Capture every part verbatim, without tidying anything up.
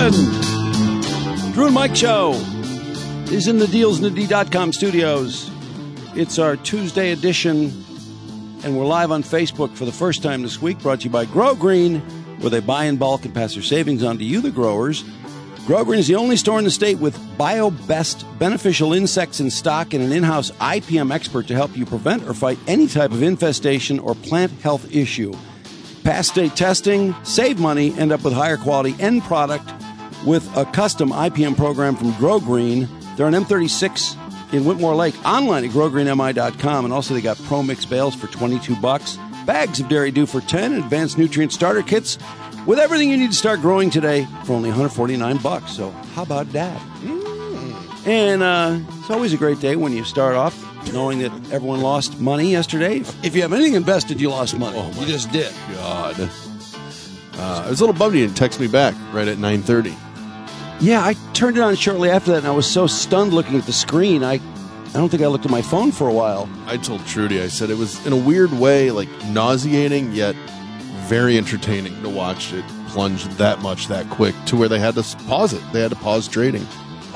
seven. Drew and Mike Show is in the deals in the D dot com studios. It's our Tuesday edition, and we're live on Facebook for the first time this week, brought to you by Grow Green, where they buy in bulk and pass their savings on to you, the growers. Grow Green is the only store in the state with BioBest beneficial insects in stock and an in-house I P M expert to help you prevent or fight any type of infestation or plant health issue. Pass state testing, save money, end up with higher quality end product with a custom I P M program from Grow Green. They're on M thirty-six in Whitmore Lake, online at grow green m i dot com, and also they got Pro Mix bales for twenty-two bucks, bags of Dairy Dew for ten, and advanced nutrient starter kits with everything you need to start growing today for only one hundred forty-nine bucks. So how about that? Mm. And uh, it's always a great day when you start off knowing that everyone lost money yesterday. If you have anything invested, you lost money. Oh, you just did. God. Uh, I was a little bummed you didn't text me back right at nine thirty. Yeah, I turned it on shortly after that, and I was so stunned looking at the screen, I, I don't think I looked at my phone for a while. I told Trudy, I said it was, in a weird way, like nauseating, yet very entertaining to watch it plunge that much that quick to where they had to pause it. They had to pause trading.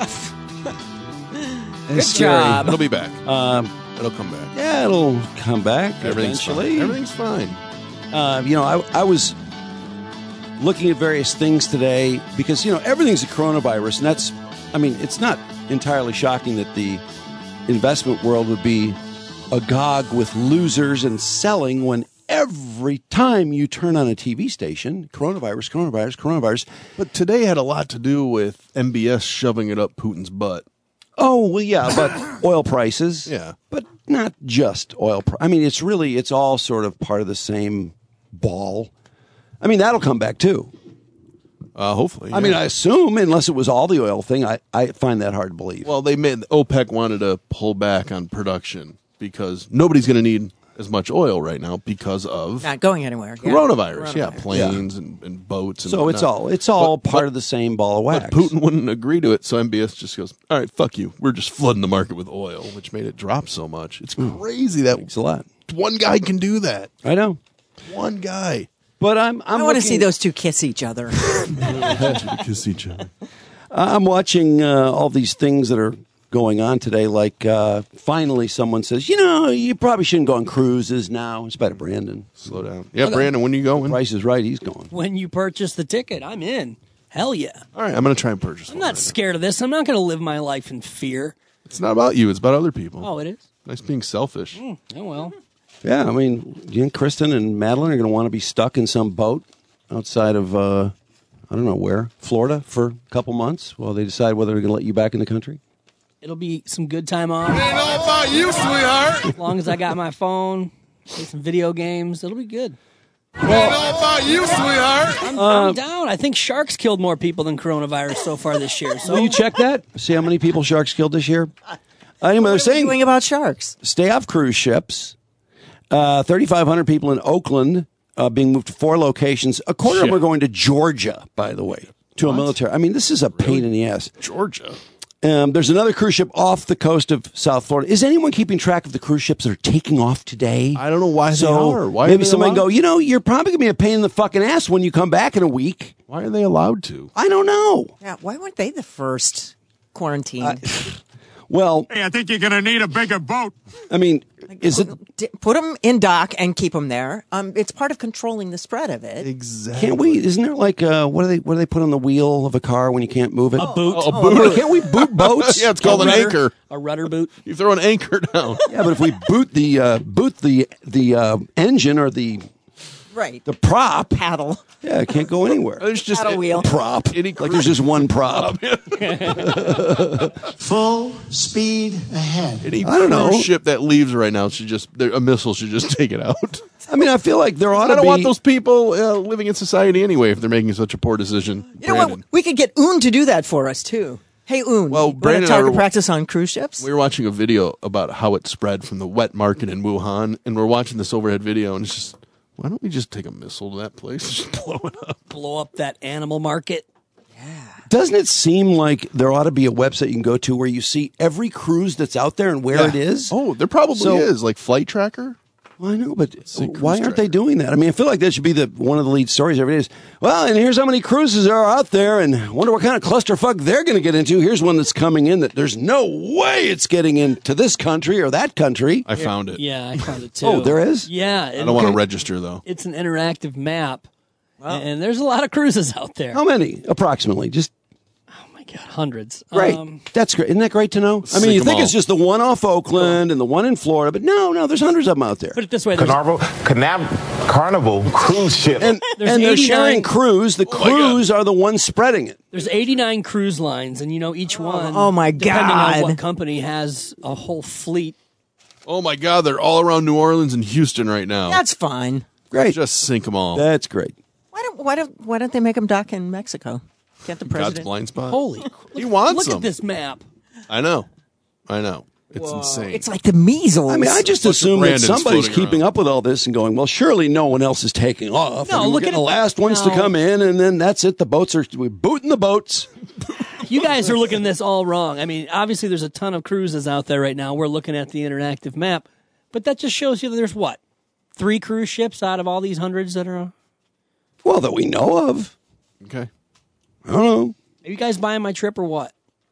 Good job. It'll be back. Um, it'll come back. Yeah, it'll come back Everything's eventually. Fine. Everything's fine. Uh, you know, I, I was looking at various things today because, you know, everything's a coronavirus. And that's, I mean, it's not entirely shocking that the investment world would be agog with losers and selling when every time you turn on a T V station, coronavirus, coronavirus, coronavirus. But today had a lot to do with M B S shoving it up Putin's butt. Oh, well, yeah, but oil prices. Yeah. But not just oil. Pri- I mean, it's really, it's all sort of part of the same ball. I mean, that'll come back, too. Uh, hopefully. I yeah. mean, I assume, unless it was all the oil thing, I, I find that hard to believe. Well, they made, OPEC wanted to pull back on production because nobody's going to need as much oil right now because of not going anywhere. Yeah. Coronavirus. Coronavirus. Yeah, planes yeah. And, and boats. And so whatnot. it's all it's all but, part but, of the same ball of wax. But Putin wouldn't agree to it, so M B S just goes, all right, fuck you. We're just flooding the market with oil, which made it drop so much. It's crazy that Thanks a lot. One guy can do that. I know. One guy. But I'm, I'm I want to looking... see those two kiss each other. Kiss each other. I'm watching uh, all these things that are going on today, like uh, finally someone says, you know, you probably shouldn't go on cruises now. It's better, Brandon. Slow down. Yeah, Brandon, when are you going? Price is right, he's going. When you purchase the ticket, I'm in. Hell yeah. All right, I'm going to try and purchase I'm one not right scared of this. I'm not going to live my life in fear. It's not about you. It's about other people. Oh, it is? Nice being selfish. Mm, oh, well. Yeah, I mean, you and Kristen and Madeline are going to want to be stuck in some boat outside of, uh, I don't know where, Florida for a couple months while they decide whether they're going to let you back in the country. It'll be some good time off. It ain't all about you, sweetheart. As long as I got my phone, play some video games, it'll be good. It ain't all about you, sweetheart. I'm, Uh, I'm down. I think sharks killed more people than coronavirus so far this year. So Will you check that? See how many people sharks killed this year? Uh, anyway, they're What are we saying doing about sharks? stay off cruise ships. Uh, thirty-five hundred people in Oakland uh, being moved to four locations. A quarter of them are going to Georgia, by the way, to What? a military. I mean, this is a pain in the ass. Georgia. Um, there's another cruise ship off the coast of South Florida. Is anyone keeping track of the cruise ships that are taking off today? I don't know why so they are. Why maybe are they somebody allowed? go, you know, you're probably going to be a pain in the fucking ass when you come back in a week. Why are they allowed to? I don't know. Yeah, why weren't they the first quarantined? Well, Hey, I think you're going to need a bigger boat. I mean, is it? D- Put them in dock and keep them there. Um, it's part of controlling the spread of it. Exactly. Can't we? Isn't there like uh, what do they what do they put on the wheel of a car when you can't move it? a boot. Oh, a boot. Can't we boot boats? Yeah, it's called a an rudder, anchor. A rudder boot. You throw an anchor down. Yeah, but if we boot the uh, boot the the uh, engine or the Right. the prop, Paddle. yeah, it can't go anywhere. There's just Paddle wheel. Prop, Any like there's just one prop. Full speed ahead. Any I don't know. cruise ship that leaves right now should just there- a missile should just take it out. I mean, I feel like there ought I to don't be. want those people uh, living in society anyway if they're making such a poor decision. You know Brandon. what? We could get Un to do that for us, too. Hey, Un, Well, you want Brandon to and I target were- practice on cruise ships? We were watching a video about how it spread from the wet market in Wuhan, and we're watching this overhead video, and it's just, why don't we just take a missile to that place and just blow it up? Blow up that animal market. Doesn't it seem like there ought to be a website you can go to where you see every cruise that's out there and where Yeah. it is? Oh, there probably So- is, like Flight Tracker. Well, I know, but why aren't they doing that? I mean, I feel like that should be the one of the lead stories every day. Is, well, and here's how many cruises there are out there, and wonder what kind of clusterfuck they're going to get into. Here's one that's coming in that there's no way it's getting into this country or that country. I found it. Yeah, I found it too. Oh, there is? Yeah. I don't want to register, though. It's an interactive map, and there's a lot of cruises out there. How many, approximately? Just Oh, my God, hundreds. Great. Um, That's great. Isn't that great to know? I Sink mean, you 'em think all. it's just the one off Oakland and the one in Florida, but no, no, there's hundreds of them out there. put it this way. There's, Carnival, Canab- Carnival cruise ship. And, There's and they're eighty-nine sharing crews. The Oh, my God. crews are the ones spreading it. there's eighty-nine cruise lines, and, you know, each one, oh, my depending God. on what company, has a whole fleet. Oh, my God. They're all around New Orleans and Houston right now. That's fine. Great. Just sink them all. That's great. Why don't why don't why don't they make them dock in Mexico? Can't the God's president? blind spot. Holy He wants Look them. at this map. I know. I know. It's insane. It's like the measles. I mean, I just bunch of assume that Brandons somebody's floating keeping around. up with all this and going, well, surely no one else is taking off. No, and we're look getting at the it. last ones to No. come in, and then that's it. The boats are we're booting the boats. You guys are looking at this all wrong. I mean, obviously, there's a ton of cruises out there right now. We're looking at the interactive map, but that just shows you that there's what? Three cruise ships out of all these hundreds that are. Well, that we know of. Okay. I don't know. Are you guys buying my trip or what?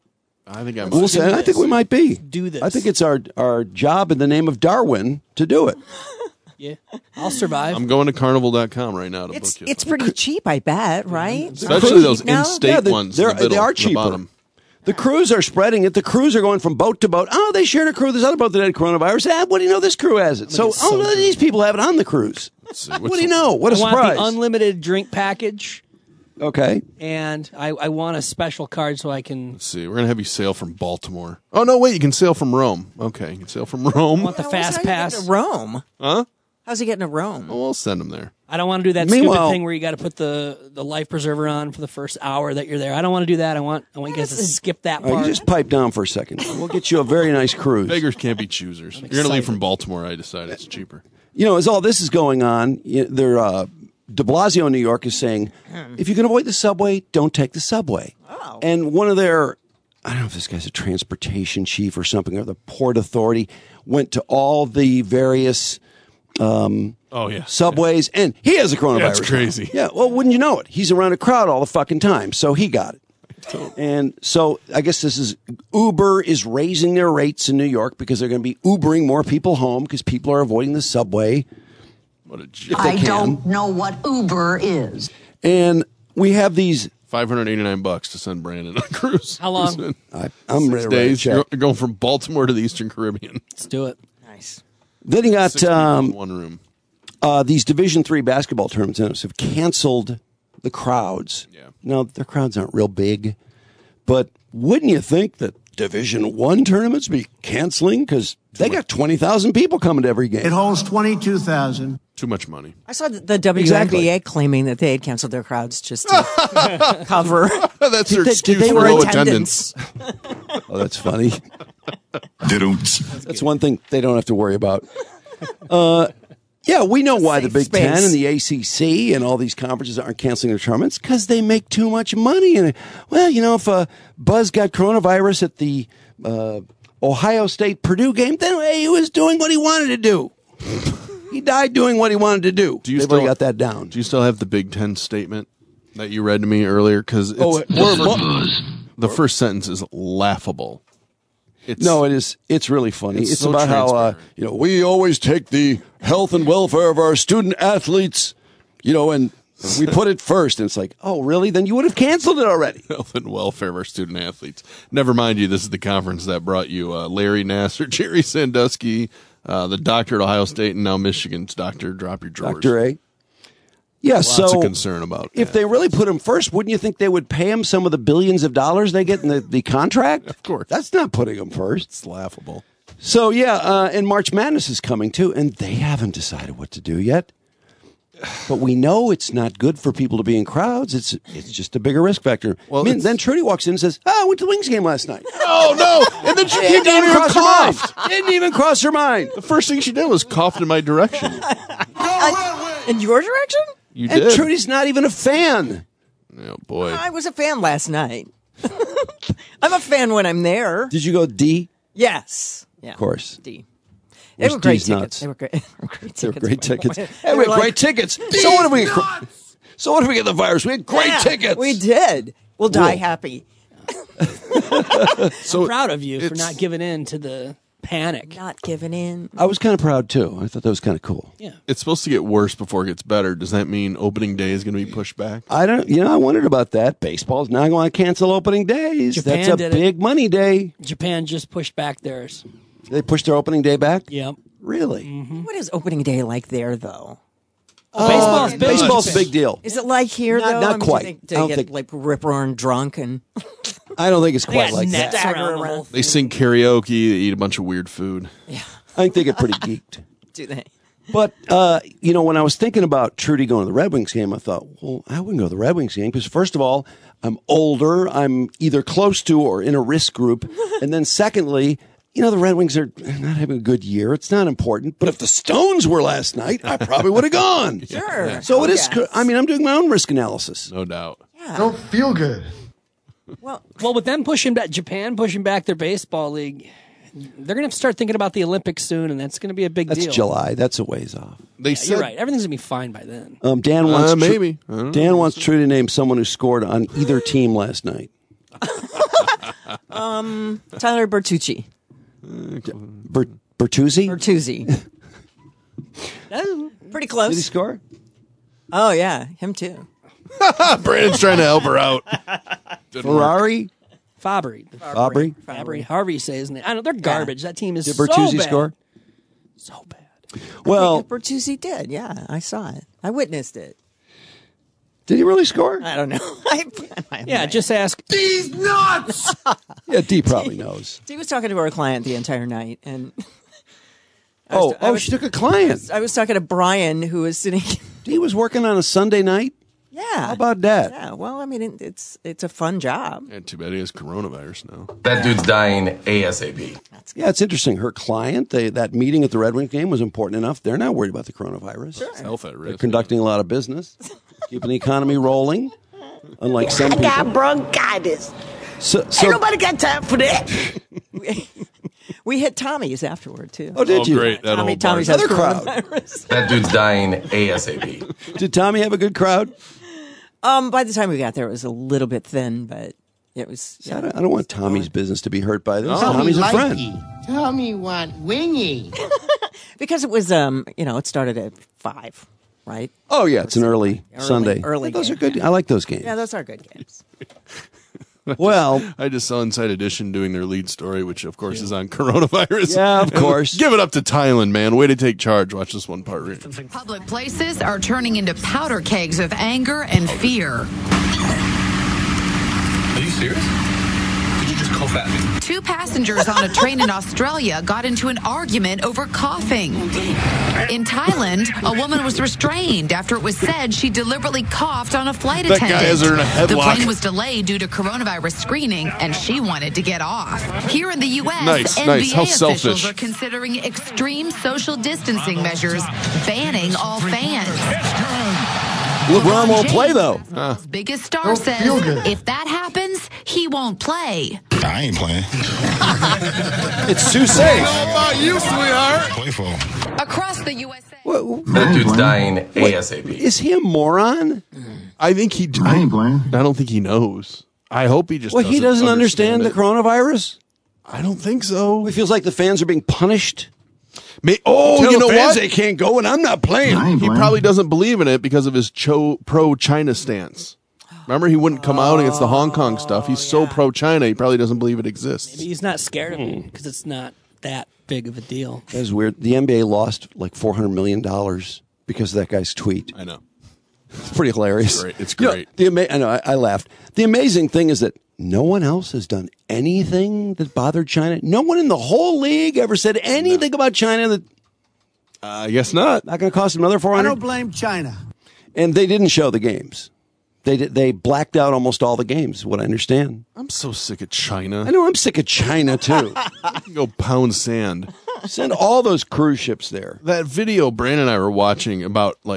I think I'm. We'll say, I think we might be. Do this. I think it's our our job in the name of Darwin to do it. Yeah, I'll survive. I'm going to carnival dot com right now to It's book you. it's pretty cheap, I bet, right? Especially those No? in-state Yeah, the- ones. they're- in the middle, they are the cheaper. bottom. The crews are spreading it. The crews are going from boat to boat. Oh, they shared a crew. This other boat that had coronavirus. Ah, what do you know? This crew has it. So, it's oh, so no, good. these people have it on the cruise. see, What what's do you the- know? What a I want surprise. the unlimited drink package, Okay. and I, I want a special card so I can. Let's see. We're gonna have you sail from Baltimore. Oh no, wait. You can sail from Rome. Okay, you can sail from Rome. want the How- fast how's he getting pass. to Rome? Huh? How's he getting to Rome? Oh, we'll send them there. I don't want to do that Meanwhile- stupid thing where you got to put the, the life preserver on for the first hour that you're there. I don't want to do that. I want I want you guys to skip that All right, part. you just pipe down for a second. We'll get you a very nice cruise. Beggars can't be choosers. You're gonna leave from Baltimore. I decided it's cheaper. You know, as all this is going on, you- they're, uh, de Blasio in New York is saying, if you can avoid the subway, don't take the subway. Oh. And one of their, I don't know if this guy's a transportation chief or something, or the Port Authority, went to all the various Oh yeah. subways, and he has a coronavirus. That's now. crazy. Yeah, well, wouldn't you know it? He's around a crowd all the fucking time, so he got it. And so I guess this is Uber is raising their rates in New York because they're going to be Ubering more people home because people are avoiding the subway. What a joke. they I can. don't know what Uber is. And we have these. Five hundred eighty-nine bucks to send Brandon on a cruise. How long? Listen, I, I'm ready Six to write a days. check. You're going from Baltimore to the Eastern Caribbean. Let's do it. Nice. Then you got Six people in um, one room. uh, these Division Three basketball tournaments have canceled the crowds. Yeah. Now their crowds aren't real big, but wouldn't you think that Division One tournaments be canceling because they got twenty thousand people coming to every It game? holds twenty-two thousand. Too much money. I saw the, the W N B A Exactly. claiming that they had canceled their crowds just to cover. That's their they- did excuse they for were low attendance. attendance. Oh, that's funny. Didn't. That's one thing they don't have to worry about. Uh, yeah, we know why the safe Big Ten space. and the A C C and all these conferences aren't canceling their tournaments because they make too much money. And well, you know, if uh, Buzz got coronavirus at the uh, Ohio State Purdue game, then hey, he was doing what he wanted to do. He died doing what he wanted to do. Do you They've still already got that down. Do you still have the Big Ten statement that you read to me earlier? Because Oh, it- we're- the first sentence is laughable. It's, No, it is. It's really funny. It's It's, so about how uh, transparent. you know we always take the health and welfare of our student athletes, you know, and we put it first. And it's like, oh, really? Then you would have canceled it already. health and welfare of our student athletes. Never mind you, this is the conference that brought you uh, Larry Nasser, Jerry Sandusky, uh, the doctor at Ohio State, and now Michigan's doctor. Drop your drawers. Doctor A. Yeah, Lots so of concern about if that. they really put him first, wouldn't you think they would pay him some of the billions of dollars they get in the, the contract? Of course. That's not putting him first. It's laughable. So, yeah, uh, and March Madness is coming too, and they haven't decided what to do yet. But we know it's not good for people to be in crowds. It's it's just a bigger risk factor. Well, I mean, it's- then Trudy walks in and says, oh, I went to the Wings game last night. Oh, no! And then she It came down didn't here and cross her mind. coughed. Didn't even cross her mind. The first thing she did was coughed in my direction. In your direction? You And did. Trudy's not even a fan. Oh, boy. I was a fan last night. I'm a fan when I'm there. Did you go D? Yes. Yeah. Of course. D. They were great Steve's tickets. nuts. They were great. They were great They were tickets. great tickets. They Hey, were we had like- great tickets. So what if we get, so what if we get the virus? We had great Yeah, tickets. We did. We'll die Cool. happy. So I'm proud of you for it's- not giving in to the panic. Not giving in. I was kind of proud too. I thought that was kind of cool. Yeah. It's supposed to get worse before it gets better. Does that mean opening day is going to be pushed back? I don't. You know, I wondered about that. Baseball's not going to cancel opening days. Japan That's a did it. big money day. Japan just pushed back theirs. They pushed their opening day back. Yep. Really? What is opening day like there, though? Baseball's big. Baseball's a big deal. Is it like here, Not- though? not I mean, do you quite. think I They don't get think- like rip roaring drunk and I don't think it's They quite got like nets that. that. around the Around. whole They sing karaoke, they eat a bunch of weird food. I think they get pretty geeked. do they? But, uh, you know, when I was thinking about Trudy going to the Red Wings game, I thought, well, I wouldn't go to the Red Wings game because, first of all, I'm older. I'm either close to or in a risk group. And then secondly, you know, the Red Wings are not having a good year. It's not important. But if the Stones were last night, I probably would have gone. Sure. So it Oh, is, yes. I mean, I'm doing my own risk analysis. No doubt. I don't feel good. Well, Well, with them pushing back, Japan pushing back their baseball league, they're going to have to start thinking about the Olympics soon, and that's going to be a big That's deal. July. That's a ways off. They Yeah, said you're right. Everything's going to be fine by then. Um, Dan wants Uh, Tru- maybe. I don't know. Dan wants Trudy to name someone who scored on either team last night. Tyler Bertucci. Ber- Bertuzzi? Bertuzzi. Pretty close. Did he score? Oh, yeah. Him too. Brandon's trying to help her out. Didn't work. Ferrari? Fabry. Aubrey? Fabry. Harvey says, I know they're garbage. That team is Did so Bertuzzi bad. score? So bad. Well, Bertuzzi did. Yeah, I saw it. I witnessed it. did he really score? I don't know. I, I have Yeah, no just ask. These nuts! Yeah, D probably knows. idea. He was talking to our client the entire night, and I Oh, was- I oh, was- she took a client. I was talking to Brian, who was sitting. D was working on a Sunday night. Yeah. How about that? Yeah. Well, I mean, it, it's it's a fun job. And too bad he has coronavirus now. That dude's dying ASAP. Yeah, it's interesting. Her client, they, that meeting at the Red Wings game was important enough. They're not worried about the coronavirus. His health at They're risk. conducting a lot of business, keeping the economy rolling, unlike some I got people. bronchitis. So, so, Ain't nobody got time for that. We hit Tommy's afterward too. oh, did Oh, you? great. That Tommy, whole Tommy's bar. has Another crowd. coronavirus. That dude's dying ASAP. Did Tommy have a good crowd? Um, by the time we got there, it was a little bit thin, but it was. I Yeah. don't, I don't want Tommy's business to be hurt by this. No. Tommy's a friend. Tommy want wingy. Because it was, um, you know, it started at five, right? Oh, yeah, it's an early, Early- Sunday. early Those game. are good. I like those games. Yeah, those are good games. Well, I just saw Inside Edition doing their lead story, which of course is on coronavirus. Yeah, of And course. Give it up to Thailand, man. Way to take charge. Watch this one part. Read. Public places are turning into powder kegs of anger and fear. Are you serious? Did you just cough at me? Two passengers on a train in Australia got into an argument over coughing. In Thailand, a woman was restrained after it was said she deliberately coughed on a flight That guy attendant. has her in a The headlock. plane was delayed due to coronavirus screening, and she wanted to get off. Here in the U S, Nice, N B A nice. How officials selfish. are considering extreme social distancing measures, banning all fans. LeBron won't play, though. Basketball's biggest star Don't says feel good. if that happens, he won't play. I ain't playing. It's too safe. about you, sweetheart? Play for. Across the U S A. What, That dude's dying ASAP. is he a moron? I think he. I ain't playing. I don't think he knows. I hope he just. Well, he doesn't understand the it. coronavirus. I don't think so. He feels like the fans are being punished. May, oh, Tell you the know fans what? they can't go, and I'm not playing. I ain't He playing. probably doesn't believe in it because of his cho- pro-China stance. Remember, he wouldn't come out against the Hong Kong stuff. He's so pro-China, he probably doesn't believe it exists. He's not scared of it because it's not that big of a deal. That's weird. The N B A lost like four hundred million dollars because of that guy's tweet. I know. It's pretty hilarious. It's great. It's You know, great. the ama- I know. I, I laughed. The amazing thing is that no one else has done anything that bothered China. No one in the whole league ever said anything about China that Uh, I guess not. not going to cost them another four I hundred. don't blame China. And they didn't show the games. They did, they blacked out almost all the games. What I understand. I'm so sick of China. I know I'm sick of China too. Go pound sand. Send all those cruise ships there. That video Brandon and I were watching about like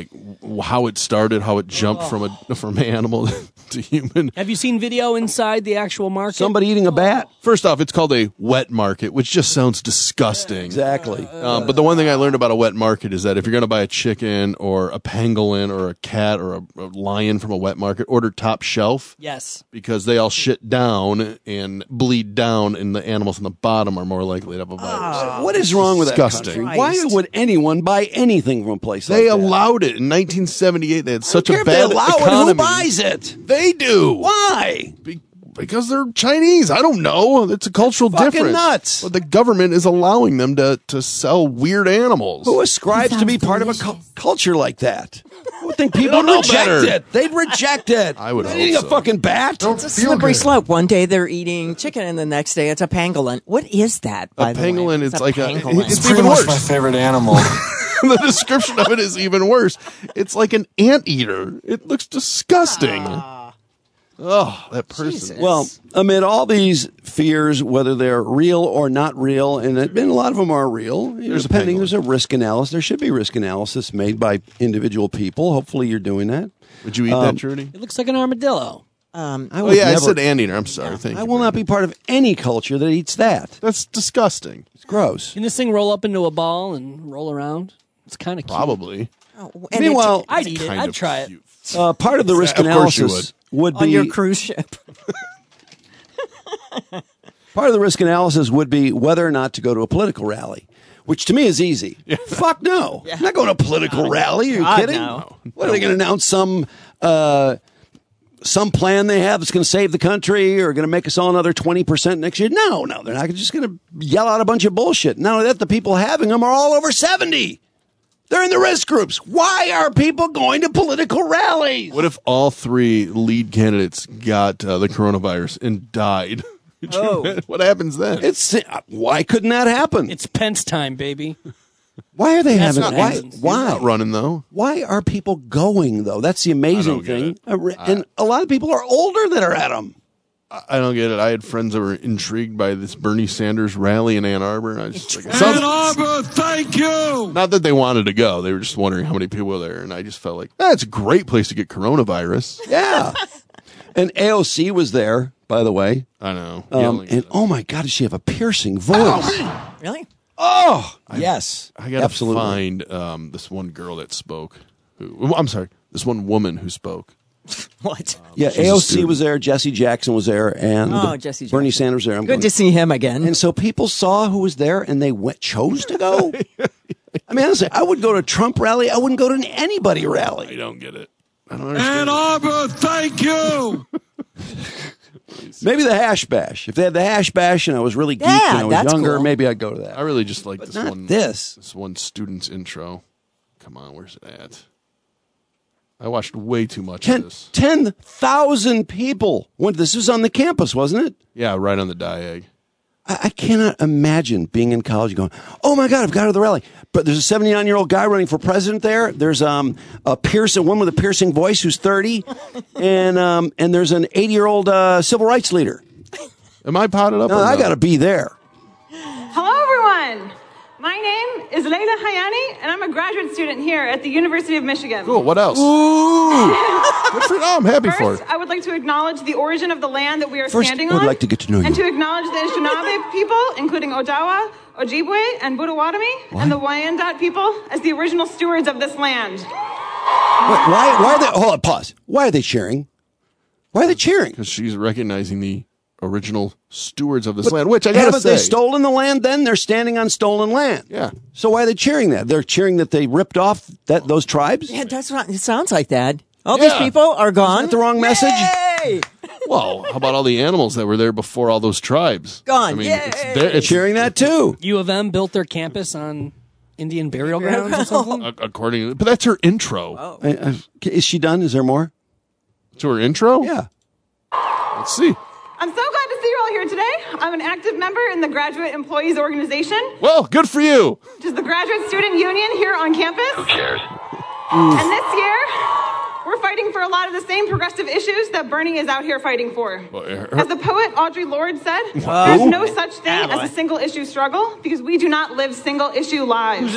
how it started, how it jumped Oh. from a from animal to human. Have you seen video inside the actual market? Somebody eating a bat. First off, it's called a wet market, which just sounds disgusting. Exactly. Um, but the one thing I learned about a wet market is that if you're going to buy a chicken or a pangolin or a cat or a, a lion from a wet market, order top shelf. Yes. Because they all shit down and bleed down, and the animals on the bottom are more likely to have a virus. What is wrong with that Disgusting. country? Why would anyone buy anything from a place like They that? allowed it in nineteen seventy-eight. They had such I a don't care if bad they allow it. economy. Who buys it? They do. Why? Be- because they're Chinese. I don't know. It's a cultural Fucking difference. nuts. But the government is allowing them to, to sell weird animals. Who ascribes to be part of a cu- culture like that? I would think people don't know reject better. it. They'd reject it. I would Not hope eating so. a fucking bat. It's a slippery slope. One day they're eating chicken, and the next day it's a pangolin. What is that? By A the way? pangolin It's is like a. pangolin. It's Pretty even much worse. my favorite animal. The description of it is even worse. It's like an anteater. It looks disgusting. Oh, that person. Jesus. Well, amid all these fears, whether they're real or not real, and, it, and a lot of them are real, you know, There's a depending, pangolin. there's a risk analysis. There should be risk analysis made by individual people. Hopefully you're doing that. Would you eat Um, that, Trudy? It looks like an armadillo. Um, I Oh would yeah, I never- said anteater. I'm sorry. Thank I you. will not be part of any culture that eats that. That's disgusting. It's gross. Can this thing roll up into a ball and roll around? It's kind of cute. Probably. oh, and Meanwhile, I'd eat it. Kind I'd of try it. cute. uh, part of the risk Of course you analysis would on be your cruise ship. part of the risk analysis would be whether or not to go to a political rally, which to me is easy. Fuck no. I'm not going to a political rally. Are you God, kidding? no. What are they going to announce? Some uh, some plan they have that's going to save the country or going to make us all another twenty percent next year? No, no. They're not just going to yell out a bunch of bullshit. Not only that, the people having them are all over seventy. They're in the risk groups. Why are people going to political rallies? What if all three lead candidates got uh, the coronavirus and died? Could you Oh. imagine? What happens then? It's why couldn't that happen? It's Pence time, baby. Why are they That's having? not Why? happens. He's Why? not running though. Why are people going though? That's the amazing I don't get thing. it. Uh, re- and a lot of people are older that are at them. I I don't get it. I had friends that were intrigued by this Bernie Sanders rally in Ann Arbor, and I was just like, it sounds- Arbor, thank you. not that they wanted to go. They were just wondering how many people were there, and I just felt like that's a great place to get coronavirus. Yeah. And A O C was there, by the way. I know. Um, Yelling and stuff. oh my God, does she have a piercing voice? Really? Oh, yes. I gotta absolutely. find um, this one girl that spoke. Who? well, I'm sorry, this one woman who spoke. What? Yeah, She's a A O C student. was there. Jesse Jackson was there, and Oh, Jesse Bernie Jackson. Sanders was there. I'm Good going- to see him again. And so people saw who was there, and they went chose to go. I mean, honestly, I would go to a Trump rally. I wouldn't go to anybody I rally. don't get it. I don't understand. Ann Arbor, thank you. Maybe the hash bash. If they had the hash bash, and I was really geeked Yeah, and I was that's younger, cool. maybe I'd go to that. I really just like this not one. this. This one student's intro. Come on, where's it at? I watched way too much of Ten this. ten thousand people went. This was on the campus, wasn't it? Yeah, right on the diag. I, I cannot imagine being in college going, oh my God, I've got to the rally. But there's a seventy-nine-year-old guy running for president there. There's um, a piercing, one with a piercing voice who's thirty. and um, and there's an eighty-year-old uh, civil rights leader. Am I potted up? No, or I no? got to be there. Hello, everyone. My name is Leila Hayani, and I'm a graduate student here at the University of Michigan. Cool. What else? Good for no, I'm happy for First, it. I would like to acknowledge the origin of the land that we are First, standing I would on. like to get to know And you. to acknowledge the Anishinaabe people, including Odawa, Ojibwe, and Potawatomi, and the Wyandot people as the original stewards of this land. Wait, why? Why are they? Hold on, pause. Why are they cheering? Why are they cheering? Because she's recognizing the original stewards of this land, which I gotta Haven't say. they stolen the land? Then they're standing on stolen land. Yeah. So why are they cheering that? They're cheering that they ripped off that those tribes. Yeah, that's what it sounds like that. All Yeah. these people are gone. Isn't that the wrong message? Yay! Well, how about all the animals that were there before all those tribes? Gone. I mean, Yay. it's there. It's Cheering that too. U of M built their campus on Indian burial grounds or something. a- according, but that's her intro. Oh. I- I- Is she done? Is there more? To her intro. Yeah. Let's see. I'm so glad to see you all here today. I'm an active member in the Graduate Employees Organization, Well, good for you. which is the graduate student union here on campus. Who cares? And this year, we're fighting for a lot of the same progressive issues that Bernie is out here fighting for. Well, her- As the poet Audre Lorde said, there's no such thing as a single issue struggle because we do not live single issue lives.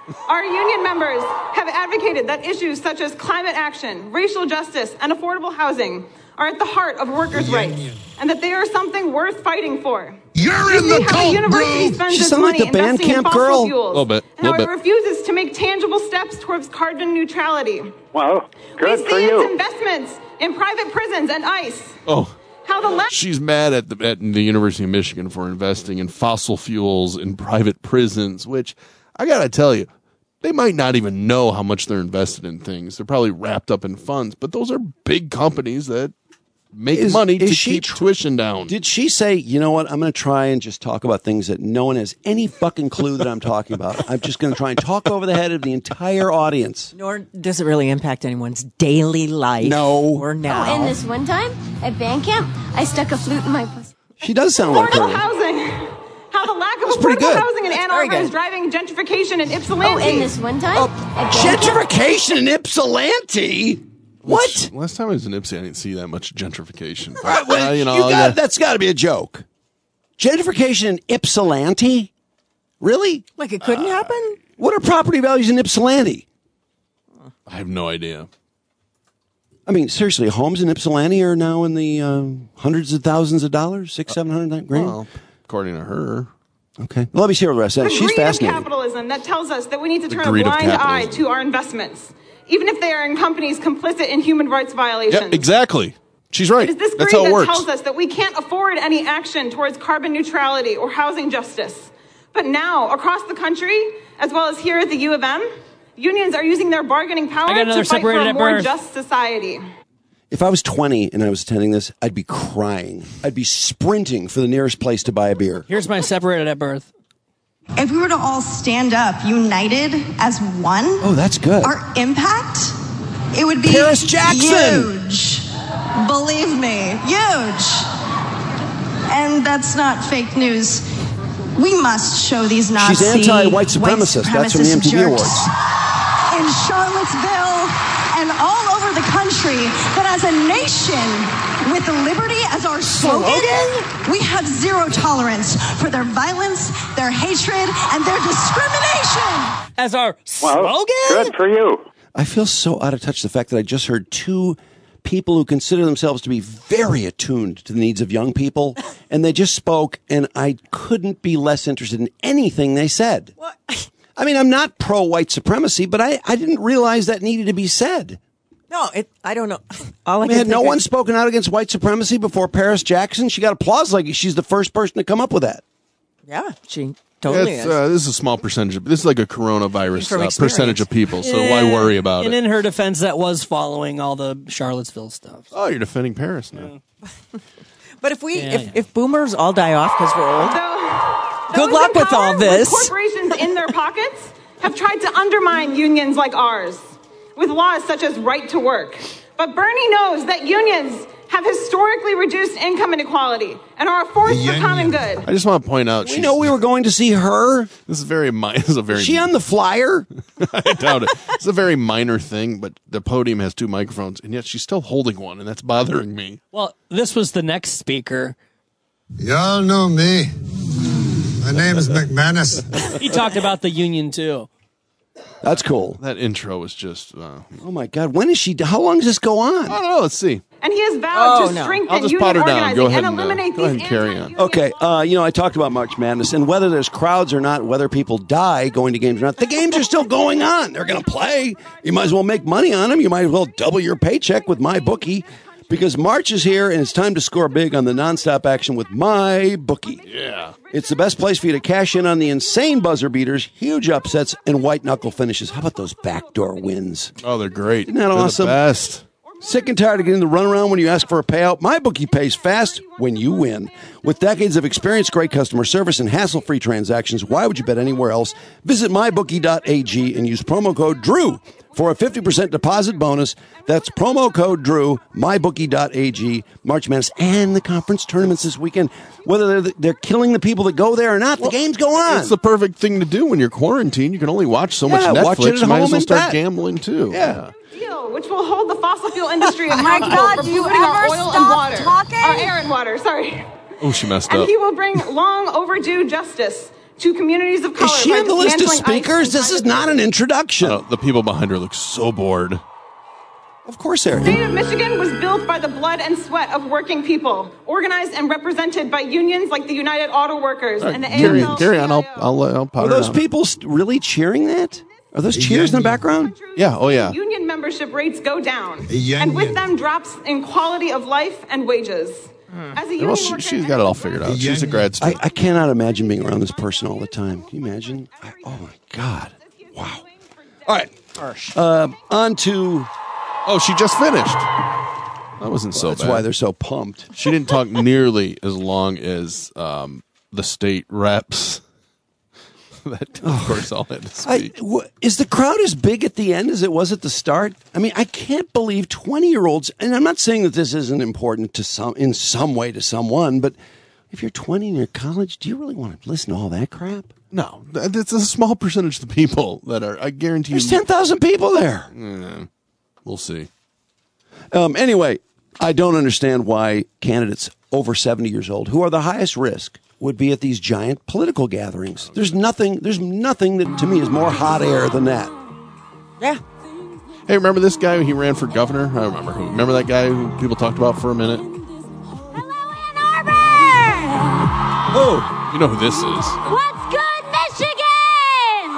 Our union members have advocated that issues such as climate action, racial justice, and affordable housing are at the heart of workers' rights, and that they are something worth fighting for. You're we in the see how cult, the university bro. spends She its sound like money the investing in Bandcamp fossil girl. fuels, Little bit, and how little it bit. refuses to make tangible steps towards carbon neutrality. Well, good we for see its you. investments in private prisons and ICE. Oh, How the left she's mad at the at the University of Michigan for investing in fossil fuels in private prisons, which I gotta tell you, they might not even know how much they're invested in things. They're probably wrapped up in funds, but those are big companies that make Is- money is to she keep tr- tuition down. Did she say, you know what, I'm going to try and just talk about things that no one has any fucking clue that I'm talking about. I'm just going to try and talk over the head of the entire audience. Nor does it really impact anyone's daily life. No. Or now. Oh, and this one time at band camp, I stuck a flute in my pussy. She does sound like affordable her. housing. How the lack of pretty affordable good. housing in Ann very Arbor is good. driving gentrification in Oh, Ypsilanti. and this one time at band camp, Gentrification in Ypsilanti? What? Last time I was in Ipsy, I didn't see that much gentrification. All right, well, Uh, you know, you got- yeah. That's got to be a joke. Gentrification in Ypsilanti? Really? Like it couldn't happen? What are property values in Ypsilanti? I have no idea. I mean, seriously, homes in Ypsilanti are now in the uh, hundreds of thousands of dollars, six, seven hundred grand. Well, according to her. Okay, well, let me see what the rest says. The She's greed of fascinating. capitalism that tells us that we need to The turn a greed of blind eye capitalism. to our investments, even if they are in companies complicit in human rights violations. Yeah, exactly. She's right. It is this That's greed how it that works. tells us that we can't afford any action towards carbon neutrality or housing justice. But now, across the country, as well as here at the U of M, unions are using their bargaining power I got another to fight for separated a at more birth. just society. If I was twenty and I was attending this, I'd be crying. I'd be sprinting for the nearest place to buy a beer. Here's my separated at birth. If we were to all stand up, united as one, Oh, that's good. our impact, it would be Paris Jackson! huge. Believe me, huge. And that's not fake news. We must show these Nazi She's anti-white supremacist. That's from the M T V jerks Awards. in Charlottesville and all over the country that as a nation, with liberty as our slogan, we have zero tolerance for their violence, their hatred, and their discrimination. As our Well, slogan? good for you. I feel so out of touch the fact that I just heard two people who consider themselves to be very attuned to the needs of young people, and they just spoke, and I couldn't be less interested in anything they said. What? I mean, I'm not pro-white supremacy, but I, I didn't realize that needed to be said. No, it. I don't know. All I, I mean, can had no think one of- spoken out against white supremacy before Paris Jackson? She got applause like she's the first person to come up with that. Yeah, she totally It's, is. uh, this is a small percentage. Of, this is like a coronavirus From uh, experience. percentage of people. So why Yeah. worry about and it? in her defense, that was following all the Charlottesville stuff. Oh, you're defending Paris now. but if we, Yeah, if, yeah. if boomers all die off because we're old, So, Good those luck in with all power, this. With corporations in their pockets have tried to undermine unions like ours with laws such as right to work. But Bernie knows that unions have historically reduced income inequality and are a force for common good. I just want to point out. We she's- know we were going to see her. This is very. Mi- this is a very. Is she on the flyer? I doubt it. It's a very minor thing, but the podium has two microphones, and yet she's still holding one, and that's bothering me. Well, this was the next speaker. Y'all know me. My name is McManus. He talked about the union, too. That's cool. That intro was just. Uh, Oh my God! When is she? How long does this go on? I don't know. Let's see. And he has vowed Oh, to no. strengthen I'll just union pot her down. organizing Go ahead and and, uh, eliminate go ahead these and carry on. anti-union Okay, laws. uh, you know, I talked about March Madness, and whether there's crowds or not, whether people die going to games or not, the games are still going on. They're going to play. You might as well make money on them. You might as well double your paycheck with MyBookie, because March is here, and it's time to score big on the nonstop action with MyBookie. Yeah. It's the best place for you to cash in on the insane buzzer beaters, huge upsets, and white knuckle finishes. How about those backdoor wins? Oh, they're great. Isn't that They're awesome? The best. Sick and tired of getting the runaround when you ask for a payout? MyBookie pays fast when you win. With decades of experience, great customer service, and hassle-free transactions, why would you bet anywhere else? Visit my bookie dot a g and use promo code DREW for a fifty percent deposit bonus. That's promo code DREW, my bookie dot a g, March Madness, and the conference tournaments this weekend. Whether they're, they're killing the people that go there or not, the games go on. It's the perfect thing to do when you're quarantined. You can only watch so Yeah, much watch it Netflix. at You might home as well and start bet. gambling too. Yeah. Deal, which will hold the fossil fuel industry Oh my accountable God, for do you polluting our ever oil and stop water. talking? Our air and water, sorry. Oh, she messed And up. he will bring long overdue justice to communities of color. Is she by on the list of dismantling ICE speakers? and This is not an introduction. Oh, the people behind her look so bored. Of course they are. The state of Michigan was built by the blood and sweat of working people, organized and represented by unions like the United Auto Workers Right, and the carry, A F L. carry on. I'll, I'll, I'll pot Are her those down. people st- really cheering that? Are those cheers in the background? Yeah, oh yeah. Union membership rates go down, union. and with them drops in quality of life and wages. As a union Well, she, worker, she's got it all figured out. She's a grad I, student. I cannot imagine being around this person all the time. Can you imagine? I, oh my God. Wow. All right. Uh, on to. Oh, she just finished. That wasn't so That's bad. why they're so pumped. She didn't talk nearly as long as um, the state reps. That, of course, all had to I, speak. w- is the crowd as big at the end as it was at the start? I mean, I can't believe twenty-year-olds, and I'm not saying that this isn't important to some in some way to someone, but if you're twenty and you're in college, do you really want to listen to all that crap? No, th- it's a small percentage of the people that are, I guarantee There's you. ten thousand people there. Eh, we'll see. Um, anyway, I don't understand why candidates over seventy years old, who are the highest risk, would be at these giant political gatherings. There's nothing, there's nothing that to me is more hot air than that. Yeah. Hey, remember this guy? He ran for governor. I remember who. Remember that guy who people talked about for a minute? Oh, you know who this is? What's good, Michigan?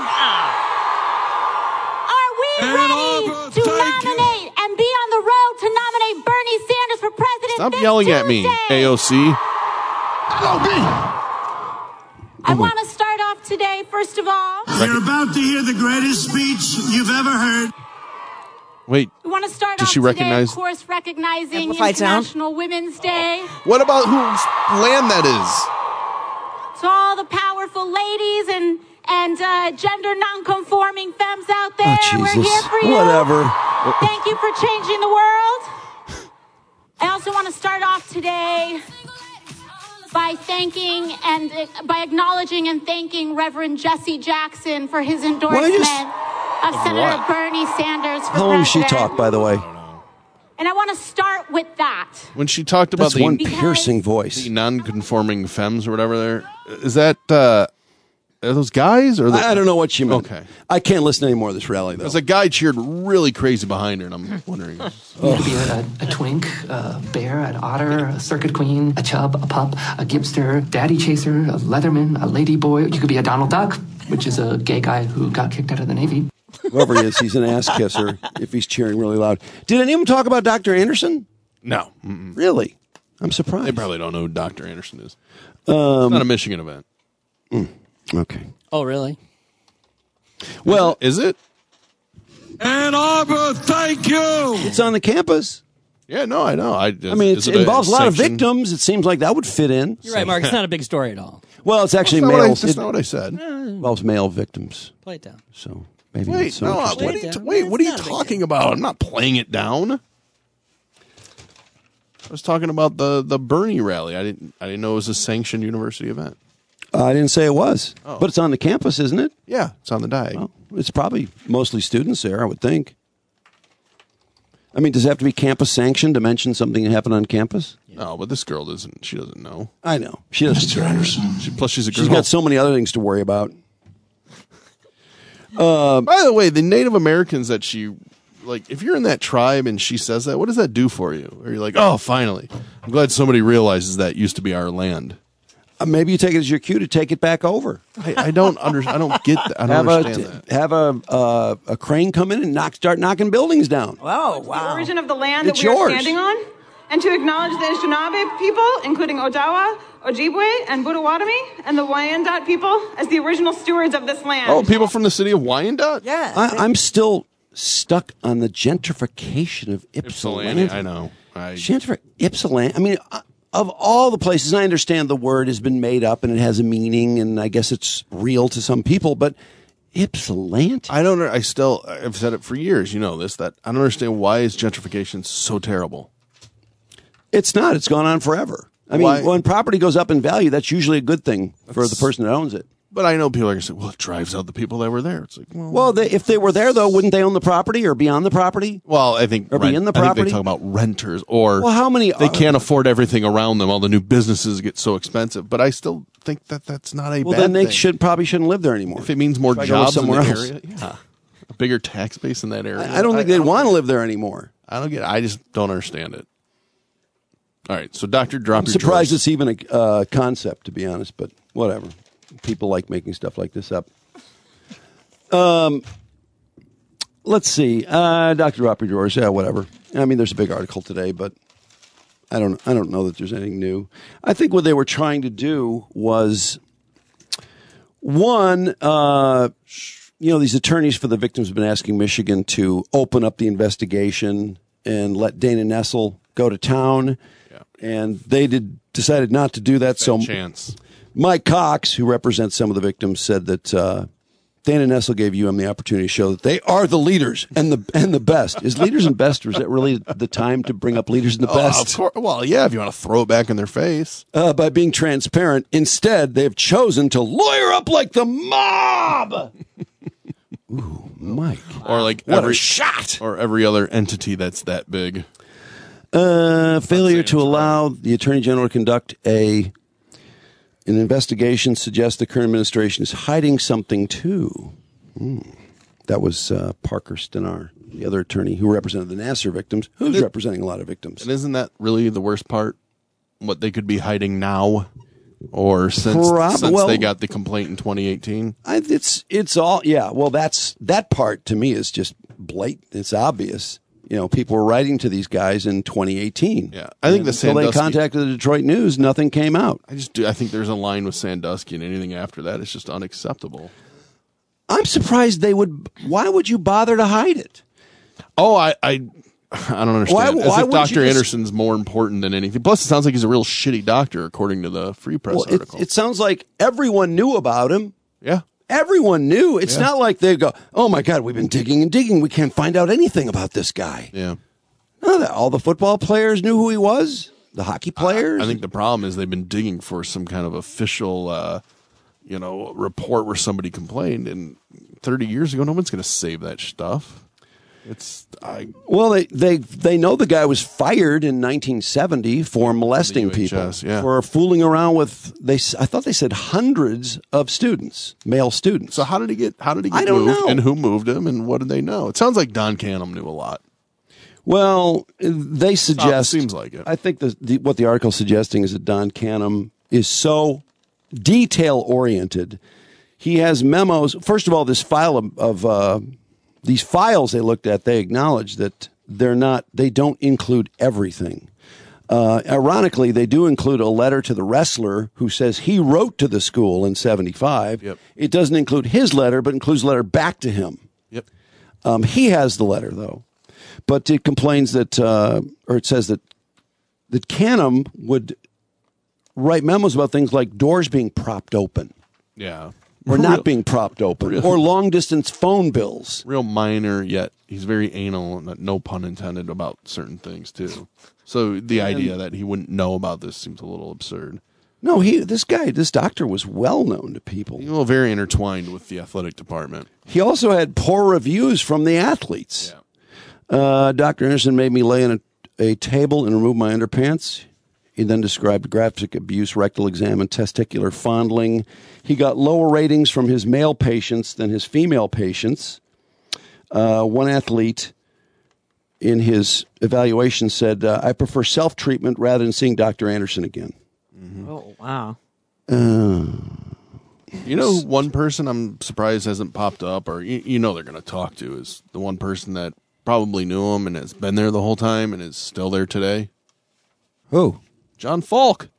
Are we ready to nominate and be on the road to nominate Bernie Sanders for president? Stop this yelling at me, Tuesday? A O C. I want to start off today, first of all. You're about to hear the greatest speech you've ever heard. Wait, We want to start Does off she today, recognize- of course, recognizing Amplified sound? International Women's Day. what about whose land that is? To all the powerful ladies and and uh, gender non-conforming femmes out there, oh we're Jesus. here for you. Whatever. Thank you for changing the world. I also want to start off today by thanking and uh, by acknowledging and thanking Reverend Jesse Jackson for his endorsement of Senator what? Bernie Sanders for How long does she president. talk, by the way? And I want to start with that. When she talked about That's the, one Because- piercing voice. the non-conforming femmes or whatever, there is that. Uh, are those guys or the, I, I don't know what she meant. Okay. I can't listen to any more of this rally, though. There's a guy cheered really crazy behind her, and I'm wondering. You could be a, a twink, a bear, an otter, a circuit queen, a chub, a pup, a gibster, daddy chaser, a leatherman, a lady boy. You could be a Donald Duck, which is a gay guy who got kicked out of the Navy. Whoever he is, he's an ass kisser if he's cheering really loud. Did any of them talk about Doctor Anderson? No, Mm-mm. Really? I'm surprised. They probably don't know who Doctor Anderson is. Um, It's not a Michigan event. Okay. Oh, really? Well, Is it? Ann Arbor, thank you. it's on the campus. Yeah, no, I know. I, I mean, is it's, it a involves a lot of sanctioned- victims. It seems like that would fit in. You're right, Mark. It's not a big story at all. Well, it's actually That's not what I- males. That's It not what I said. involves male victims. Play it down. So maybe Wait, not so no, interesting. what are you, down. wait, what are you It's not a big talking about? I'm not playing it down. I was talking about the, the Bernie rally. I didn't I didn't know it was a sanctioned university event. Uh, I didn't say it was, Oh. but it's on the campus, isn't it? Yeah, it's on the diag. Well, it's probably mostly students there, I would think. I mean, does it have to be campus sanctioned to mention something that happened on campus? No, but this girl doesn't. She doesn't know. I know. She doesn't. Mister Anderson. She, plus, she's a girl. She's got so many other things to worry about. Uh, By the way, the Native Americans that she like, if you're in that tribe and she says that, what does that do for you? Or you're like, oh, finally, I'm glad somebody realizes that used to be our land. Uh, maybe you take it as your cue to take it back over. I, I don't under, I don't get that. I don't have understand a, that. Have a uh, a crane come in and knock, start knocking buildings down. Oh, The wow. origin of the land It's that we yours. are standing on, and to acknowledge the Anishinaabe people, including Odawa, Ojibwe, and Potawatomi, and the Wyandot people as the original stewards of this land. Oh, people from the city of Wyandotte? Yeah. I, I'm still stuck on the gentrification of Ypsilanti. Ypsilanti, I know. I, Gentrific Ypsilanti. I mean, uh, of all the places, I understand the word has been made up and it has a meaning, and I guess it's real to some people, but Ypsilanti. I don't know. I still, I've said it for years. You know this, that I don't understand why is gentrification so terrible. It's not. It's gone on forever. I mean, Why? when property goes up in value, that's usually a good thing for the person that owns it. But I know people are going to say, well, it drives out the people that were there. It's like, well, Well, they, if they were there, though, wouldn't they own the property or be on the property? well, I think Or be in the I think property? they talk about renters, or Well, how many- they can't afford everything around them. All the new businesses get so expensive. But I still think that that's not a Well, bad then they thing. should probably shouldn't live there anymore. If it means more Try to live jobs in the somewhere else. area, yeah, a bigger tax base in that area. I don't think they'd want to live there anymore. I don't get it. I just don't understand it. All right, so Doctor Drop I'm Your surprised Drawers. it's even a uh, concept, to be honest, but whatever. People like making stuff like this up. Um, let's see. Uh, Doctor Drop Your Drawers, yeah, whatever. I mean, there's a big article today, but I don't. I don't know that there's anything new. I think what they were trying to do was one. Uh, you know, these attorneys for the victims have been asking Michigan to open up the investigation and let Dana Nessel go to town, Yeah. and they did decided not to do that. Fat So chance. Mike Cox, who represents some of the victims, said that uh, Dana Nessel gave U M the opportunity to show that they are the leaders and the and the best. Is leaders and best, or is that really the time to bring up leaders and the Oh, best? of course. Well, yeah, if you want to throw it back in their face. Uh, by being transparent. Instead, they have chosen to lawyer up like the mob. Ooh, Mike. Or like What a every shot. Or every other entity that's that big. Uh, failure to allow the Attorney General to conduct a an investigation suggests the current administration is hiding something too. Hmm. That was uh, Parker Stenar, the other attorney who represented the Nassar victims, who's It- representing a lot of victims. And isn't that really the worst part? What they could be hiding now, or since Prob- since well- they got the complaint in twenty eighteen. I, it's it's all yeah. Well, that's that part to me is just blatant. It's obvious. You know, people were writing to these guys in twenty eighteen. Yeah, I think the until they Sandusky- contacted the Detroit News, nothing came out. I just do. I think there's a line with Sandusky, and anything after that is just unacceptable. I'm surprised they would. Why would you bother to hide it? Oh, I, I, I don't understand. Why- As why if would Doctor you just- Anderson's more important than anything. Plus, it sounds like he's a real shitty doctor, according to the Free Press Well, it, article. it sounds like everyone knew about him. Yeah. Everyone knew. It's Yeah. not like they go, oh my God, we've been digging and digging. We can't find out anything about this guy. Yeah. No, that all the football players knew who he was. The hockey players. I think the problem is they've been digging for some kind of official, uh, you know, report where somebody complained. And thirty years ago, no one's going to save that stuff. It's I. Well, they, they they know the guy was fired in nineteen seventy for molesting The U H S, people, yeah. for fooling around with. They s- I thought they said hundreds of students, male students. So how did he get? How did he get I don't moved? know. And who moved him? And what did they know? It sounds like Don Canham knew a lot. Well, they suggest. seems like it. I think the, the what the article's suggesting is that Don Canham is so detail oriented. He has memos. First of all, this file of, of uh, these files they looked at, they acknowledge that they're not. They don't include everything. Uh, ironically, they do include a letter to the wrestler who says he wrote to the school in seventy-five. Yep. It doesn't include his letter, but includes a letter back to him. Yep. Um, he has the letter, though. But it complains that, uh, or it says that, that Canham would write memos about things like doors being propped open Yeah. or Real- not being propped open Real- or long distance phone bills. Real minor, yet he's very anal, no pun intended, about certain things, too. So the idea that he wouldn't know about this seems a little absurd. No, he, this guy, this doctor was well known to people. You know, very intertwined with the athletic department. He also had poor reviews from the athletes. Uh, Doctor Anderson made me lay on a, a table and remove my underpants. He then described graphic abuse, rectal exam, and testicular fondling. He got lower ratings from his male patients than his female patients. Uh, one athlete in his evaluation said, uh, I prefer self-treatment rather than seeing Doctor Anderson again. Oh, wow. Uh, You know, one person I'm surprised hasn't popped up, or you, you know they're going to talk to, is the one person that probably knew him and has been there the whole time and is still there today. Who? John Falk.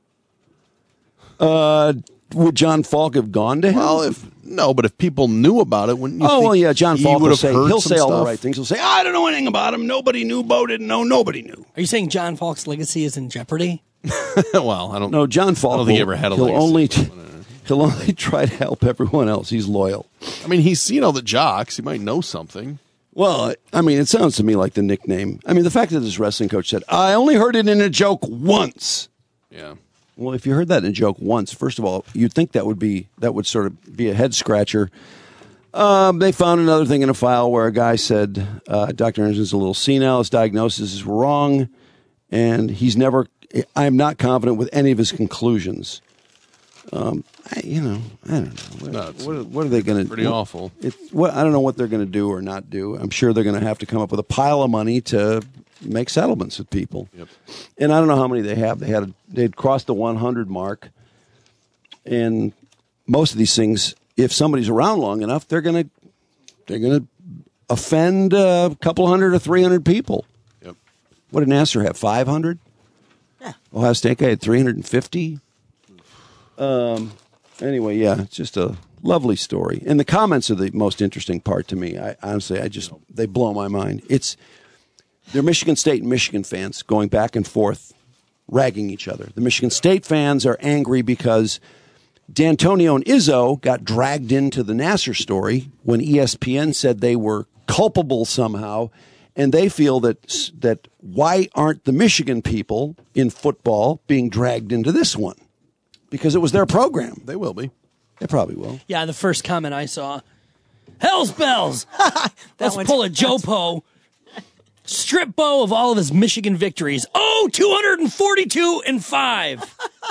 Uh, would John Falk have gone to him? Well, if no, but if people knew about it, wouldn't you oh, think well, yeah, John he Falk would will have say, heard he'll some say all the stuff? right things. He'll say, I don't know anything about him. Nobody knew. Bo didn't know. Nobody knew. Are you saying John Falk's legacy is in jeopardy? Well, I don't No, John Falk I don't think he will- ever had a he'll legacy. only He'll only try to help everyone else. He's loyal. I mean, he's seen all the jocks. He might know something. Well, I mean, it sounds to me like the nickname. I mean, the fact that this wrestling coach said, I only heard it in a joke once. Yeah. Well, if you heard that in a joke once, first of all, you'd think that would be that would sort of be a head scratcher. Um, they found another thing in a file where a guy said uh, Doctor Anderson's a little senile. His diagnosis is wrong, and he's never. I'm not confident with any of his conclusions. Um, I, you know, I don't know. What, what, what are they going to? Pretty what, awful. It, what, I don't know what they're going to do or not do. I'm sure they're going to have to come up with a pile of money to make settlements with people. Yep. And I don't know how many they have. They had a, they'd crossed the one hundred mark, and most of these things, if somebody's around long enough, they're going to they're going to offend a couple hundred or three hundred people. Yep. What did Nasser have? Five hundred. Yeah. Ohio State guy had three hundred and fifty. Um. Anyway, yeah, it's just a lovely story, and the comments are the most interesting part to me. I honestly, I just they blow my mind. It's they're Michigan State and Michigan fans going back and forth, ragging each other. The Michigan State fans are angry because D'Antonio and Izzo got dragged into the Nasser story when E S P N said they were culpable somehow, and they feel that that why aren't the Michigan people in football being dragged into this one? Because it was their program. They will be. They probably will. Yeah, the first comment I saw, Hell's bells! Let's pull a Joe Poe strip bow of all of his Michigan victories. Oh, two hundred forty-two and five.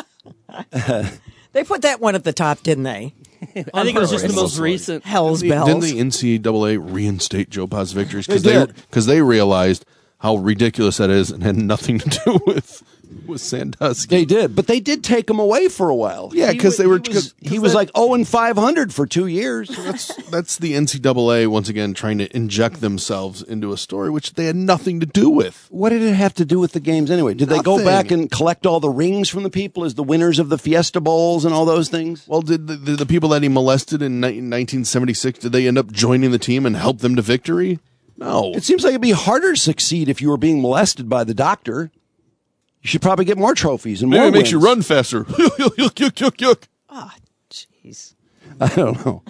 They put that one at the top, didn't they? I think it was just the most recent. Hell's Didn't bells. the N C double A reinstate Joe Pa's victories? Because They they, did. because they realized how ridiculous that is and had nothing to do with with Sandusky. They did, but they did take him away for a while. Yeah, He 'cause wa- they were- He was, 'cause- he 'cause was that- like oh and five hundred for two years. That's that's the N C double A once again trying to inject themselves into a story which they had nothing to do with. What did it have to do with the games anyway? Did they go Nothing. back and collect all the rings from the people as the winners of the Fiesta Bowls and all those things? Well, did the, the, the people that he molested in ni- nineteen seventy-six, did they end up joining the team and help them to victory? No. It seems like it'd be harder to succeed if you were being molested by the doctor. You should probably get more trophies and Maybe more it makes you wins. run faster. Yuck, yuck, yuck, yuck, yuck. Ah, jeez. I don't know.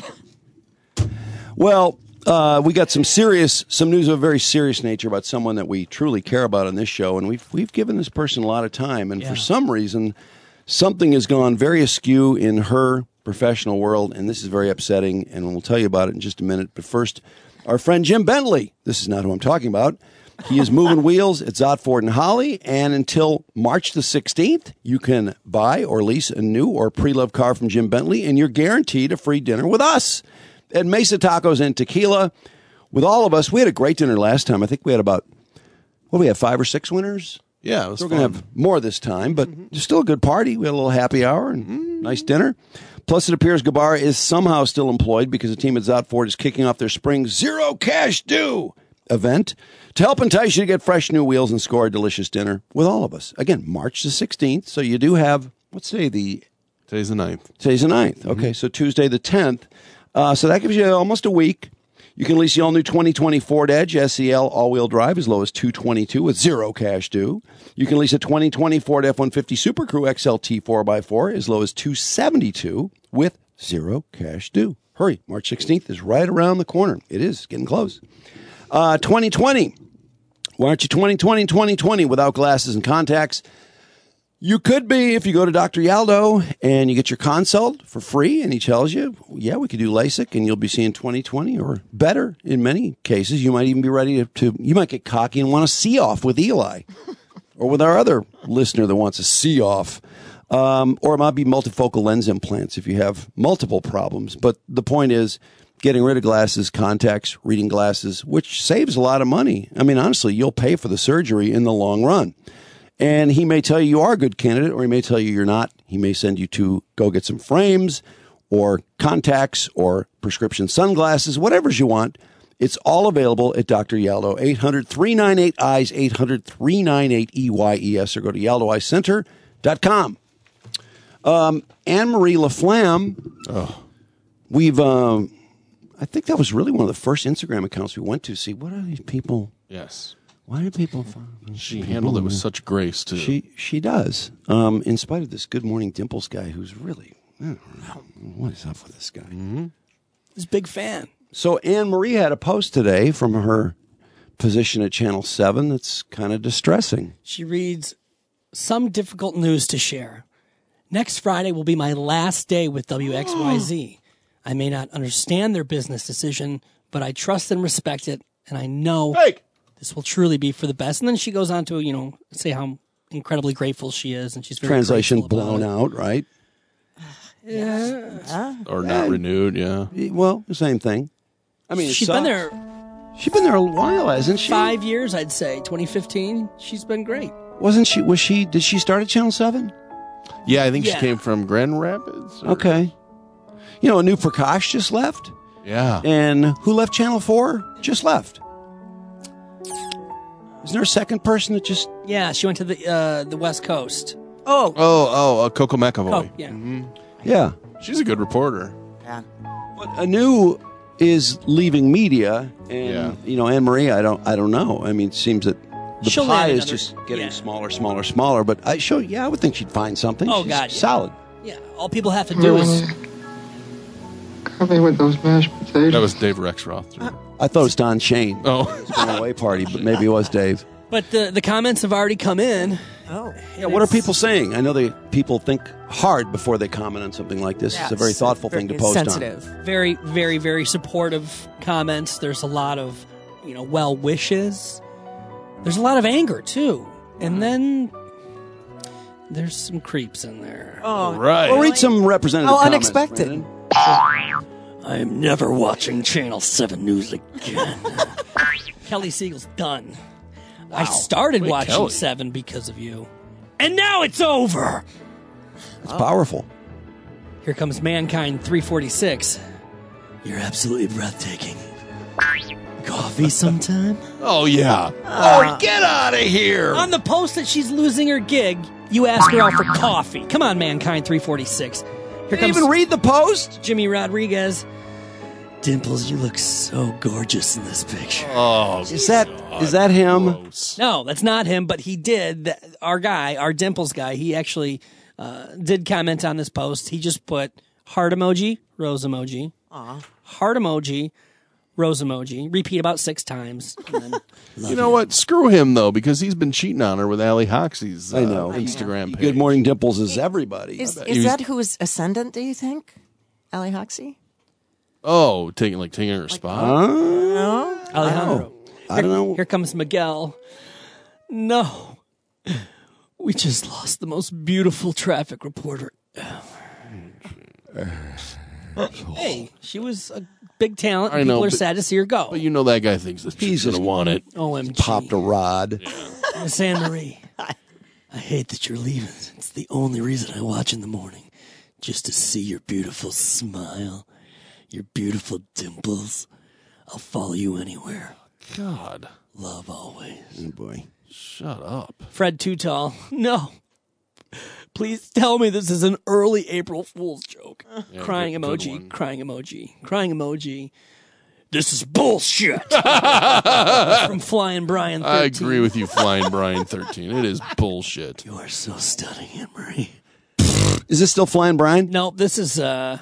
Well, uh, we got some serious, some news of a very serious nature about someone that we truly care about on this show, and we've we've given this person a lot of time, and Yeah. for some reason, something has gone very askew in her professional world, and this is very upsetting, and we'll tell you about it in just a minute. But first, our friend Jim Bentley. This is not who I'm talking about. He is moving wheels at Zott Ford and Holly, and until March the sixteenth, you can buy or lease a new or pre-loved car from Jim Bentley, and you're guaranteed a free dinner with us at Mesa Tacos and Tequila. With all of us, we had a great dinner last time. I think we had about, what do we have, five or six winners? Yeah, it was So we're going to have more this time, but it's still a good party. We had a little happy hour and nice dinner. Plus, it appears Gabar is somehow still employed because the team at Zott Ford is kicking off their spring Zero Cash Due event to help entice you to get fresh new wheels and score a delicious dinner with all of us. Again, March the sixteenth. So you do have, let's say the... Today's the ninth. Today's the ninth. Okay, so Tuesday the tenth. Uh, so that gives you almost a week. You can lease the all-new twenty twenty Ford Edge S E L all-wheel drive as low as two hundred twenty-two dollars with zero cash due. You can lease a twenty twenty Ford F one fifty Super Crew X L T four by four as low as two hundred seventy-two dollars with zero cash due. Hurry, March sixteenth is right around the corner. It is getting close. Uh, twenty twenty. Why aren't you twenty twenty twenty twenty without glasses and contacts? You could be if you go to Doctor Yaldo and you get your consult for free and he tells you, yeah, we could do LASIK and you'll be seeing twenty twenty or better in many cases. You might even be ready to, to you might get cocky and want to see off with Eli or with our other listener that wants to see off. Um, or it might be multifocal lens implants if you have multiple problems. But the point is getting rid of glasses, contacts, reading glasses, which saves a lot of money. I mean, honestly, you'll pay for the surgery in the long run. And he may tell you you are a good candidate, or he may tell you you're not. He may send you to go get some frames or contacts or prescription sunglasses, whatever's you want. It's all available at Doctor Yaldo, eight hundred, three nine eight, E Y E S, eight hundred, three nine eight, E Y E S, or go to yaldo eye center dot com. Um, Anne-Marie LaFlamme, oh. we've, um, I think that was really one of the first Instagram accounts we went to see. What are these people? Yes. Why do people... She handled it with such grace, too. She she does. Um, in spite of this Good Morning Dimples guy who's really... I don't know, what is up with this guy? Mm-hmm. He's a big fan. So Anne-Marie had a post today from her position at Channel seven that's kind of distressing. She reads, some difficult news to share. Next Friday will be my last day with W X Y Z. I may not understand their business decision, but I trust and respect it, and I know Fake. this will truly be for the best. And then she goes on to, you know, say how incredibly grateful she is, and she's very Translation grateful about blown it. out, right? Yeah. Or not renewed, yeah. Well, the same thing. I mean, it She's been sucks. there She's been there a while, hasn't she? five years, I'd say. twenty fifteen, she's been great. Wasn't she? Was she? Did she start at Channel Seven? Yeah, I think Yeah. she came from Grand Rapids. or- Okay. You know, Anu Prakash just left, Yeah. and who left Channel Four? Just left. Isn't there a second person that just? Yeah, she went to the uh, the West Coast. Oh, Oh, oh, uh, Coco McAvoy. Oh, yeah. Yeah. She's a good reporter. yeah. But Anu is leaving media, and Yeah. you know, Anne Marie. I don't. I don't know. I mean, it seems that the She'll pie land is another- just getting yeah. smaller, smaller, smaller. But I show. Yeah, I would think she'd find something. Oh, She's God, yeah. solid. Yeah, all people have to do is Cut me with those mashed potatoes. That was Dave Rexroth. too. I thought it was Don Shane. Oh. It's going away party, but maybe it was Dave. But the the comments have already come in. Oh. Yeah, what are people saying? I know they people think hard before they comment on something like this. It's a very Yes, thoughtful thing to very post sensitive. Very, very, very supportive comments. There's a lot of, you know, well wishes. There's a lot of anger too, and then there's some creeps in there. Oh, Right. on. Well, read some representative How comments, unexpected. Brandon. I'm never watching Channel seven News again. Kelly Siegel's done. I started Wait, watching Kelly. seven because of you. And now it's over. It's powerful. Here comes Mankind three forty-six. You're absolutely breathtaking. Coffee sometime? Oh, yeah. Oh, get out of here! On the post that she's losing her gig, you ask her out for coffee. Come on, Mankind three forty-six. Here Did you even read the post? Jimmy Rodriguez. Dimples, you look so gorgeous in this picture. Oh, Is that is that him? No, that's not him, but he did. Th- Our guy, our Dimples guy, he actually uh, did comment on this post. He just put heart emoji, rose emoji, heart emoji, rose emoji, repeat about six times. And then, You know what? Screw him, though, because he's been cheating on her with Allie Hoxie's uh, I know. Instagram page. Good Morning Dimples is everybody. Is, He is was- that who's ascendant, do you think? Allie Hoxie? Oh, taking like taking her spot. No? Alejandro. I don't know. Here comes Miguel. No. We just lost the most beautiful traffic reporter ever. Hey, she was a big talent. I People know, are but- sad to see her go. But you know that guy thinks that He's she's gonna just- want it. O M G. Popped a rod. Miss Anne Marie, I hate that you're leaving. It's the only reason I watch in the morning. Just to see your beautiful smile, your beautiful dimples. I'll follow you anywhere. God, Love always. Oh boy. shut up. Fred Too Tall. No. Please tell me this is an early April Fool's joke. Yeah, crying good- good emoji, one. crying emoji, crying emoji. This is bullshit. From Flying Brian thirteen. I agree with you, Flying Brian thirteen. It is bullshit. You are so stunning, Anne Marie. Is this still Flying Brian? No, this is uh,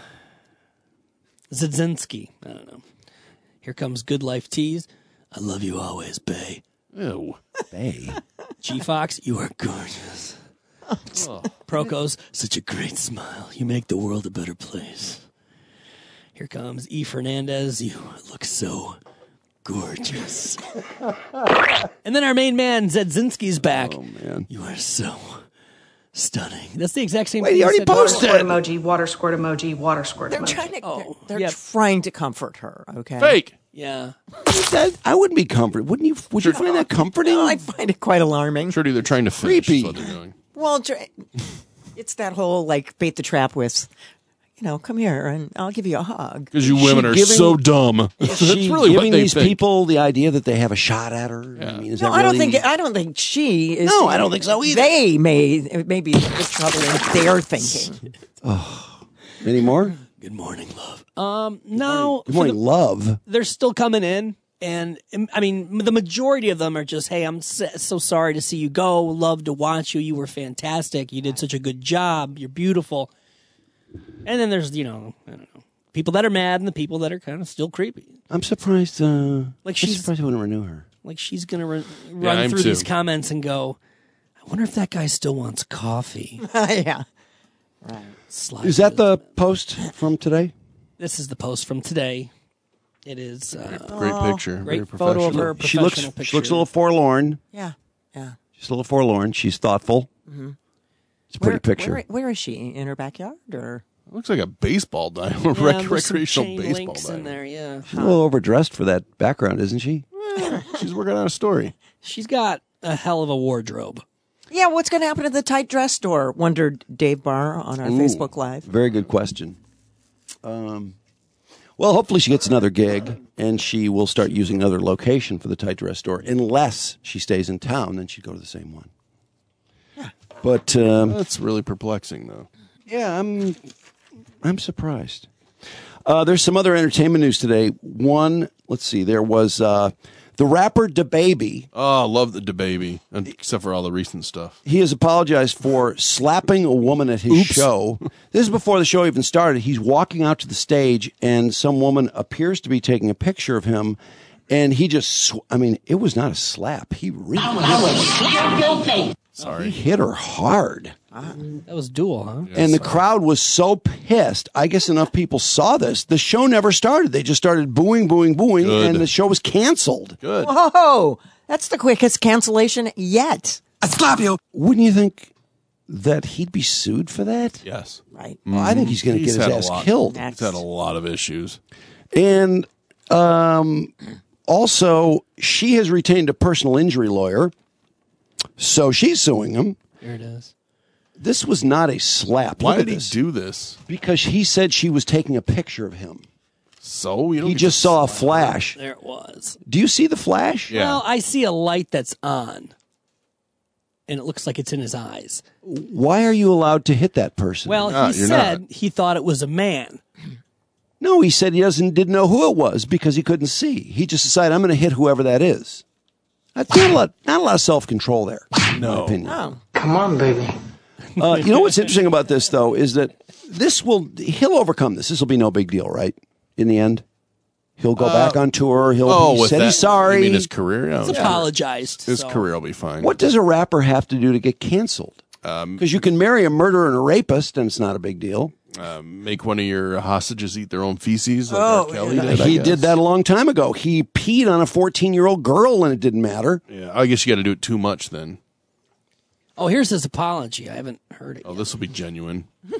Zadzinski. I don't know. Here comes Good Life Tease. I love you always, Bay. Ew. Bay. G Fox, you are gorgeous. Oh. Procos, such a great smile. You make the world a better place. Here comes E. Fernandez. You look so gorgeous. And then our main man, Zadzinski's back. Oh man. You are so stunning. That's the exact same Wait, thing he already said posted. before. Squirt emoji, water squirt emoji, water squirt They're emoji. trying to, Oh, they're, they're yeah. trying to comfort her, okay? Fake. Yeah. That, I wouldn't be comforted. Wouldn't you? Would you find that comforting? No, I find it quite alarming. Trudy, they're trying to finish. Creepy. Is what they're doing. Well, dr- it's that whole, like, bait the trap with, you know, come here and I'll give you a hug. Because you Is she women are giving- so dumb. Is That's she really what giving they these think. people the idea that they have a shot at her? Yeah. I mean, is No, that I don't really- think I don't think she is. No, I don't think so either. They may maybe the trouble in their thinking. Any more? Good morning, love. Um, no. Good for morning, the- love. they're still coming in. And um, I mean, the majority of them are just, hey, I'm so, so sorry to see you go. Love to watch you. You were fantastic. You did such a good job. You're beautiful. And then there's, you know, I don't know, people that are mad and the people that are kind of still creepy. I'm surprised. Uh, Like I'm she's- surprised I wouldn't renew her. Like she's going to re- run I'm through too. these comments and go, I wonder if that guy still wants coffee. Yeah. Right. Slide Is that the post from today? This is the post from today. It is uh, Great picture. Great Very photo of professional. her. She looks. professional picture. She looks a little forlorn. Yeah, yeah. She's a little forlorn. She's thoughtful. Mm-hmm. It's a pretty where, picture. Where, where is she? In her backyard, or Looks like a baseball diamond, Yeah, rec- there's some recreational chain baseball links in diamond. there. Yeah, She's a little overdressed for that background, isn't she? She's working on a story. she's got a hell of a wardrobe. yeah? What's going to happen to the tight dress store? Wondered Dave Barr on our Ooh, Facebook Live. Very good question. Um, well, hopefully she gets another gig and she will start using another location for the tight dress store, unless she stays in town. Then she'd go to the same one. Yeah. But um, That's really perplexing, though. yeah, I'm I'm surprised. Uh, there's some other entertainment news today. One, let's see, there was uh, the rapper DaBaby. Oh, I love the DaBaby, except for all the recent stuff. He has apologized for slapping a woman at his Oops. show. This is before the show even started. He's walking out to the stage, and some woman appears to be taking a picture of him, and he just, sw- I mean, it was not a slap. He really I will slap your face. He hit her hard. That was dual, huh? And the crowd was so pissed. I guess enough people saw this. The show never started. They just started booing, booing, booing, Good. and the show was canceled. Good. Whoa, that's the quickest cancellation yet. I slap you. Wouldn't you think that he'd be sued for that? Yes. Right. Well, I think he's going to get his had a ass lot- killed. He's had a lot of issues. And um, also, she has retained a personal injury lawyer, so she's suing him. Here it is. This was not a slap. Why Look at did he this. do this? Because he said she was taking a picture of him. So you don't He get just to saw a slap flash. There it was. Do you see the flash? Yeah. Well, I see a light that's on, and it looks like it's in his eyes. Why are you allowed to hit that person? Well, No, he you're said not. he thought it was a man. No, he said he doesn't didn't know who it was because he couldn't see. He just decided, I'm going to hit whoever that is. That's not a lot, not a lot of self-control there, in my opinion. Oh, Come on, baby. Uh, you know what's interesting about this, though, is that this will, he'll overcome this. This will be no big deal, right? In the end, he'll go Uh, back on tour. He'll Oh, he with said that, he's sorry. You mean his career? No, He's apologized. His so- career will be fine. What does a rapper have to do to get canceled? Um, Because you can marry a murderer and a rapist, and it's not a big deal. uh, make one of your hostages eat their own feces, like Oh, R. Kelly yeah. did. I he guess. did that a long time ago. He peed on a fourteen-year-old girl, and it didn't matter. Yeah, I guess you got to do it too much then. Oh, here's his apology. I haven't heard it Oh, yet. this will be genuine.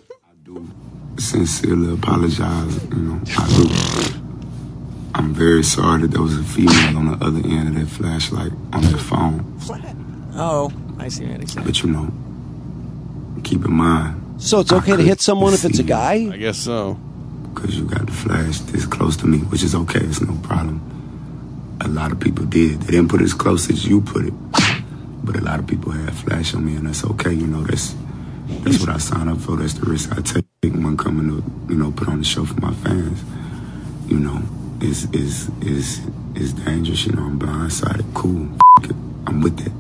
Sincerely apologize. You know, I do. I'm very sorry that there was a female on the other end of that flashlight on that phone. oh, I see what he's saying. But you know, keep in mind. So it's okay to hit someone if it's a guy? I guess so. Because you got the flash this close to me, which is okay. It's no problem. A lot of people did. They didn't put it as close as you put it. But a lot of people had flash on me, and that's okay. You know, that's that's what I signed up for. That's the risk I take when coming to, you know, put on the show for my fans. You know, is is is is dangerous. You know, I'm blindsided. Cool. F- it. I'm with that.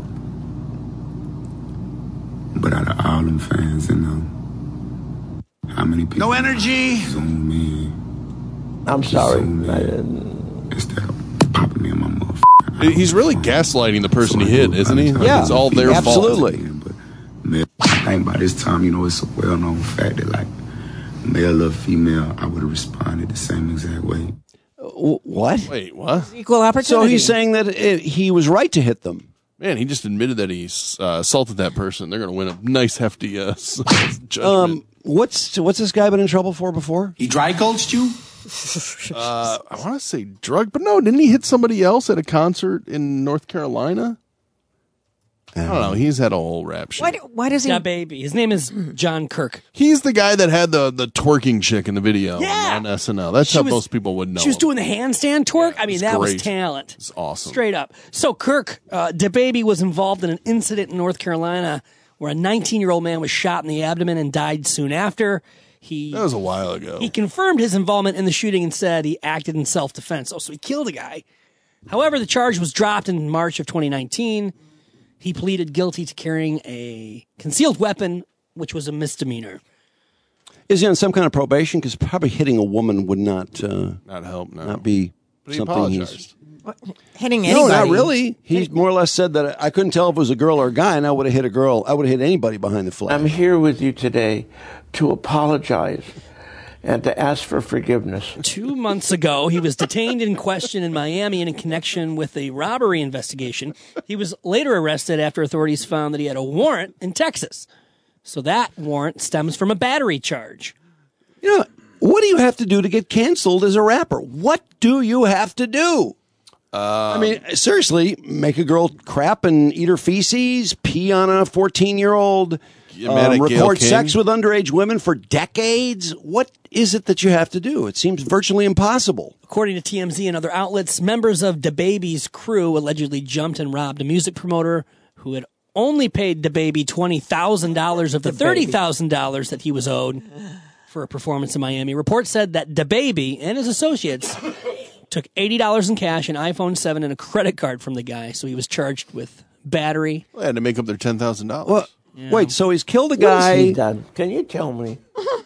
But out of all them fans, you know, how many people? No energy. Zoom in. I'm sorry. Zoom I in. didn't. Instead of popping me in my motherfucker. He's really gaslighting the person he hit, isn't he? Like, Yeah, it's all their absolutely. fault. But man, I think by this time, you know, it's a well-known fact that like male or female, I would have responded the same exact way. W- What? Wait, what? Equal opportunity. So he's saying that it, he was right to hit them. Man, he just admitted that he uh, assaulted that person. They're going to win a nice, hefty uh, judgment. Um, what's what's this guy been in trouble for before? He dry coached you? Uh, I want to say drug, but no, didn't he hit somebody else at a concert in North Carolina? I don't know. He's had a whole rap sheet. Why, do, why does he? Yeah, baby. His name is John Kirk. He's the guy that had the, the twerking chick in the video Yeah. on S N L. That's She how was- most people would know. She was him. doing the handstand twerk. I mean, it's that was great. talent. It's awesome. Straight up. So Kirk, uh, DaBaby was involved in an incident in North Carolina where a nineteen-year-old man was shot in the abdomen and died soon after. He That was a while ago. he confirmed his involvement in the shooting and said he acted in self-defense. Oh, so he killed a guy. However, the charge was dropped in March of twenty nineteen. He pleaded guilty to carrying a concealed weapon, which was a misdemeanor. Is he on some kind of probation? Because probably hitting a woman would not uh, Not help, no. not be But he something apologized. he's. Hitting No, anybody. not really. He more or less said that I couldn't tell if it was a girl or a guy, and I would have hit a girl. I would have hit anybody behind the flag. I'm here with you today to apologize and to ask for forgiveness. Two months ago, he was detained and questioned in Miami in connection with a robbery investigation. He was later arrested after authorities found that he had a warrant in Texas. So that warrant stems from a battery charge. You know, what do you have to do to get canceled as a rapper? What do you have to do? I mean, seriously, make a girl crap and eat her feces, pee on a fourteen-year-old, You mad um, at Gayle record King? sex with underage women for decades? What is it that you have to do? It seems virtually impossible. According to T M Z and other outlets, members of DaBaby's crew allegedly jumped and robbed a music promoter who had only paid DaBaby twenty thousand dollars of the thirty thousand dollars that he was owed for a performance in Miami. Reports said that DaBaby and his associates took eighty dollars in cash, an iPhone seven, and a credit card from the guy, so he was charged with battery. Well, they had to make up their ten thousand dollars. Well, Yeah. wait, so he's killed a What has guy, he done? Can you tell me?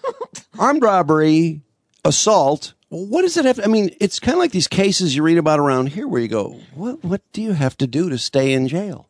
armed robbery, assault. Well, what does it have? I mean, it's kind of like these cases you read about around here where you go, what, what do you have to do to stay in jail?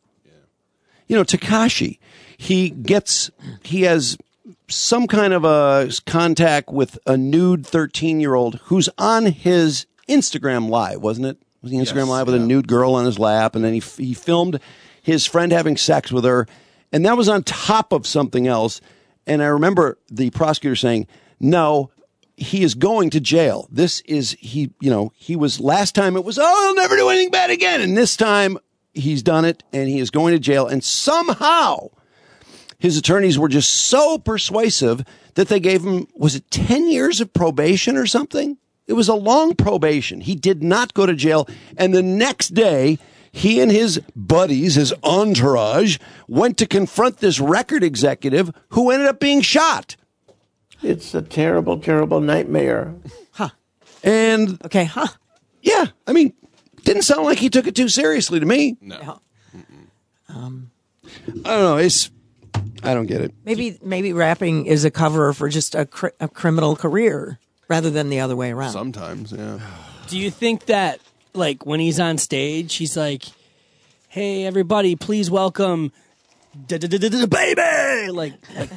You know, Tekashi, he gets, he has some kind of a contact with a nude thirteen-year-old who's on his Instagram Live, wasn't it? Was he Instagram Yes, Live with yeah. a nude girl on his lap, and then he he filmed his friend having sex with her, and that was on top of something else. And I remember the prosecutor saying, no, he is going to jail. This is, he, you know, he was, last time it was, oh, he'll never do anything bad again. And this time he's done it, and he is going to jail. And somehow his attorneys were just so persuasive that they gave him, was it ten years of probation or something? It was a long probation. He did not go to jail. And the next day, he and his buddies, his entourage, went to confront this record executive who ended up being shot. It's a terrible, terrible nightmare. Huh. And Okay, huh. yeah, I mean, didn't sound like he took it too seriously to me. No. Um, I don't know. It's, I don't get it. maybe maybe rapping is a cover for just a, cr- a criminal career rather than the other way around. Sometimes, yeah. Do you think that, like, when he's on stage, he's like, hey, everybody, please welcome DaBaby! Like,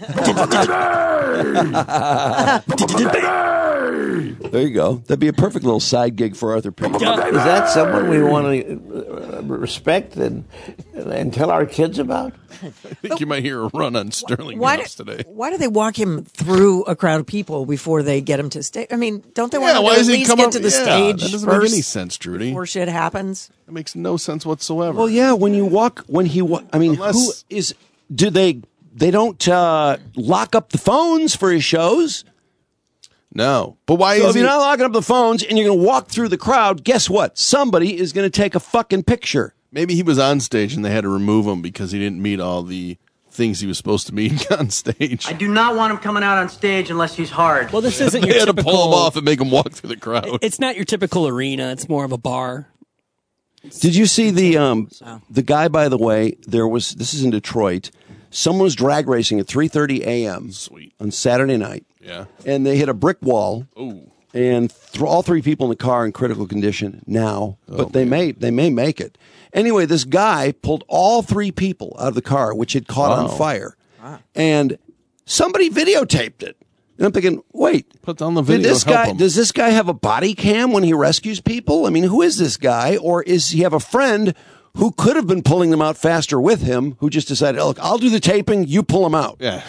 There you go. That'd be a perfect little side gig for Arthur P. Is that someone we want to uh, respect and and tell our kids about? I think you might hear a run on Sterling Why Moss do, today. why do they walk him through a crowd of people before they get him to stage? I mean, don't they want Yeah, him why to at doesn't he least come get up? to the Yeah, stage that doesn't first make any sense, Trudy. before shit happens? It makes no sense whatsoever. Well, yeah, when you walk, when he, wa- I mean, Unless- who is, do they, they don't uh, lock up the phones for his shows? No. But why So is if he... you're not locking up the phones and you're going to walk through the crowd, guess what? Somebody is going to take a fucking picture. Maybe he was on stage and they had to remove him because he didn't meet all the things he was supposed to meet on stage. I do not want him coming out on stage unless he's hard. well, this isn't They your had to typical... pull him off and make him walk through the crowd. It's not your typical arena. It's more of a bar. Did you see the um the guy? By the way, there was. This is in Detroit. Someone was drag racing at three thirty a.m. Sweet. on Saturday night. Yeah. And they hit a brick wall. Ooh. And th- all three people in the car in critical condition now, but they may they may make it. Anyway, this guy pulled all three people out of the car, which had caught Wow. on fire, and somebody videotaped it. And I'm thinking, wait, Put down the did video. this help guy him. does this guy have a body cam when he rescues people? I mean, who is this guy, or is he have a friend who could have been pulling them out faster with him, who just decided, look, I'll do the taping, you pull them out. Yeah.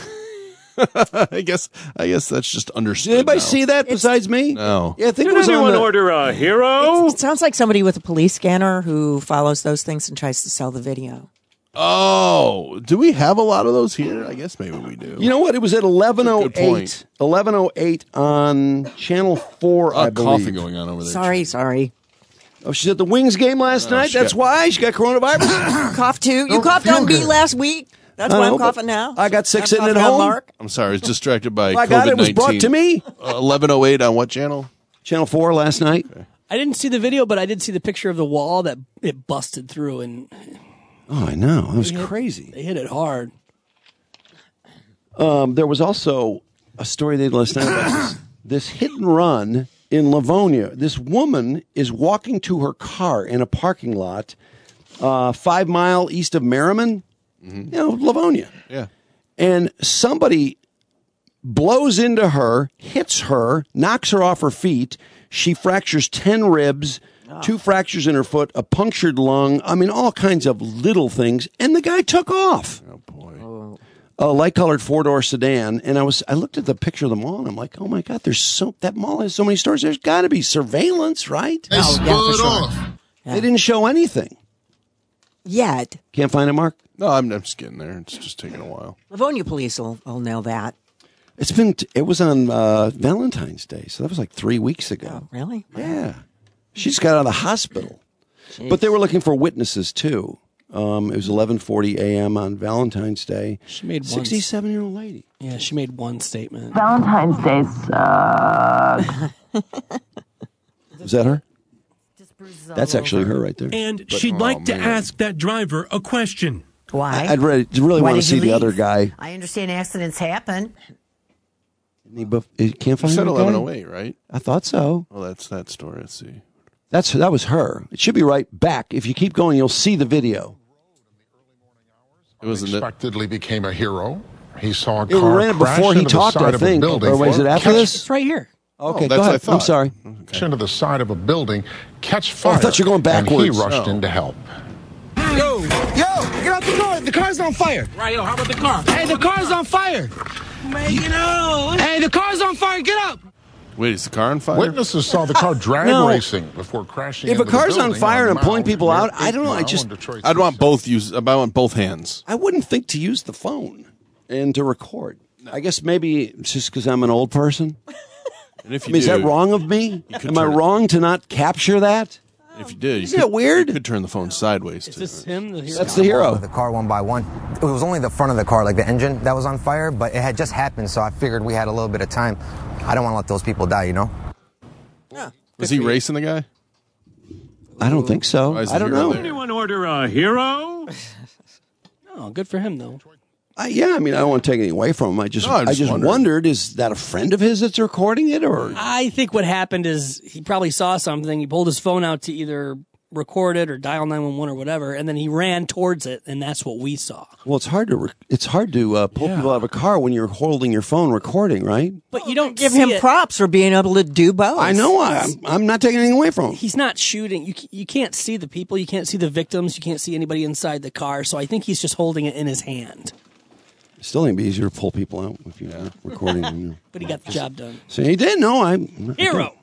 I guess I guess that's just understood. Did anybody now. see that besides me? No. Yeah, I think it was on the, order a hero? It sounds like somebody with a police scanner who follows those things and tries to sell the video. Oh, do we have a lot of those here? I guess maybe we do. You know what? It was at eleven oh Good eight. point. eleven oh eight on Channel four, I A lot of believe. coughing going on over there. Sorry, sorry. Oh, she's at the Wings game last No, night? she That's got- why? She got coronavirus? Cough too. You Don't coughed feel on me good. last week. That's I why know, I'm but coughing now. I got sick I'm sitting at coughing on home. Mark. I'm sorry, I was distracted by I got it. It was COVID brought nineteen. to me. Uh, eleven oh eight on what channel? Channel four last night. I didn't see the video, but I did see the picture of the wall that it busted through, and Oh, I know. It was They hit- crazy. they hit it hard. Um, there was also a story they did last night about this, this hit and run in Livonia. This woman is walking to her car in a parking lot, uh, five mile east of Merriman, mm-hmm. you know, Livonia. Yeah. And somebody blows into her, hits her, knocks her off her feet. She fractures ten ribs, oh. two fractures in her foot, a punctured lung. I mean, all kinds of little things. And the guy took off. Oh, boy. Oh. A light-colored four-door sedan. And I was, I looked at the picture of the mall, and I'm like, oh, my God, there's so, that mall has so many stores. There's got to be surveillance, right? They oh, split yeah, for sure. off. Yeah. They didn't show anything. Yet. Can't find it, Mark? No, I'm, I'm just getting there. It's just taking a while. Livonia police will, will know that. It's been, it was on uh, Valentine's Day, so that was like three weeks ago. Oh, really? Yeah. She just got out of the hospital. Jeez. But they were looking for witnesses, too. Um, it was eleven forty a.m. on Valentine's Day. She made one. sixty-seven-year-old lady. Yeah, she made one statement. Valentine's Day sucks. Is that her? That's actually her right there. And but, she'd oh, like to man. ask that driver a question. Why? I'd really, really Why want to did you see the leave? other guy. I understand accidents happen. He, buff- he can't You find said the eleven guy? oh eight, right? I thought so. Well, that's that story. Let's see. That's That was her. It should be right back. If you keep going, you'll see the video. It was unexpectedly became a hero. He saw a It car ran crash before he into the talked, side I of a think. building. Or was it after Catch- this? It's right here. Okay, Oh, go that's ahead. what I I'm thought. sorry. Crashed into the side of a building, catch fire. Oh, I thought you were going And he backwards. rushed Oh. in to help. Yo, yo, get out the car. The car's on fire. Right, yo, how about the car? Hey, the car's on fire. Make it out. Hey, the car's on fire. Get up. Wait, is the car on fire? Witnesses saw the car drag No. racing before crashing If into a car's the on building fire and I'm pulling Mile people near out, I don't know. I eight just, Mile on Detroit I'd want both use. I want both hands. I wouldn't think to use the phone and to record. I guess maybe it's just because I'm an old person. And if I you mean, is do, that wrong of me? you could Am I turn it- wrong to not capture that? If you did, you Isn't could, it weird? You could turn the phone sideways. Is too. this him? The hero? That's the hero. The car one by one. It was only the front of the car, like the engine, that was on fire, but it had just happened, so I figured we had a little bit of time. I don't want to let those people die, you know? Was he racing the guy? I don't think so. Why is the I don't hero know. there? Anyone order a hero? Oh, good for him, though. I, yeah, I mean, I don't want to take anything away from him. I just, No, I'm I just just wondering. wondered: is that a friend of his that's recording it, or I think what happened is he probably saw something. He pulled his phone out to either record it or dial nine one one or whatever, and then he ran towards it, and that's what we saw. well, it's hard to re- it's hard to uh, pull people out of a car when you're holding your phone recording, right? But you don't Give see him it. props for being able to do both. I know. I, I'm, I'm not taking anything away from him. He's not shooting. You you can't see the people. You can't see the victims. You can't see anybody inside the car. So I think he's just holding it in his hand. Still, it'd be easier to pull people out if you're recording. You know. But he got the job done. So he did. No, I'm Hero.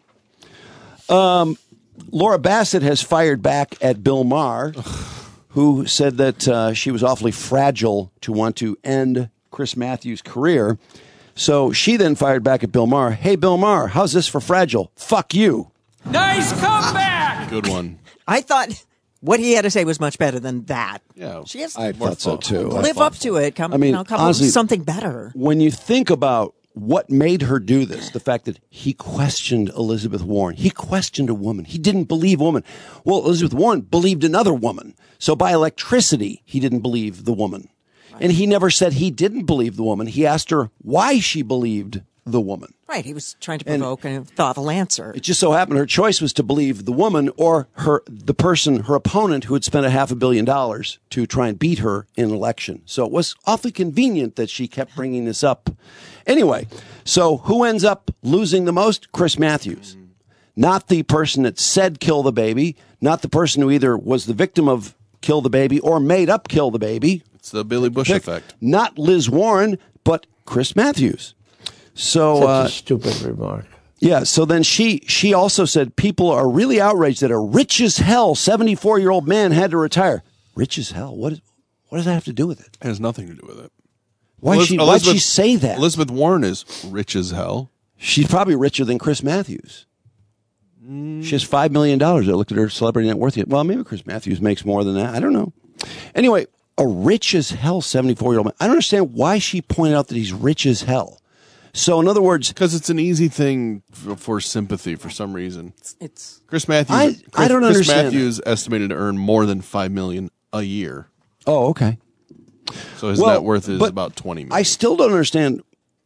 Um, Laura Bassett has fired back at Bill Maher, who said that uh, she was awfully fragile to want to end Chris Matthews' career. So she then fired back at Bill Maher. Hey, Bill Maher, how's this for fragile? Fuck you. Nice comeback. Good one. I thought what he had to say was much better than that. Yeah, She has I to thought so too. live up to it. Come, I mean, you know, come up honestly, with something better. When you think about what made her do this, the fact that he questioned Elizabeth Warren, he questioned a woman. He didn't believe a woman. Well, Elizabeth Warren believed another woman. So by electricity, he didn't believe the woman. And he never said he didn't believe the woman. He asked her why she believed the woman. Right. He was trying to provoke and, a thoughtful answer. It just so happened her choice was to believe the woman or her the person, her opponent, who had spent a half a billion dollars to try and beat her in an election. So it was awfully convenient that she kept bringing this up. Anyway, so who ends up losing the most? Chris Matthews. Not the person that said kill the baby, not the person who either was the victim of kill the baby or made up kill the baby. It's the Billy Bush Pick. effect. Not Liz Warren, but Chris Matthews. So Such uh, a stupid remark. yeah, so then she she also said people are really outraged that a rich as hell seventy-four-year-old man had to retire. Rich as hell? What, is, what does that have to do with it? It has nothing to do with it. Why Eliz- she, why'd she Elizabeth- say that? Elizabeth Warren is rich as hell. She's probably richer than Chris Matthews. She has five million dollars. I looked at her celebrity net worth. Well, maybe Chris Matthews makes more than that. I don't know. Anyway, a rich as hell seventy-four-year-old man. I don't understand why she pointed out that he's rich as hell. So, in other words, because it's an easy thing for, for sympathy for some reason. It's Chris Matthews. I- Chris, I don't Chris understand Matthews estimated to earn more than five million a year. Oh, okay. So his Well, net worth is but about twenty million. I still don't understand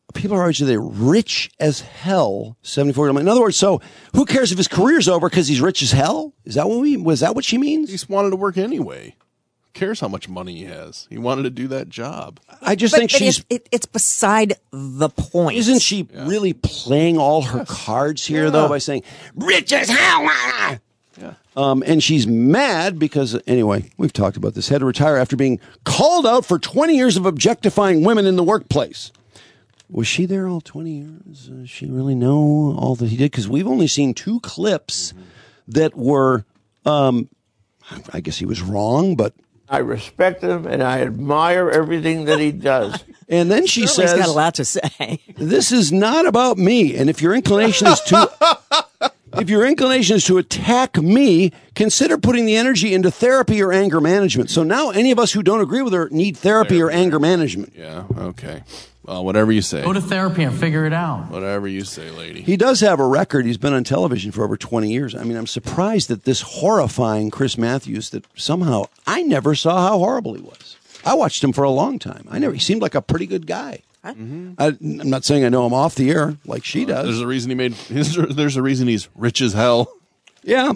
people are always they're rich as hell, seventy-four. In other words, so who cares if his career's over because he's rich as hell? Is that what we? Was that what she means? He just wanted to work anyway. Who cares how much money he has? He wanted to do that job. I just but, think but she's. It, it, it's beside the point. Isn't she yeah. really playing all her cards here yeah. though by saying rich as hell? Yeah. Um, and she's mad because anyway, we've talked about this. Had to retire after being called out for twenty years of objectifying women in the workplace. Was she there all twenty years? Does she really know all that he did? Because we've only seen two clips mm-hmm. that were, um, I guess he was wrong, but. I respect him and I admire everything that he does. And then she Certainly says, he's got a lot to say. This is not about me. And if your inclination is to, if your inclination is to attack me, consider putting the energy into therapy or anger management. So now any of us who don't agree with her need therapy, therapy. or anger management. Yeah. Okay. Well, whatever you say. Go to therapy and figure it out. Whatever you say, lady. He does have a record. He's been on television for over twenty years. I mean, I'm surprised that this horrifying Chris Matthews that somehow I never saw how horrible he was. I watched him for a long time. I never. He seemed like a pretty good guy. Mm-hmm. I, I'm not saying I know him off the air like she does. There's a reason he made. There's a reason he's rich as hell. Yeah.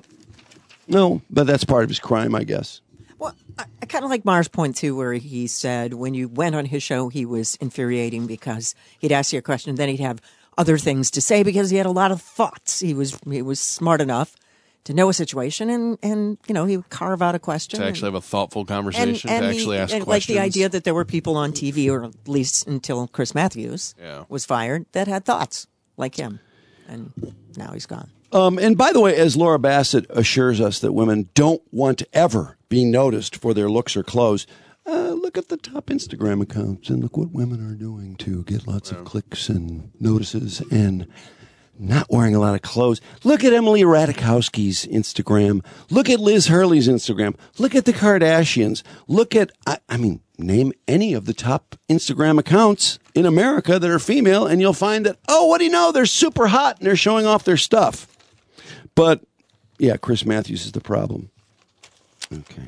No, but that's part of his crime, I guess. Well, I, I kind of like Mars' point, too, where he said when you went on his show, he was infuriating because he'd ask you a question, and then he'd have other things to say because he had a lot of thoughts. He was he was smart enough to know a situation, and, and you know, he would carve out a question. To actually and, have a thoughtful conversation, and, and to actually he, ask and questions. Like the idea that there were people on T V, or at least until Chris Matthews yeah. was fired, that had thoughts like him. And now he's gone. Um, and by the way, as Laura Bassett assures us that women don't want to ever be noticed for their looks or clothes, uh, look at the top Instagram accounts and look what women are doing to get lots yeah. of clicks and notices and not wearing a lot of clothes. Look at Emily Ratajkowski's Instagram. Look at Liz Hurley's Instagram. Look at the Kardashians. Look at, I, I mean, name any of the top Instagram accounts in America that are female, and you'll find that, oh, what do you know? They're super hot, and they're showing off their stuff. But, yeah, Chris Matthews is the problem. Okay.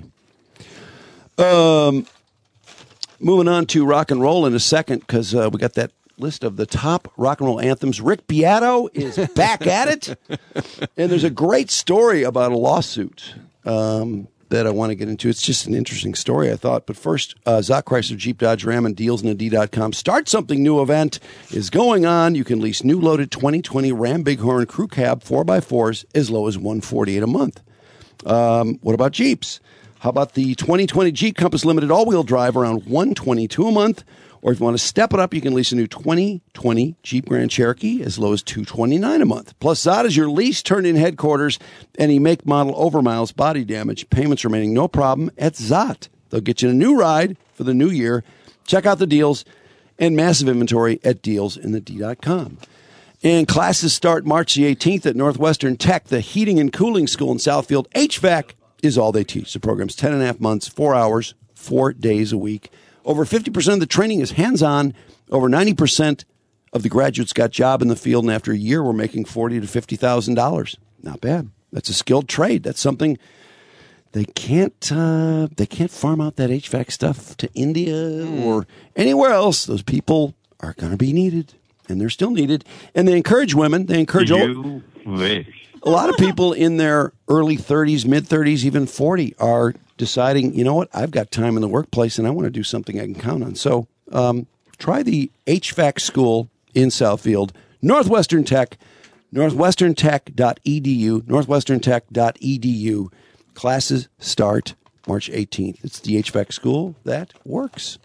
Um, moving on to rock and roll in a second, because uh, we got that list of the top rock and roll anthems. Rick Beato is back at it. And there's a great story about a lawsuit um, that I want to get into. It's just an interesting story, I thought. But first, uh, Zoc Chrysler Jeep Dodge Ram and deals n d dot com Start Something New event is going on. You can lease new loaded twenty twenty Ram Bighorn Crew Cab four by fours as low as one hundred forty-eight dollars a month. Um, what about Jeeps? How about the twenty twenty Jeep Compass Limited all-wheel drive around one hundred twenty-two dollars a month? Or if you want to step it up, you can lease a new twenty twenty Jeep Grand Cherokee as low as two hundred twenty-nine dollars a month. Plus, Zod is your lease turned-in headquarters. Any make, model, overmiles, body damage, payments remaining, no problem at Zot. They'll get you a new ride for the new year. Check out the deals and massive inventory at deals in the d dot com. And classes start March the eighteenth at Northwestern Tech, the heating and cooling school in Southfield. H V A C is all they teach. The program's ten and a half months, four hours, four days a week. Over fifty percent of the training is hands-on. Over ninety percent of the graduates got job in the field, and after a year, we're making forty thousand to fifty thousand dollars. Not bad. That's a skilled trade. That's something they can't uh, they can't farm out that H V A C stuff to India mm. or anywhere else. Those people are going to be needed, and they're still needed. And they encourage women. They encourage you wish. A lot of people in their early thirties, mid-thirties, even forty are deciding, you know what, I've got time in the workplace and I want to do something I can count on. So um, try the H V A C school in Southfield, Northwestern Tech, northwestern tech dot e d u, northwestern tech dot e d u. Classes start March eighteenth. It's the H V A C school that works.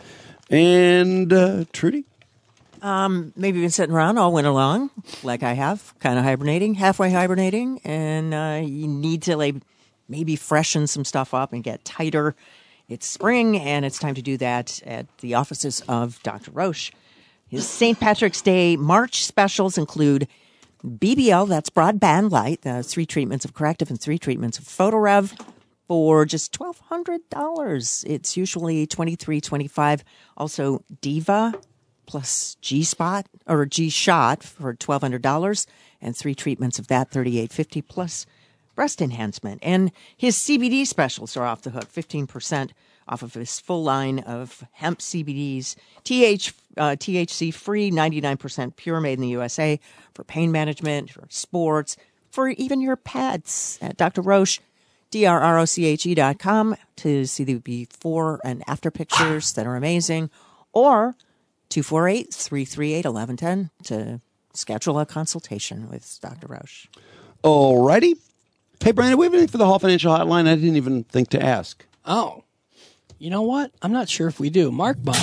And uh, Trudy? Um, maybe been sitting around all winter long, like I have, kind of hibernating, halfway hibernating, and uh, you need to like maybe freshen some stuff up and get tighter. It's spring, and it's time to do that at the offices of Doctor Roche. His Saint Patrick's Day March specials include B B L, that's Broadband Light, uh, three treatments of corrective and three treatments of Photorev for just twelve hundred dollars. It's usually twenty-three dollars and twenty-five cents. Also, Diva plus G-Spot or G-Shot for twelve hundred dollars and three treatments of that, thirty-eight fifty, plus breast enhancement. And his C B D specials are off the hook, fifteen percent off of his full line of hemp C B Ds, T H uh, T H C-free, ninety-nine percent pure, made in the U S A, for pain management, for sports, for even your pets. At Doctor Roche, D R R O C H E dot com to see the before and after pictures that are amazing, or two four eight, three three eight, one one one zero to schedule a consultation with Doctor Roche. All righty. Hey, Brandon, we have anything for the Hall Financial Hotline? I didn't even think to ask. Oh. You know what? I'm not sure if we do. Mark might.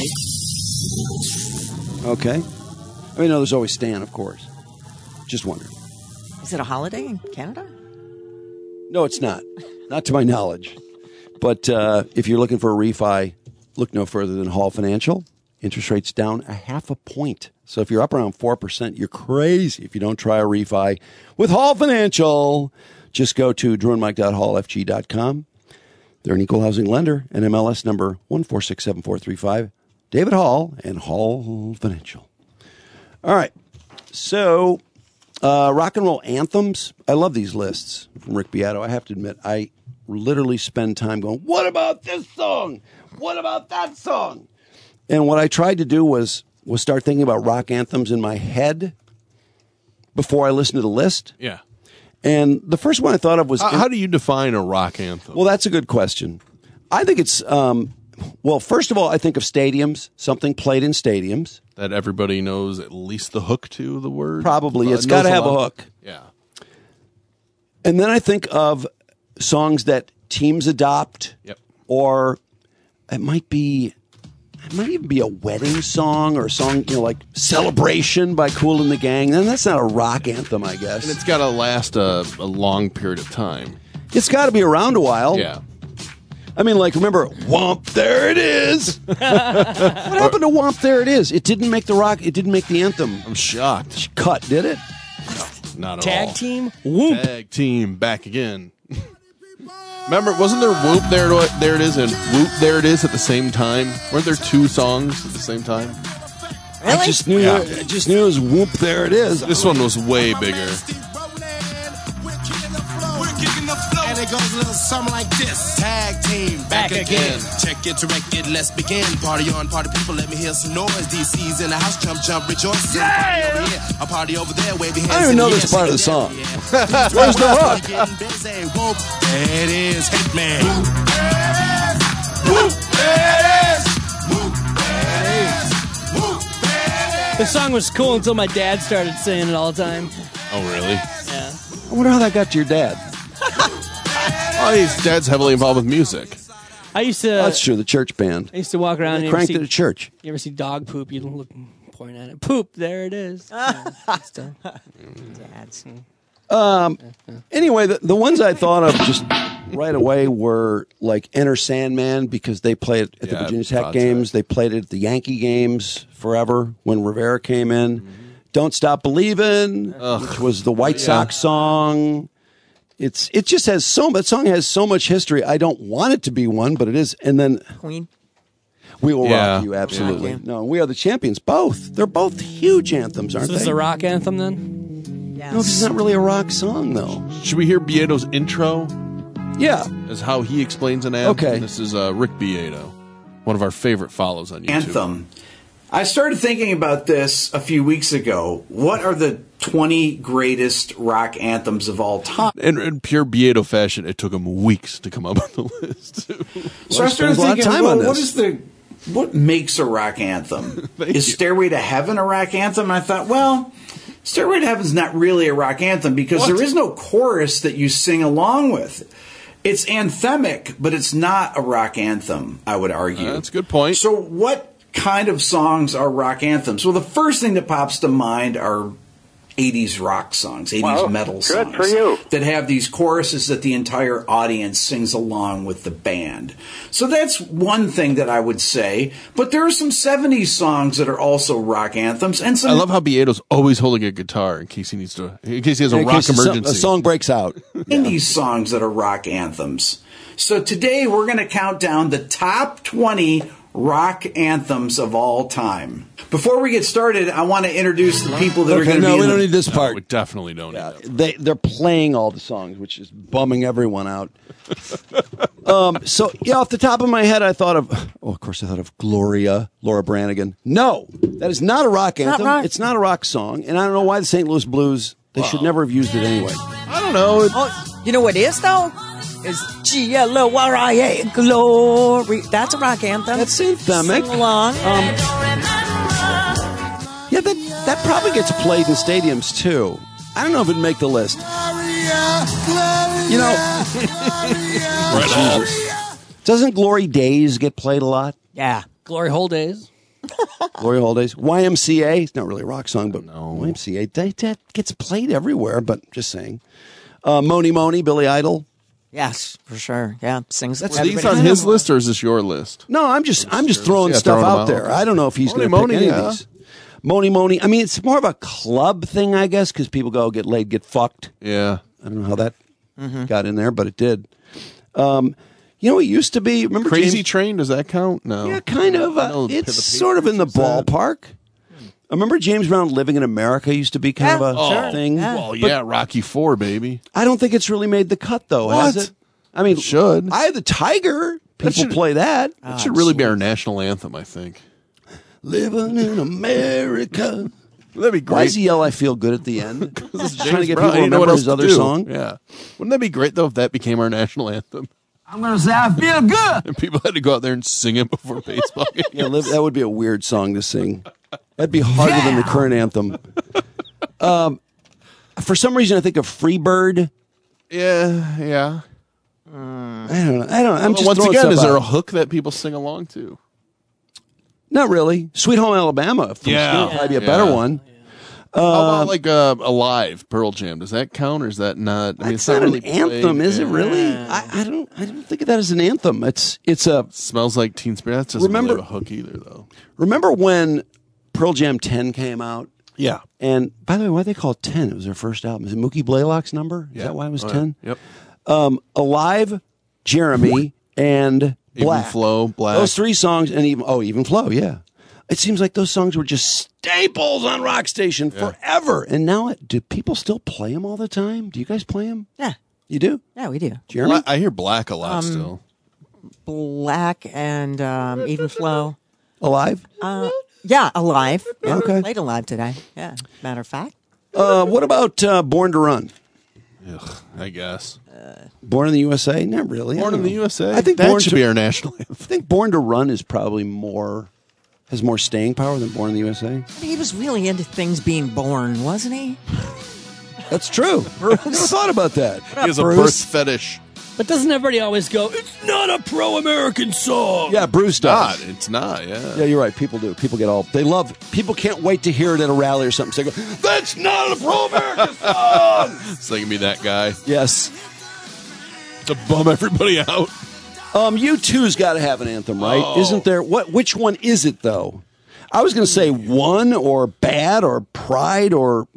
Okay. I mean, no, there's always Stan, of course. Just wondering. Is it a holiday in Canada? No, it's not. Not to my knowledge. But uh, if you're looking for a refi, look no further than Hall Financial. Interest rates down a half a point. So if you're up around four percent, you're crazy if you don't try a refi with Hall Financial. Just go to drew and mike dot hall f g dot com. They're an equal housing lender, and M L S number one four six seven four three five. David Hall and Hall Financial. All right. So, uh, rock and roll anthems. I love these lists from Rick Beato. I have to admit, I literally spend time going, what about this song? What about that song? And what I tried to do was, was start thinking about rock anthems in my head before I listened to the list. Yeah. And the first one I thought of was... How, how do you define a rock anthem? Well, that's a good question. I think it's... Um, well, first of all, I think of stadiums, something played in stadiums. That everybody knows at least the hook to the word? Probably. Uh, It's got to have a lot. hook. Yeah. And then I think of songs that teams adopt. Yep. Or it might be... It might even be a wedding song or a song, you know, like Celebration by Kool and the Gang. Then that's not a rock anthem, I guess. And it's got to last a, a long period of time. It's got to be around a while. Yeah. I mean, like, remember, Whomp, there it is. What happened to Whomp, there it is? It didn't make the rock, it didn't make the anthem. I'm shocked. Cut, did it? No, not at Tag all. team? Whoop. Tag team, back again. Remember, wasn't there Whoop, there, there it is, and Whoop, there it is at the same time? Weren't there two songs at the same time? I just knew, Yeah. I just knew it was Whoop, there it is. This one was way bigger. And it goes a little something like this. Tag team, back, Back again. again. Check it, direct it, let's begin. Party on, party people, let me hear some noise. D C's in the house, jump, jump, rejoice. Yeah! Party over here, a party over there, wave your hands I don't even in know the this air, part of the shake song. it down, yeah. Where's the hook? Getting busy. Whoop, there it is, hit man. Whoop, there it is. The song was cool until my dad started singing it all the time. Oh, really? Yeah. I wonder how that got to your dad. Oh, his dad's heavily involved with music. I used to. That's true, the church band. I used to walk around. And They you ever cranked see, it at church. You ever see dog poop? You look, point at it. Poop. There it is. Yeah, that's done. Dads. Um, anyway, the, the ones I thought of just right away were like Enter Sandman because they played it at the Yeah, Virginia Tech Project. games. They played it at the Yankee games forever when Rivera came in. Mm-hmm. Don't Stop Believin', which was the White Yeah. Sox song. It's it just has so that song has so much history. I don't want it to be one, but it is. And then Queen. We Will Yeah. Rock You, absolutely. Yeah. No, We Are the Champions. Both. They're both huge anthems, aren't So this they? is a rock anthem then? Yes. No, this is not really a rock song, though. Should we hear Beato's intro? Yeah. As how he explains an anthem? Okay. This is uh, Rick Beato, one of our favorite follows on YouTube. Anthem. I started thinking about this a few weeks ago. What are the twenty greatest rock anthems of all time? In, in pure Beato fashion, it took him weeks to come up with the list. So I started spends a lot of thinking, time well, on what this. is the what makes a rock anthem? Thank Is you. Stairway to Heaven a rock anthem? And I thought, well, Stairway to Heaven's not really a rock anthem because What? there is no chorus that you sing along with. It's anthemic, but it's not a rock anthem, I would argue. Uh, that's a good point. So what kind of songs are rock anthems? Well, the first thing that pops to mind are eighties rock songs, eighties Well, metal good songs for you. that have these choruses that the entire audience sings along with the band. So that's one thing that I would say. But there are some seventies songs that are also rock anthems, and some I love how Beato's always holding a guitar in case he needs to, in case he has a In rock case a song- emergency. A song breaks out. indie songs that are rock anthems. So today we're going to count down the top twenty rock anthems of all time. Before we get started, I want to introduce the people that are Okay, going to no, be we in don't the- need this part. We definitely don't need that. They they're playing all the songs, which is bumming everyone out. um, so yeah, off the top of my head, I thought of. Oh, of course, I thought of Gloria, Laura Branigan. No, that is not a rock Not anthem. rock. It's not a rock song, and I don't know why the Saint Louis Blues. They should never have used it anyway. I don't know. It- Oh, you know what it is though? Is G L O R I A glory. That's a rock anthem. That's anthemic. Sing along. Um, yeah, that that probably gets played in stadiums too. I don't know if it'd make the list. You know, Jesus. Doesn't Glory Days get played a lot? Yeah. Glory Hole Days. Glory Hole Days. Y M C A. It's not really a rock song, but no. Y M C A. That, that gets played everywhere, but just saying. Uh, Moni Moni, Billy Idol. Yes, for sure. Yeah, sings. Are these on his list or is this your list? No, I'm just I'm just throwing Yeah, stuff throwing them out there. out. I don't know if he's Moni going to pick Moni, any yeah. of these. Moni Moni. I mean, it's more of a club thing, I guess, because people go get laid, get fucked. Yeah. I don't know how that got in there, but it did. Um, you know, it used to be. Remember Crazy James, Train, does that count? No. Yeah, kind of. I know Uh, the it's Patriots sort of in the use that. ballpark. I remember James Brown Living in America used to be kind Yeah, of a Oh, thing. well, But yeah, Rocky Four, baby. I don't think it's really made the cut, though, has What? it? I mean, It should. I the Tiger. People should- play that. That should really be our national anthem, I think. Living in America. That'd be Why great. does he yell "I feel good" at the end? This is Trying to James get Brown. people to You know what remember else his to other do. song. Yeah. Wouldn't that be great, though, if that became our national anthem? I'm gonna say I feel good. And people had to go out there and sing it before baseball games. Yeah, live, that would be a weird song to sing. That'd be harder than the current anthem. Um, for some reason, I think of Freebird. Yeah, yeah. I don't know. I don't know. I'm Well, just once throwing again, stuff is there out. a hook that people sing along to? Not really. Sweet Home Alabama. From Yeah. Sting would probably be a Yeah. better one. How about like uh, Alive, Pearl Jam? Does that count or is that not? I mean, It's it's not really an anthem, played. is it really? I, I don't. I don't think of that as an anthem. It's it's a. Smells Like Teen Spirit. That doesn't Remember- really have a hook either, though. Remember when Pearl Jam ten came out? Yeah. And by the way, why they call it ten? It was their first album. Is it Mookie Blaylock's number? Is Yeah. that why it was Oh, yeah. ten? Yep. Um, Alive, Jeremy, and Black. Even Flow, Black. Those three songs, and even oh, even Flow. Yeah. It seems like those songs were just staples on Rock Station forever. And now, it, do people still play them all the time? Do you guys play them? Yeah. You do? Yeah, we do. Jeremy? Bla- I hear Black a lot Um, still. Black and um, Even Flow. Alive? Uh, yeah, Alive. Yeah, Okay. Played Alive today. Yeah, matter of fact. Uh, what about uh, Born to Run? Ugh, I guess. Born in the U S A? Not really. I Born don't in the know. U S A. I think that Born should to, be our national anthem. I think Born to Run is probably more has more staying power than Born in the U S A. He was really into things being born, wasn't he? That's true. I never thought about that. He has a Bruce? birth fetish. But doesn't everybody always go, it's not a pro-American song? Yeah, Bruce does. God, it's not. Yeah. Yeah, you're right. People do. People get all they love. People can't wait to hear it at a rally or something. So they go, "That's not a pro-American song." So they can be that guy Yes. to bum everybody out. Um, U two's got to have an anthem, right? Oh. Isn't there? What? Which one is it though? I was going to say One or Bad or Pride or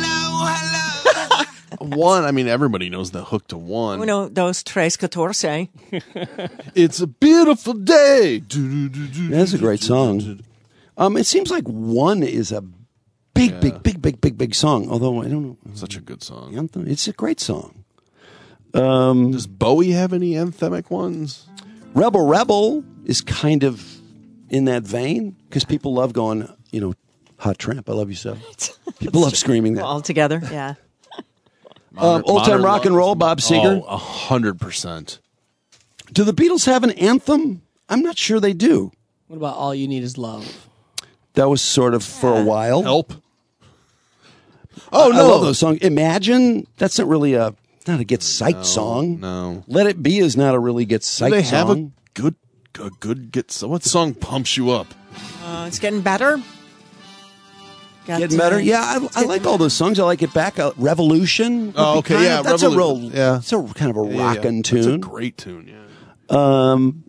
One, I mean, everybody knows the hook to one. Uno, dos, tres, catorce. It's a beautiful day. That's a great song. Um, it seems like One is a big, Yeah. big, big, big, big, big song. Although I don't know, Such a good song. anthem. It's a great song. Um, Does Bowie have any anthemic ones? Rebel Rebel is kind of in that vein because people love going, you know, hot tramp. I love you so. People love screaming that. All together, yeah. Um, Old Time Rock and Roll, Bob Seger. Oh, a hundred percent. Do the Beatles have an anthem? I'm not sure they do. What about All You Need Is Love? That was sort of for a while. Help. Oh I no, love those songs. Imagine, that's not really a not a get psyched song. No. Let It Be is not a really get psyched Do they have song. a good, a good get? So what song pumps you up? Uh, it's getting better. Got Getting to- better, yeah. I, I like all those songs. I like it back. Uh, Revolution. would Oh, be okay, kind yeah, of- that's Revolu- a real, yeah. it's a kind of a Yeah, yeah. rockin' That's a tune. great tune. Yeah. Um,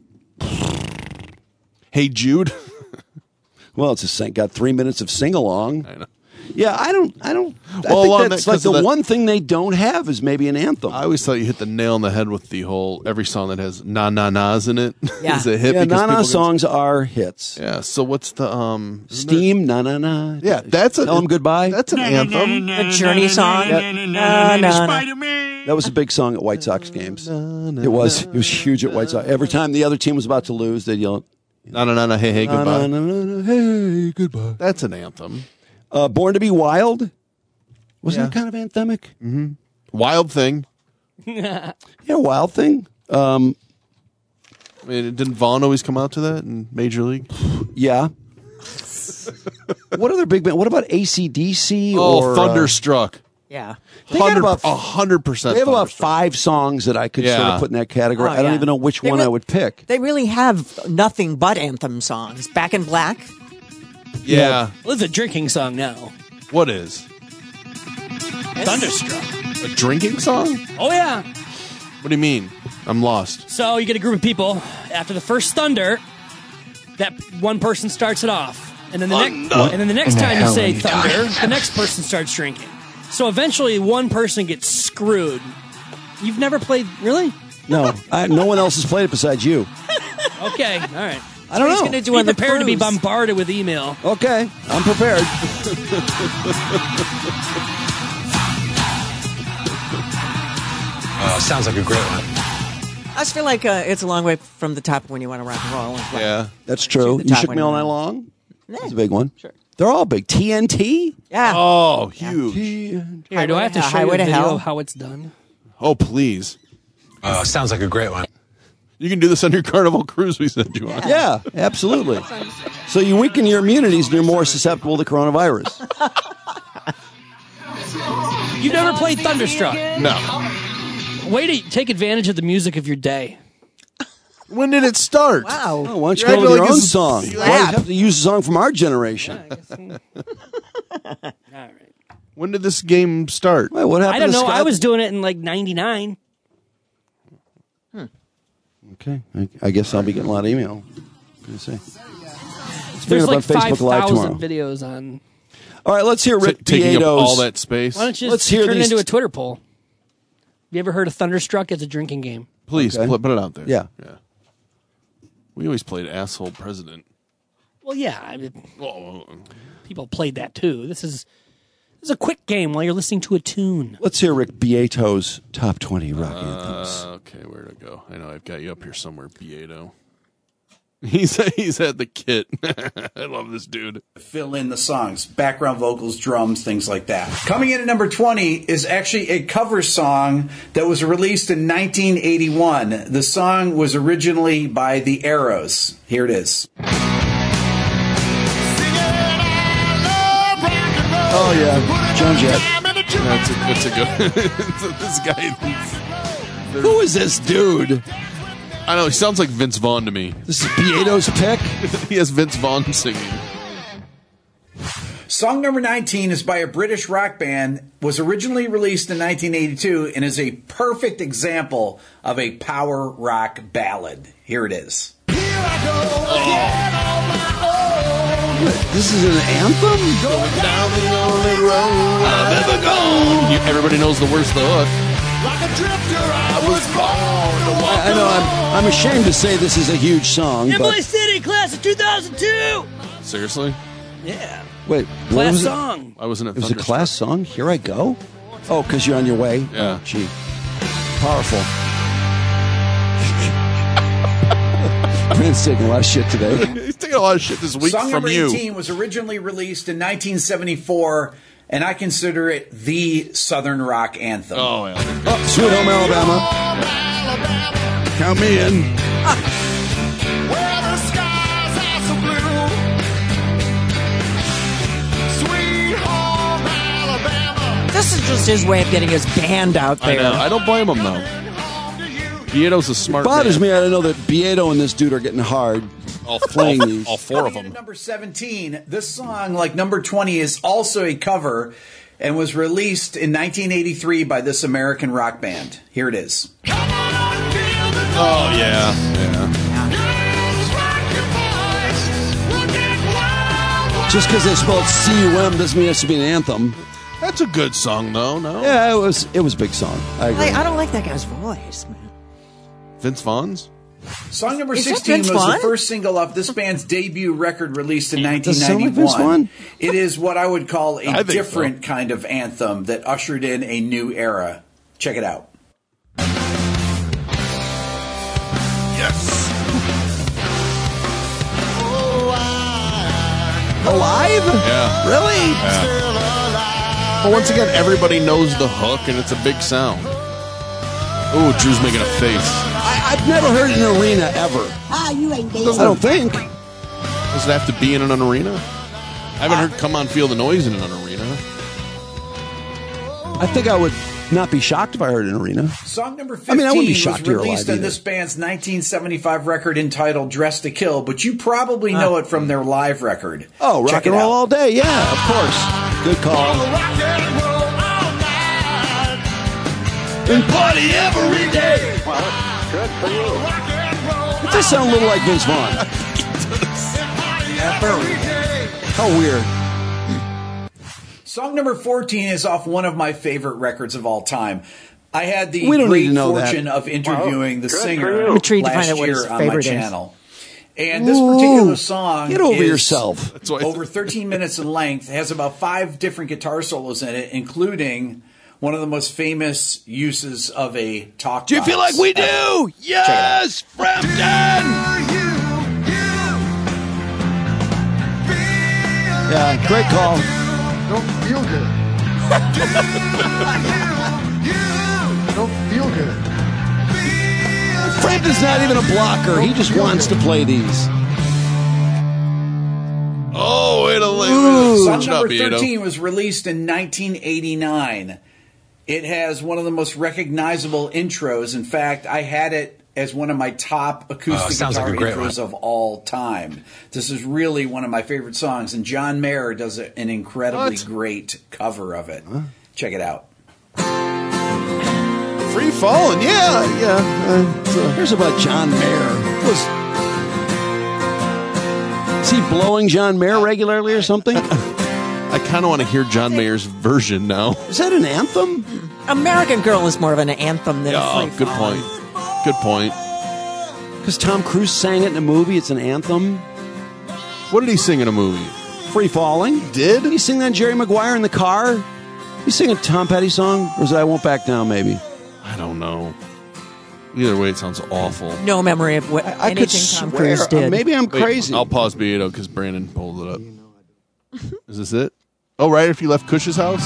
Hey Jude. well, it's a sing- got three minutes of sing along. I know. Yeah, I don't. I don't. I Well, think along that's that- like 'cause the of that- one thing they don't have is maybe an anthem. I always thought you hit the nail on the head with the whole every song that has na na nas in it Yeah. is a hit. Yeah, because na na people can- songs are hits. Yeah. So what's the um Steam, na na na. Yeah, that's a Tell them goodbye. That's an anthem. A Journey song. Yeah. Na, na, na. That was a big song at White Sox games. It was. It was huge at White Sox. Every time the other team was about to lose, they'd yell, Na na na na. Hey hey na, goodbye. na, na, na, hey, goodbye. That's an anthem. Uh, Born to be Wild. Wasn't Yeah. that kind of anthemic? Mm-hmm. Wild Thing. Yeah, Wild Thing. Um, I mean, didn't Vaughn always come out to that in Major League? yeah. What other big band? What about A C D C? Oh, or, uh, Thunderstruck. Yeah. They got about A hundred percent. They have about five songs that I could sort Yeah. of put in that category. Oh, I don't yeah. even know which They one re- I would pick. They really have nothing but anthem songs. Back in Black. Yeah. Well, it's a drinking song now. What is? Thunderstruck. A drinking song? Oh, yeah. What do you mean? I'm lost. So you get a group of people. After the first thunder, that one person starts it off. And then the, next, and then the next In the time you say hell are you thunder, the next person starts drinking. So eventually one person gets screwed. You've never played... Really? No, I, no one else has played it besides you. Okay, all right. I don't He's know. gonna do Be on the prepared to be cruise. bombarded with email. Okay, I'm prepared. Uh, sounds like a great one. I just feel like uh, it's a long way from the top when you want to rock and roll. It's like- Yeah. That's true. the You top shook one me all you night want. long. That's a big one. Sure. They're all big. T N T. Yeah. Oh, huge. Here, do I have to Highway- show you Highway a to video Hell. of how it's done? Oh, please. Uh, sounds like a great one. You can do this on your Carnival cruise we sent you on. Yeah, absolutely. So you weaken your immunities and you're more susceptible to coronavirus. You've never played Thunderstruck. No. Way to take advantage of the music of your day. When did it start? Wow. Oh, why don't you You're go with acting your like own it's- song? Why do you have to use a song from our generation? All right. When did this game start? Wait, what happened I don't to know. Scott? I was doing it in like ninety-nine. Okay, I, I guess I'll be getting a lot of email. Let's see. Let's bring There's it up like on Facebook five Live tomorrow. thousand videos on. All right, let's hear So Rick taking up Beato's. all that space? Why don't you Let's just hear turn it these into a t- Twitter poll? Have you ever heard of Thunderstruck as a drinking game? Please, Okay. put put it out there. Yeah. Yeah. We always played Asshole President. Well, yeah. I mean, people played that too. This is this is a quick game while you're listening to a tune. Let's hear Rick Beato's top twenty rock anthems. Uh, okay, where to go? I know I've got you up here somewhere, Beato. He's he's at the kit. I love this dude. Fill in the songs, background vocals, drums, things like that. Coming in at number twenty is actually a cover song that was released in nineteen eighty-one. The song was originally by the Arrows. Here it is. Oh yeah, Joan Jett. That's a, that's a good. This guy. Who is this dude? I know he sounds like Vince Vaughn to me. This is Beato's pick. He has Vince Vaughn singing. Song number nineteen is by a British rock band, was originally released in nineteen eighty-two, and is a perfect example of a power rock ballad. Here it is. This is an anthem? Going down the only road I've ever gone. You, everybody knows the words to the hook. Like a drifter, I was born to walk I know I'm, I'm ashamed to say this is a huge song, Emily but City, class of two thousand two. Seriously? Yeah. wait, what Class was it? song. I wasn't at It was a Thunderstruck. class song. Here I go. Oh, because you're on your way. Yeah. Oh, gee, powerful. Brand's taking a lot of shit today. He's taking a lot of shit this week Song from number you. eighteen was originally released in nineteen seventy-four, and I consider it the Southern rock anthem. Oh, yeah. Oh, Sweet Home Alabama. Count me in. where the skies are so blue. Sweet home Alabama. This is just his way of getting his band out I there. know. I don't blame him, though. Beato's a smart Bothers man. me. I don't know that Beato and this dude are getting hard All, playing all, these. all four of Coming in them. at number seventeen, this song, like number twenty, is also a cover and was released in nineteen eighty-three by this American rock band. Here it is. Oh, yeah. Yeah. Just because they spelled C U M doesn't mean it has to be an anthem. That's a good song, though, no? Yeah, it was It was a big song. I agree. I, I don't like that guy's voice, man. Vince Vaughn's? Song number Is that sixteen was Vince Vaughn? the first single off this band's debut record released in Does nineteen it sound like Vince Vaughn? ninety-one. It is what I would call I a think different kind of anthem that ushered in a new era. Check it out. Yes. Alive? Yeah. Really? Yeah. Well, once again, everybody knows the hook, and it's a big sound. Ooh, Drew's making a face. I, I've never heard it in an arena ever. Ah, you ain't I don't think. Does it have to be in an arena? I haven't heard Come On Feel the Noise in an arena. I think I would not be shocked if I heard it in an arena. Song number I fifteen mean, I wouldn't be was shocked to hear released Alive on either. this band's nineteen seventy-five record entitled Dress to Kill, but you probably know it from their live record. Oh, rock Check and it roll out. all day. Yeah, of course. Good call. And party every day. Good for you. It does sound a little like Vince Vaughn. How weird. Song number fourteen is off one of my favorite records of all time. I had the We don't great need to know that. fortune of interviewing the Good for singer you. I'm intrigued to last find out what his year on my favorite is. channel. And this particular Ooh, song get over is yourself. That's why I over thirteen minutes in length, has about five different guitar solos in it, including one of the most famous uses of a talk Do you box feel like we ever. do? Yes, Frampton! Yeah, great call. Don't feel good. Don't feel good. Frampton's not even a blocker. He just wants to play these. Oh, it'll Song switch number up, Edo. thirteen was released in nineteen eighty-nine. It has one of the most recognizable intros. In fact, I had it as one of my top acoustic Oh, sounds guitar like a great intros of all time. This is really one of my favorite songs, and John Mayer does an incredibly What? great cover of it. Check it out. Free Falling, yeah, yeah. Uh, it's, uh, Here's about John Mayer. Was is he blowing John Mayer regularly or something? I kind of want to hear John Mayer's version now. Is that an anthem? American Girl is more of an anthem than a Oh, free good falling. point. Good point. Because Tom Cruise sang it in a movie. It's an anthem. What did he sing in a movie? Free Falling. Did he sing that Jerry Maguire in the car? You sing a Tom Petty song, or is it I Won't Back Down? Maybe. I don't know. Either way, it sounds awful. No memory of what I anything could Tom swear. Cruise did. uh, maybe I'm Wait, crazy. I'll pause Beato because Brandon pulled it up. Is this it? Oh, right. If you left Cush's house.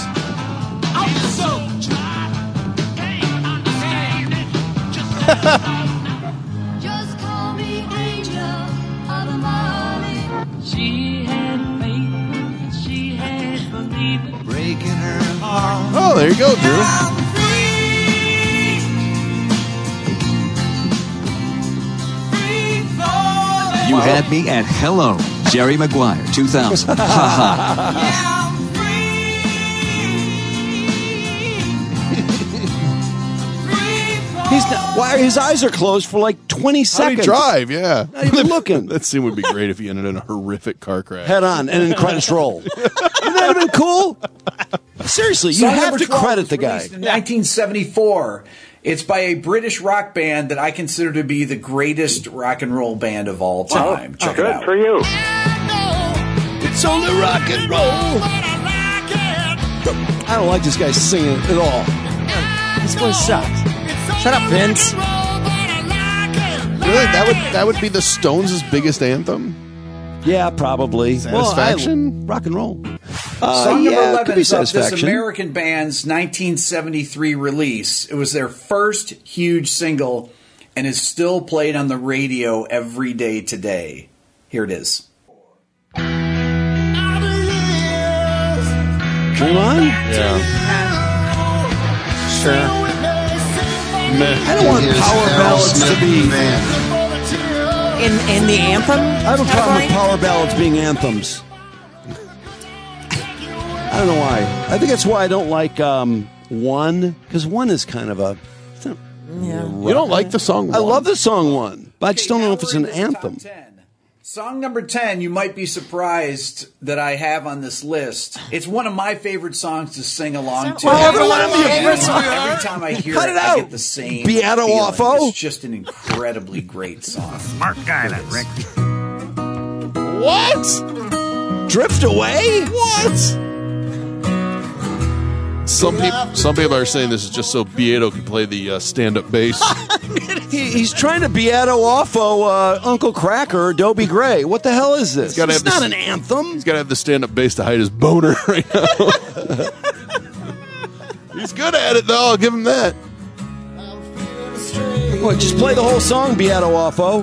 Just call me angel of the morning. She had faith, she had belief, breaking her heart. Oh, there you go, Drew. You had me at hello, Jerry Maguire, two thousand. Ha ha. He's not, why his eyes are closed for like twenty How'd seconds. he drive? Yeah. Not even looking. That scene would be great if he ended in a horrific car crash. Head on, and then credits roll. Wouldn't that have been cool? Seriously, you Song have number to twelve credit was the guy. released in nineteen seventy-four. It's by a British rock band that I consider to be the greatest rock and roll band of all time. Check Good it out. for you. It's only rock and roll. I don't like this guy singing at all. This boy sucks. Shut up, Vince. Really? That would that would be the Stones' biggest anthem? Yeah, probably. Satisfaction? Well, I- rock and roll. Uh, Song number yeah, it eleven could be is off this Satisfaction. American band's nineteen seventy-three release. It was their first huge single and is still played on the radio every day today. Here it is. Dream On? Yeah. Sure. I don't want power ballads to be. In in the anthem? I have a problem with power ballads being anthems. I don't know why. I think that's why I don't like um, One, because One is kind of a. it's not- Yeah. You don't like the song I One? love the song One, but I just don't know if it's an anthem. Song number ten, you might be surprised that I have on this list. It's one of my favorite songs to sing along to. Well, every one of your And favorite songs. Every time I hear Cut it, it I out. get the same Beato feeling. Offo. It's just an incredibly great song. Smart guy, that Rick. What? Drift Away? What? Some people, some people are saying this is just so Beato can play the uh, stand-up bass. He, he's trying to Beato Offo uh, Uncle Cracker, Dobie Gray. What the hell is this? gotta It's have this- not an anthem. He's got to have the stand-up bass to hide his boner right now. He's good at it, though. I'll give him that. What, just play the whole song, Beato Offo.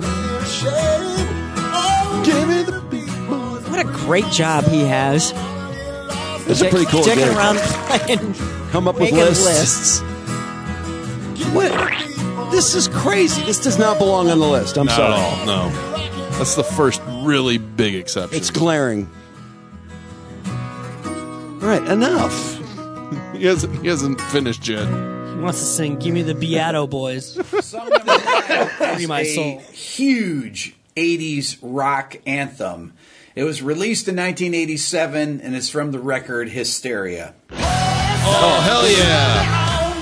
Give me the What a great job he has. It's a pretty cool Dicking gig. around playing, Come up with making lists. lists. What? This is crazy. This does not belong on the list. I'm Not sorry. at all. No, that's the first really big exception. It's glaring. All right, enough. he hasn't. He hasn't finished yet. He wants to sing "Give Me the Beato Boys." Song number nine Free is my a soul. huge eighties rock anthem. It was released in nineteen eighty-seven, and it's from the record Hysteria. Oh hell yeah!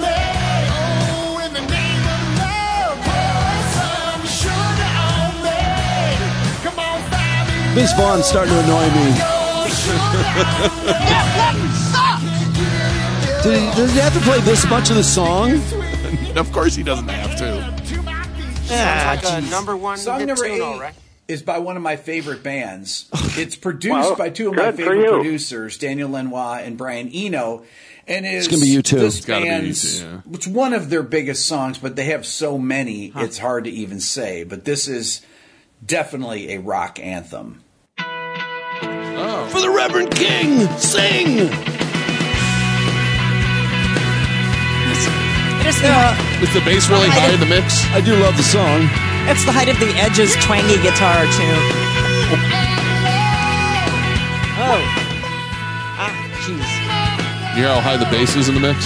Vince Vaughn's starting to annoy me. Did he, does he have to play this much of the song? Of course he doesn't have to. Ah, like a number one Song hit number tune, eight all right. is by one of my favorite bands. It's produced Well, by two of my good for favorite you. producers, Daniel Lanois and Brian Eno. And is It's gonna be you too. This It's gotta be you band's, too, yeah. It's one of their biggest songs, but they have so many, it's hard to even say. But this is definitely a rock anthem. Oh. For the Reverend King, sing! It is the, Is the bass really high in the mix? I do love the song. it's the height of the Edge's twangy guitar, too. Oh. Ah, jeez. You hear how high the bass is in the mix?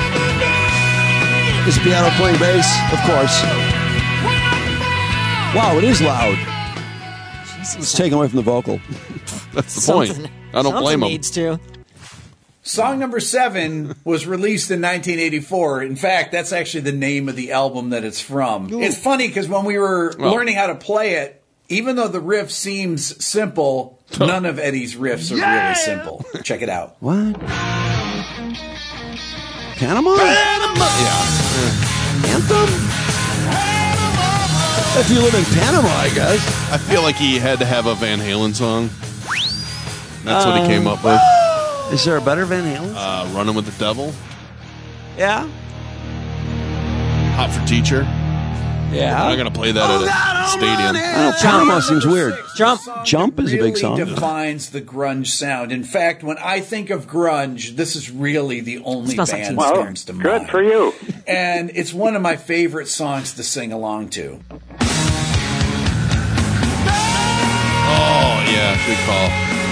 Is Beato playing bass? Of course. Wow, it is loud. It's taken away from the vocal. That's the point. Something- I don't blame something him. needs to. Song number seven was released in nineteen eighty-four. In fact, that's actually the name of the album that it's from. Ooh. It's funny because when we were Oh. learning how to play it, even though the riff seems simple, none of Eddie's riffs are really simple. Check it out. What? Panama? Yeah. Anthem? If you live in Panama, I guess. I feel like he had to have a Van Halen song. That's what he came up with. Is there a better Van Halen? Uh, Running with the Devil. Yeah. Hot for Teacher. Yeah. I'm not going to play that at a stadium. I don't know. Panama seems weird. Jump. Jump is a really big song. defines the grunge sound. In fact, when I think of grunge, this is really the only Smells like band teen that spirit. comes to mind. Good for you. And it's one of my favorite songs to sing along to. Oh, yeah. Good call.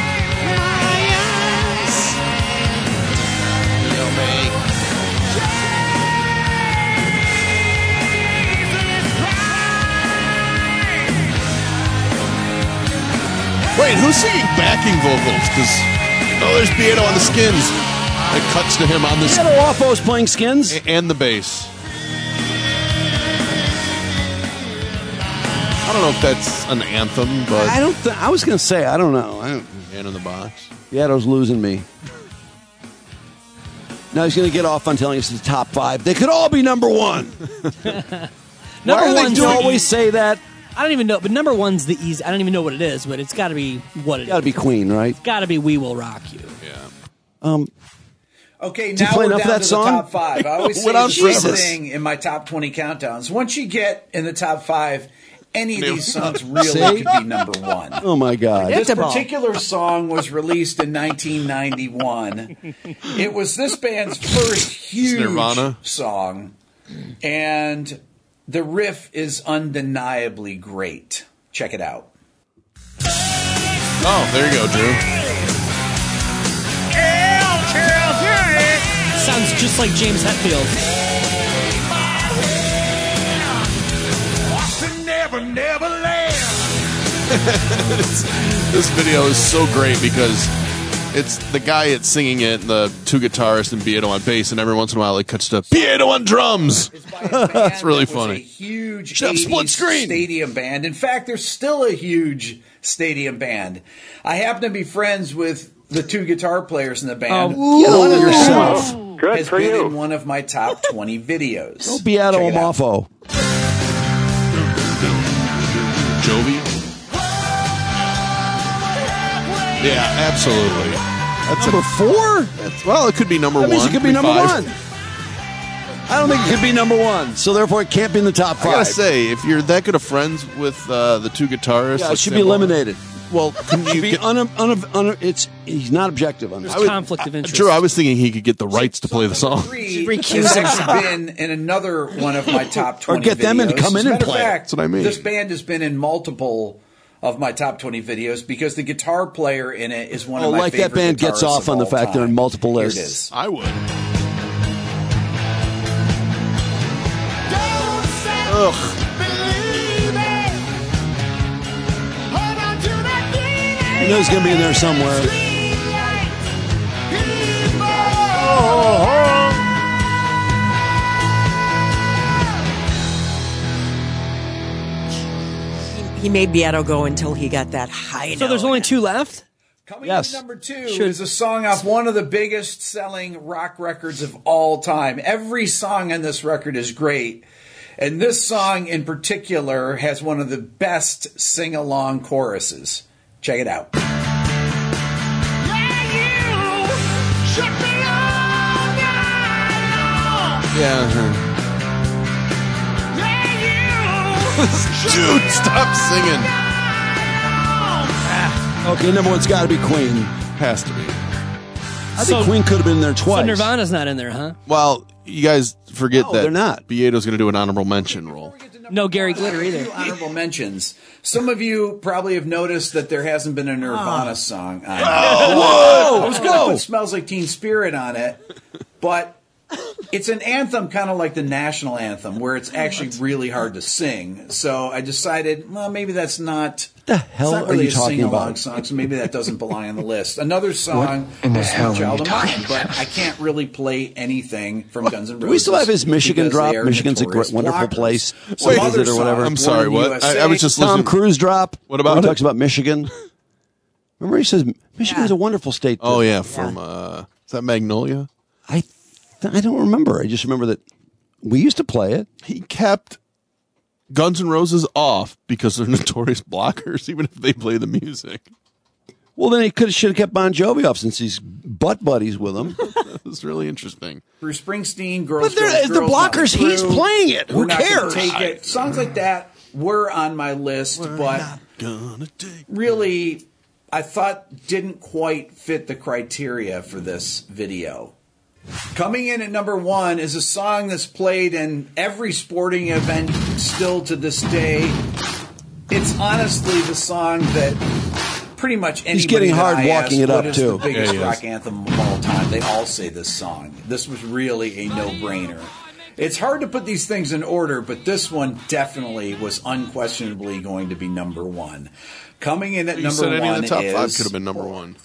Wait, who's singing backing vocals? Because, oh, there's Beato on the Skins. It cuts to him on the Beato Offo's playing Skins? and the bass. I don't know if that's an anthem, but I don't. Th- I was going to say. I don't know. I don't, Man in the Box. Beato's losing me. Now he's going to get off on telling us the top five. They could all be number one. Number Why are they one's doing- the- always say that? I don't even know, but number one's the easy. I don't even know what it is, but it's got to be what it Got to be Queen, right? It's got to be "We Will Rock You." Yeah. Um. Okay, Did you now play we're enough down of that to song? the top five. I always say Went on the same forever. thing in my top twenty countdowns. Once you get in the top five, any of these songs really See? could be number one. Oh my God! This particular song was released in nineteen ninety-one. It was this band's first huge Nirvana? song, and the riff is undeniably great. Check it out. Oh, there you go, Drew. Sounds just like James Hetfield. Never, never land. This video is so great because it's the guy that's singing it, the two guitarists and Beato on bass, and every once in a while it cuts to Beato on drums. It's really funny. Huge Should have split screen. stadium band. In fact, there's still a huge stadium band. I happen to be friends with the two guitar players in the band. Oh, one of them yourself. Good has for been you. in one of my top twenty videos. Go Beato Check it out. Amafo. Jovi? Yeah, absolutely. That's number four? That's, well, it could be number That one. means it could be number five. one. I don't think it could be number one, so therefore it can't be in the top I five. gotta say, if you're that good of friends with uh, the two guitarists, yeah, it like should they be were- eliminated. Well, can Should you be get, un, un, un, it's he's not objective on this. There's conflict of interest. True, I was thinking he could get the rights to play the song. Three Recuse has himself. actually been in another one of my top Or twenty get them in to videos. come in As a and matter of play it. fact, That's what I mean. This band has been in multiple of my top twenty videos because the guitar player in it is one Oh, of my like favorite that band gets guitarists off of on the all fact they're in time. multiple Here lists. it is. I would. Ugh. You know it's going to be in there somewhere. He made Beato go until he got that high So note. there's only two left? Coming Yes. in number two Should- is a song off one of the biggest selling rock records of all time. Every song on this record is great. And this song in particular has one of the best sing-along choruses. Check it out. Yeah. Dude, stop singing. Okay, number one's got to be Queen. Has to be. I think Queen could have been there twice. So Nirvana's not in there, huh? Well, you guys forget No, that they're not. Beato's going to do an honorable mention role. No Gary Glitter A either. few honorable mentions. Some of you probably have noticed that there hasn't been a Nirvana song on it. Oh, I was going to put Smells Like Teen Spirit on it, but it's an anthem kind of like the national anthem where it's actually really hard to sing. So I decided, well, maybe that's not... the hell it's not are really you a talking sing-along about? song, so maybe that doesn't belong on the list. Another song in the was hell Sweet are Child you of Mine, talking but I can't really play anything from Guns N' Roses. Do we still have his Michigan because drop? they are Michigan's a notorious great, wonderful blockers. place. Some Wait, other is it or whatever? songs, I'm sorry, Born in what? the I, U S A. I was just Tom listening. Cruise drop. What about Where he it? talks about Michigan. Remember he says Michigan's a wonderful state. Oh, yeah, from, uh, is that Magnolia? I th- I don't remember. I just remember that we used to play it. He kept Guns N' Roses off because they're notorious blockers, even if they play the music. Well, then he could should have kept Bon Jovi off since he's butt buddies with him. That was really interesting. Bruce Springsteen, Girls, But they're- Girls, the Girls, blockers, Motley he's Crue, playing it. Who We're not gonna cares? Take it. Songs like that were on my list, but Gonna take really, I thought didn't quite fit the criteria for this video. Coming in at number one is a song that's played in every sporting event still to this day. It's honestly the song that pretty much anybody He's getting that hard I walking ask, it what up, is too. the biggest Yeah, he is. rock anthem of all time, they all say this song. This was really a no-brainer. It's hard to put these things in order, but this one definitely was unquestionably going to be number one. Coming in at You number said any one of the top is five could have been number one.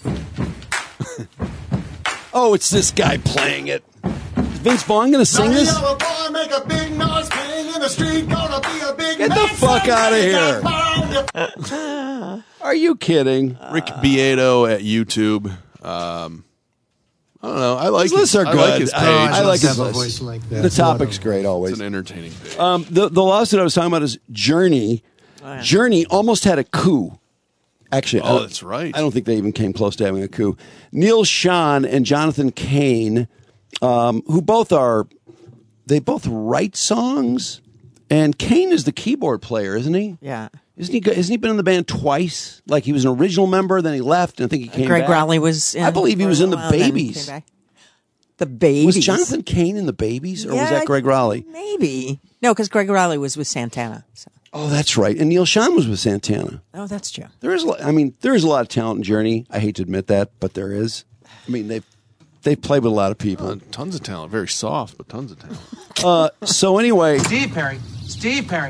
Oh, it's this guy playing it. Is Vince Vaughn going to sing this? Boy, make a big noise, playing in the street, gonna be a big Get the man fuck out of someday. here. Are you kidding? Rick Beato at YouTube. Um, I don't know. I like His lists are I good. like his page. I, I like his have a list. voice like that. The topic's great It's always. an entertaining page. Um, the the lawsuit I was talking about is Journey. Journey almost had a coup. Actually, I Oh, don't- that's right. I don't think they even came close to having a coup. Neil Schon and Jonathan Cain, um, who both are, they both write songs, and Cain is the keyboard player, isn't he? Yeah. Isn't he? Hasn't he been in the band twice? Like he was an original member, then he left, and I think he came Greg back. Rowley was in I believe he for was a in the while, then Babies. came back. The Babies. Was Jonathan Cain in the Babies, or was Yeah, that Greg Rowley? Maybe. No, because Greg Rowley was with Santana. So. Oh, that's right. And Neil Schon was with Santana. Oh, that's true. There is, a lot, I mean, there is a lot of talent in Journey. I hate to admit that, but there is. I mean, they've they've played with a lot of people. Uh, tons of talent. Very soft, but tons of talent. Uh, so anyway, Steve Perry. Steve Perry.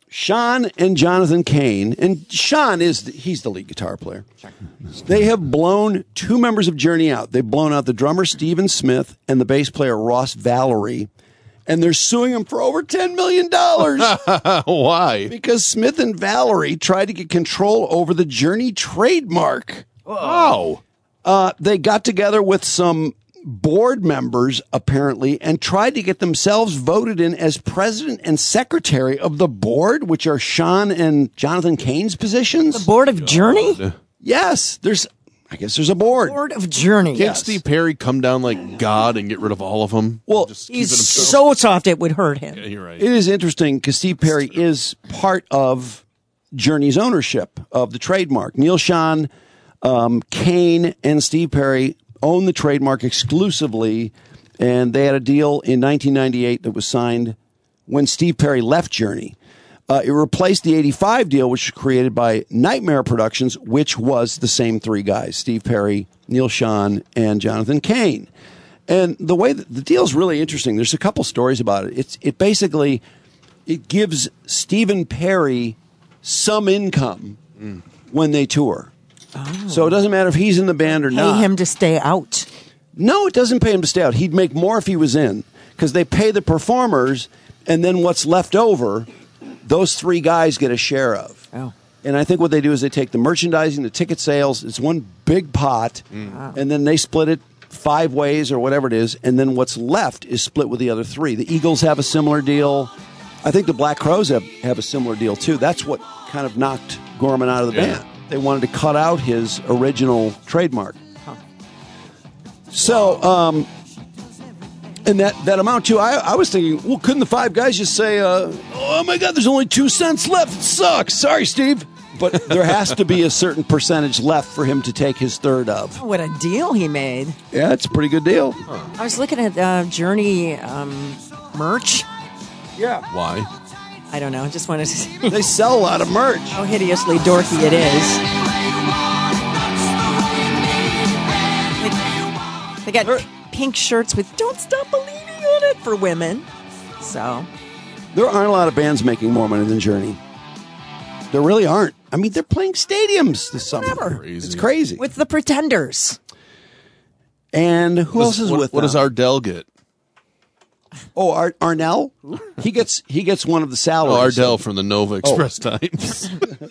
Sean and Jonathan Cain, and Sean is the, he's the lead guitar player. They have blown two members of Journey out. They've blown out the drummer Steven Smith and the bass player Ross Valerie, and they're suing them for over ten million dollars. Why? Because Smith and Valerie tried to get control over the Journey trademark. Wow. Uh, they got together with some board members, apparently, and tried to get themselves voted in as president and secretary of the board, which are Sean and Jonathan Cain's positions. The board of Journey? Yes. There's, I guess there's a board. Board of Journey. Can't Steve Perry come down like God and get rid of all of them? Well, Just keep He's it himself? so soft it would hurt him. Yeah, you're right. It is interesting because Steve Perry is part of Journey's ownership of the trademark. Neil Sean, um, Cain, and Steve Perry own the trademark exclusively, and they had a deal in nineteen ninety-eight that was signed when Steve Perry left Journey. Uh, it replaced the eighty-five deal, which was created by Nightmare Productions, which was the same three guys, Steve Perry, Neil Sean, and Jonathan Cain. And the way that the deal is really interesting. There's a couple stories about it. It's it basically it gives Stephen Perry some income mm. when they tour. Oh. So it doesn't matter if he's in the band or Pay not. Pay him to stay out. No, it doesn't pay him to stay out. He'd make more if he was in because they pay the performers, and then what's left over, those three guys get a share of. Oh. And I think what they do is they take the merchandising, the ticket sales, it's one big pot, Mm. Wow. and then they split it five ways or whatever it is, and then what's left is split with the other three. The Eagles have a similar deal. I think the Black Crowes have, have a similar deal, too. That's what kind of knocked Gorman out of the Yeah. band. They wanted to cut out his original trademark. So, um, and that, that amount, too, I, I was thinking, well, couldn't the five guys just say, uh, oh, my God, there's only two cents left. It sucks. Sorry, Steve. But there has to be a certain percentage left for him to take his third of. Oh, what a deal he made. Yeah, it's a pretty good deal. I was looking at uh, Journey um, merch. Yeah. Why? I don't know. I just wanted to see They sell a lot of merch. how hideously dorky it is. Like, they got pink shirts with "Don't Stop Believing" on it for women. So There aren't a lot of bands making more money than Journey. There really aren't. I mean, they're playing stadiums this summer. Crazy. It's crazy. with the Pretenders. And who What else does- is what, with What them? does Ardell get? Oh, Ar- Arnell? He gets he gets one of the salaries. Oh, Ardell from the Nova Express Times.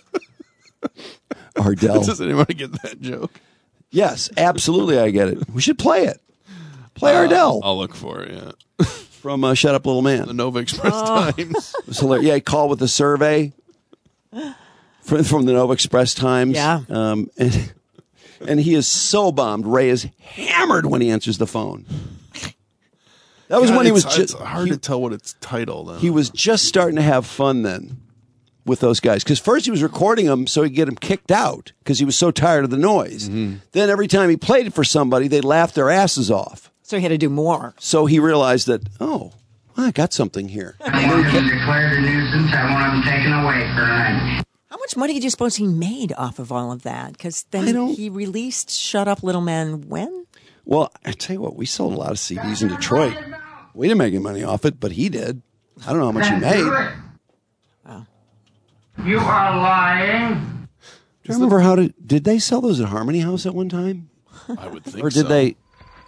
Ardell. Does anybody get that joke? Yes, absolutely. I get it. We should play it. Play Uh, Ardell I'll look for it, yeah. from uh, Shut Up Little Man. The Nova Express Oh. Times. It was hilarious. Yeah, he called with a survey from, from the Nova Express Times. Yeah. Um, and, and he is so bummed. Ray is hammered when he answers the phone. That was God, when he was it's- just It's hard he, to tell what it's titled. he was just starting to have fun then with those guys. Because first he was recording them so he'd get them kicked out because he was so tired of the noise. Mm-hmm. Then every time he played it for somebody, they'd laugh their asses off. So he had to do more. So he realized that, oh, I got something here. I want them declared a nuisance. I want them taken away for a night. How much money do you suppose he made off of all of that? Because then he released "Shut Up, Little Man" when? Well, I tell you what, we sold a lot of C Ds in Detroit. We didn't make any money off it, but he did. I don't know how much he made. Wow. You are lying. Do you remember how to, did they sell those at Harmony House at one time? I would think Or did so. they?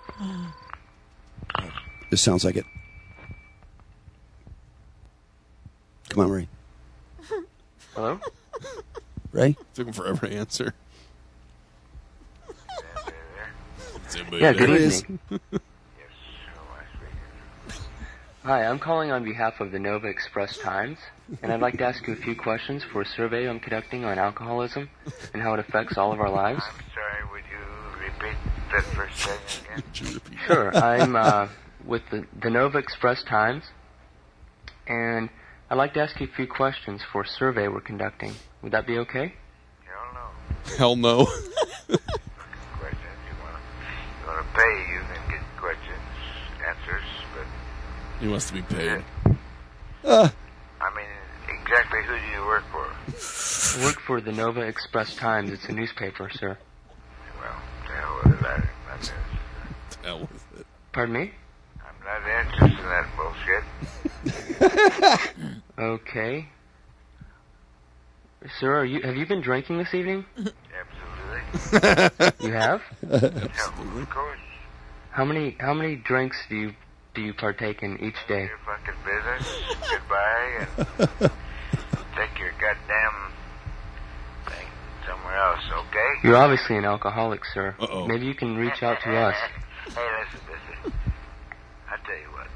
This sounds like it. Come on, Ray. Hello? Ray? Took him forever to answer. Yeah, good There he is. evening. Hi, I'm calling on behalf of the Nova Express Times, and I'd like to ask you a few questions for a survey I'm conducting on alcoholism and how it affects all of our lives. Sorry, would you repeat that first sentence again? Sure, I'm uh, with the, the Nova Express Times, and I'd like to ask you a few questions for a survey we're conducting. Would that be okay? Hell no. Questions you want to you want to pay, you can get questions, answers, but He wants to be paid. Uh, I mean, exactly who do you work for? I work for the Nova Express Times. It's a newspaper, sir. Well, to hell with it. I, that is. To hell with it. Pardon me? I'm not interested in that bullshit. Okay. Sir, are you, have you been drinking this evening? Absolutely. You have? Of course. How many how many drinks do you do you partake in each day? Your fucking business. Goodbye. And take your goddamn thing somewhere else, okay? You're obviously an alcoholic, sir. Uh-oh. Maybe you can reach out to us. Hey, listen, listen. I tell you what.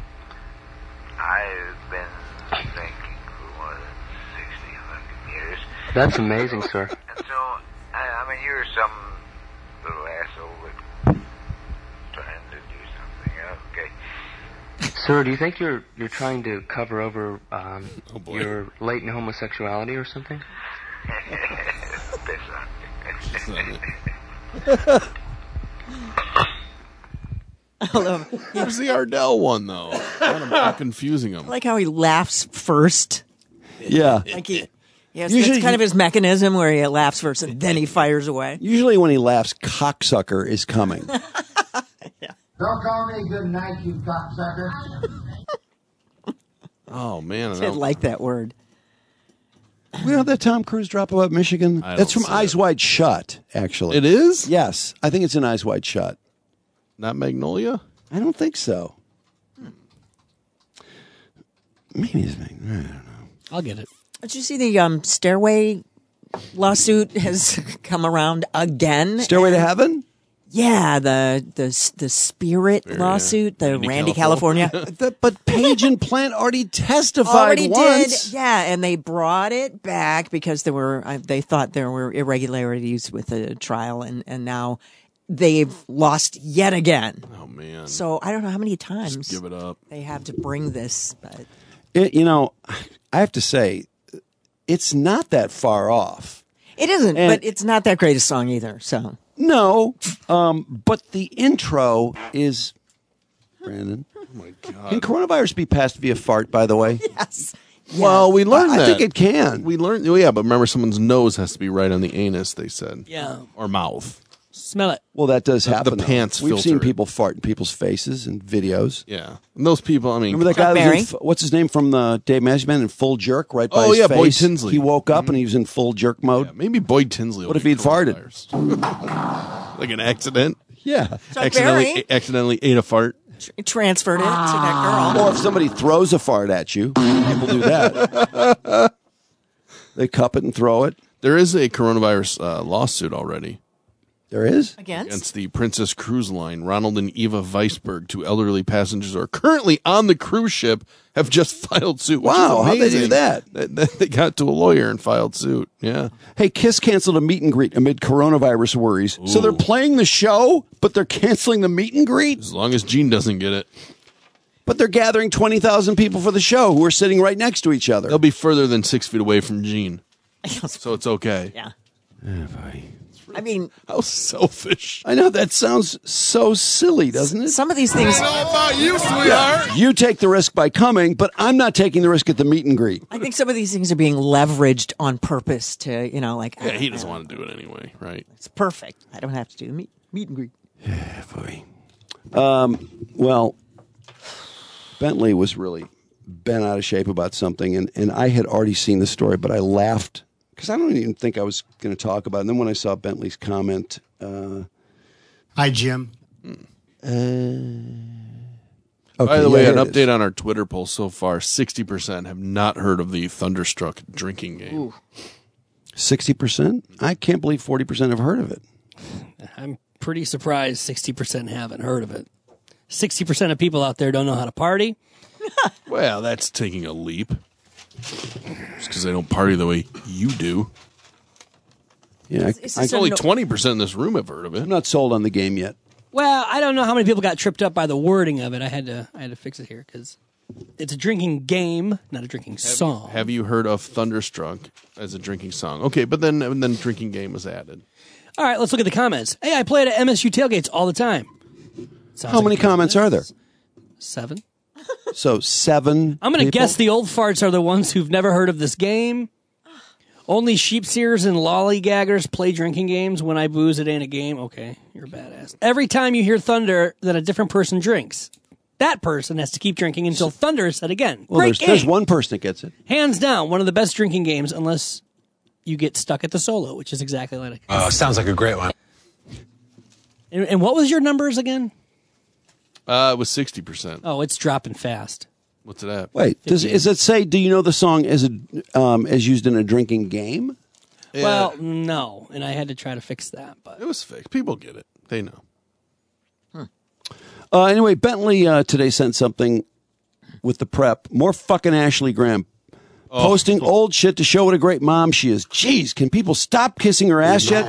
I've been drinking for more than sixty fucking years. That's amazing, sir. And so, I, I mean, you're some little asshole that trying to do something, okay? Sir, do you think you're you're trying to cover over um, Oh, boy. your latent homosexuality or something? Piss on me. I love it. Where's the Ardell one, though? I'm, I'm confusing him. I like how he laughs first. Yeah. Like he, yes, Usually that's kind he- of his mechanism where he laughs first and then he fires away. Usually when he laughs, cocksucker is coming. Don't call me good night, you cocksucker. Oh, man. I did like that word. You know that Tom Cruise drop about Michigan? I That's don't from see Eyes it. Wide Shut, actually. It is? Yes. I think it's in Eyes Wide Shut. Not Magnolia? I don't think so. Maybe it's Magnolia. I don't know. I'll get it. Did you see the um, Stairway lawsuit has come around again? Stairway to Heaven? Yeah, the the the Spirit lawsuit, the Randy, Randy, California. The- but Page and Plant already testified Already once. did, yeah, and they brought it back because there were uh, they thought there were irregularities with the trial, and and now they've lost yet again. Oh, man. So I don't know how many times Just give it up. they have to bring this, but It, you know, I have to say, it's not that far off. it isn't. And- but it's not that great a song either. So No, um, but the intro is Brandon. Oh, my God. Can coronavirus be passed via fart, by the way? yes, Well, we learned I, that. I think it can. We learned, oh, yeah, but remember, someone's nose has to be right on the anus, they said. Yeah. Or mouth. Smell it. Well, that does The- the happen. though. pants We've filter seen it. people fart in people's faces and videos. Yeah. And those people, I mean. Remember that guy? Chuck That was Berry? in, F- what's his name from the Dave Matthews Band in Full Jerk? Right by Oh, his yeah, face. Boyd Tinsley. He woke up and he was in full jerk mode. Yeah, maybe Boyd Tinsley. What will if he'd get farted? coronavirus. Like an accident? Yeah. Chuck accidentally, Berry accidentally ate a fart. tr- transferred it to that girl. Or if somebody throws a fart at you, people do that. They cup it and throw it. There is a coronavirus uh, lawsuit already There is. Against? against the Princess Cruise Line. Ronald and Eva Weisberg, two elderly passengers who are currently on the cruise ship, have just filed suit. which is Wow, how'd they do amazing. that? They, they got to a lawyer and filed suit. Yeah. Hey, Kiss canceled a meet and greet amid coronavirus worries. So they're Ooh. playing the show, but they're canceling the meet and greet? As long as Gene doesn't get it. But they're gathering twenty thousand people for the show who are sitting right next to each other. They'll be further than six feet away from Gene. So it's okay. Yeah. Yeah, buddy. I mean, How selfish. I know that sounds so silly, doesn't it? some of these things. about you, sweetheart. You take the risk by coming, but I'm not taking the risk at the meet and greet. I think some of these things are being leveraged on purpose to, you know, like Yeah, he doesn't want to do it anyway, right? it's perfect. I don't have to do the meet meet and greet. Um, well, Bentley was really bent out of shape about something, and, and I had already seen the story, but I laughed because I don't even think I was going to talk about it. And then when I saw Bentley's comment, uh, Hi, Jim. uh, By the yeah, way, an here it update is. on our Twitter poll so far, sixty percent have not heard of the Thunderstruck drinking game. sixty percent? I can't believe forty percent have heard of it. I'm pretty surprised sixty percent haven't heard of it. sixty percent of people out there don't know how to party. Well, that's taking a leap. Just because they don't party the way you do. Yeah, It's- I, it's I, Only no- twenty percent in this room have heard of it. I'm not sold on the game yet. Well, I don't know how many people got tripped up by the wording of it. I had to I had to fix it here because it's a drinking game, not a drinking song. Have you heard of Thunderstruck as a drinking song? Okay, but then and then drinking game was added. All right, let's look at the comments. Hey, I play it at M S U tailgates all the time. Sounds How like many a good comments are there? business. Seven. So seven. I'm going to people? guess the old farts are the ones who've never heard of this game. Only sheepseers and lollygaggers play drinking games. When I booze, it ain't a game. Okay, you're a badass. Every time you hear thunder, then a different person drinks. That person has to keep drinking until thunder is said again. Well, Great there's, game. there's one person that gets it. Hands down, one of the best drinking games, unless you get stuck at the solo, which is exactly like it. Oh, sounds like a great one. And, and what was your numbers again? Uh, it was sixty percent. Oh, it's dropping fast. What's it at? Wait, does, does it say, do you know the song as, a, um, as used in a drinking game? Yeah. Well, no, and I had to try to fix that. But it was fixed. People get it. They know. Uh, anyway, Bentley uh, today sent something with the prep. More fucking Ashley Graham. Oh. Posting old shit to show what a great mom she is. Jeez, can people stop kissing her ass yet?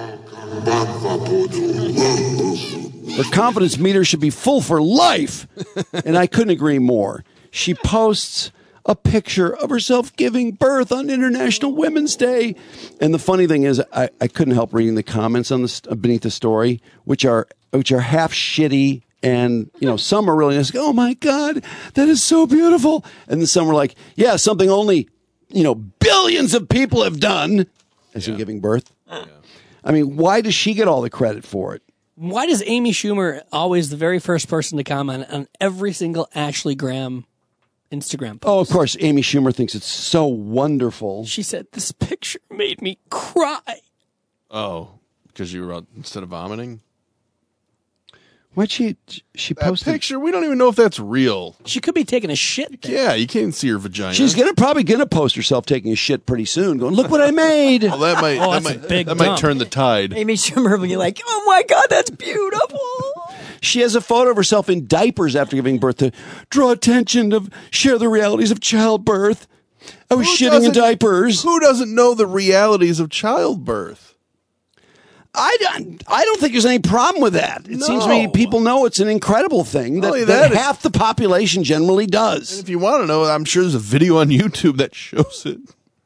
Her confidence meter should be full for life. And I couldn't agree more. She posts a picture of herself giving birth on International Women's Day. And the funny thing is, I, I couldn't help reading the comments on the beneath the story, which are which are half shitty. And, you know, some are really nice. Oh, my God, that is so beautiful. And then some are like, yeah, something only, you know, billions of people have done, as in giving birth. Yeah. I mean, why does she get all the credit for it? Why does Amy Schumer always the very first person to comment on every single Ashley Graham Instagram post? Oh, of course, Amy Schumer thinks it's so wonderful. She said, this picture made me cry. Oh, because you were instead of vomiting? Why'd she, she That posted? picture, we don't even know if that's real. She could be taking a shit there. Yeah, you can't see her vagina. She's gonna probably gonna post herself taking a shit pretty soon, going, "Look what I made." Well, that might Oh, that that's a might big that might dump. turn the tide. Amy Schumer will be like, oh my God, that's beautiful. She has a photo of herself in diapers after giving birth to draw attention to share the realities of childbirth. I was Who shitting in doesn't- diapers. Who doesn't know the realities of childbirth? I don't, I don't think there's any problem with that. It seems to me No. people know it's an incredible thing that, Not only that that, it- half the population generally And does. if you want to know, I'm sure there's a video on YouTube that shows it.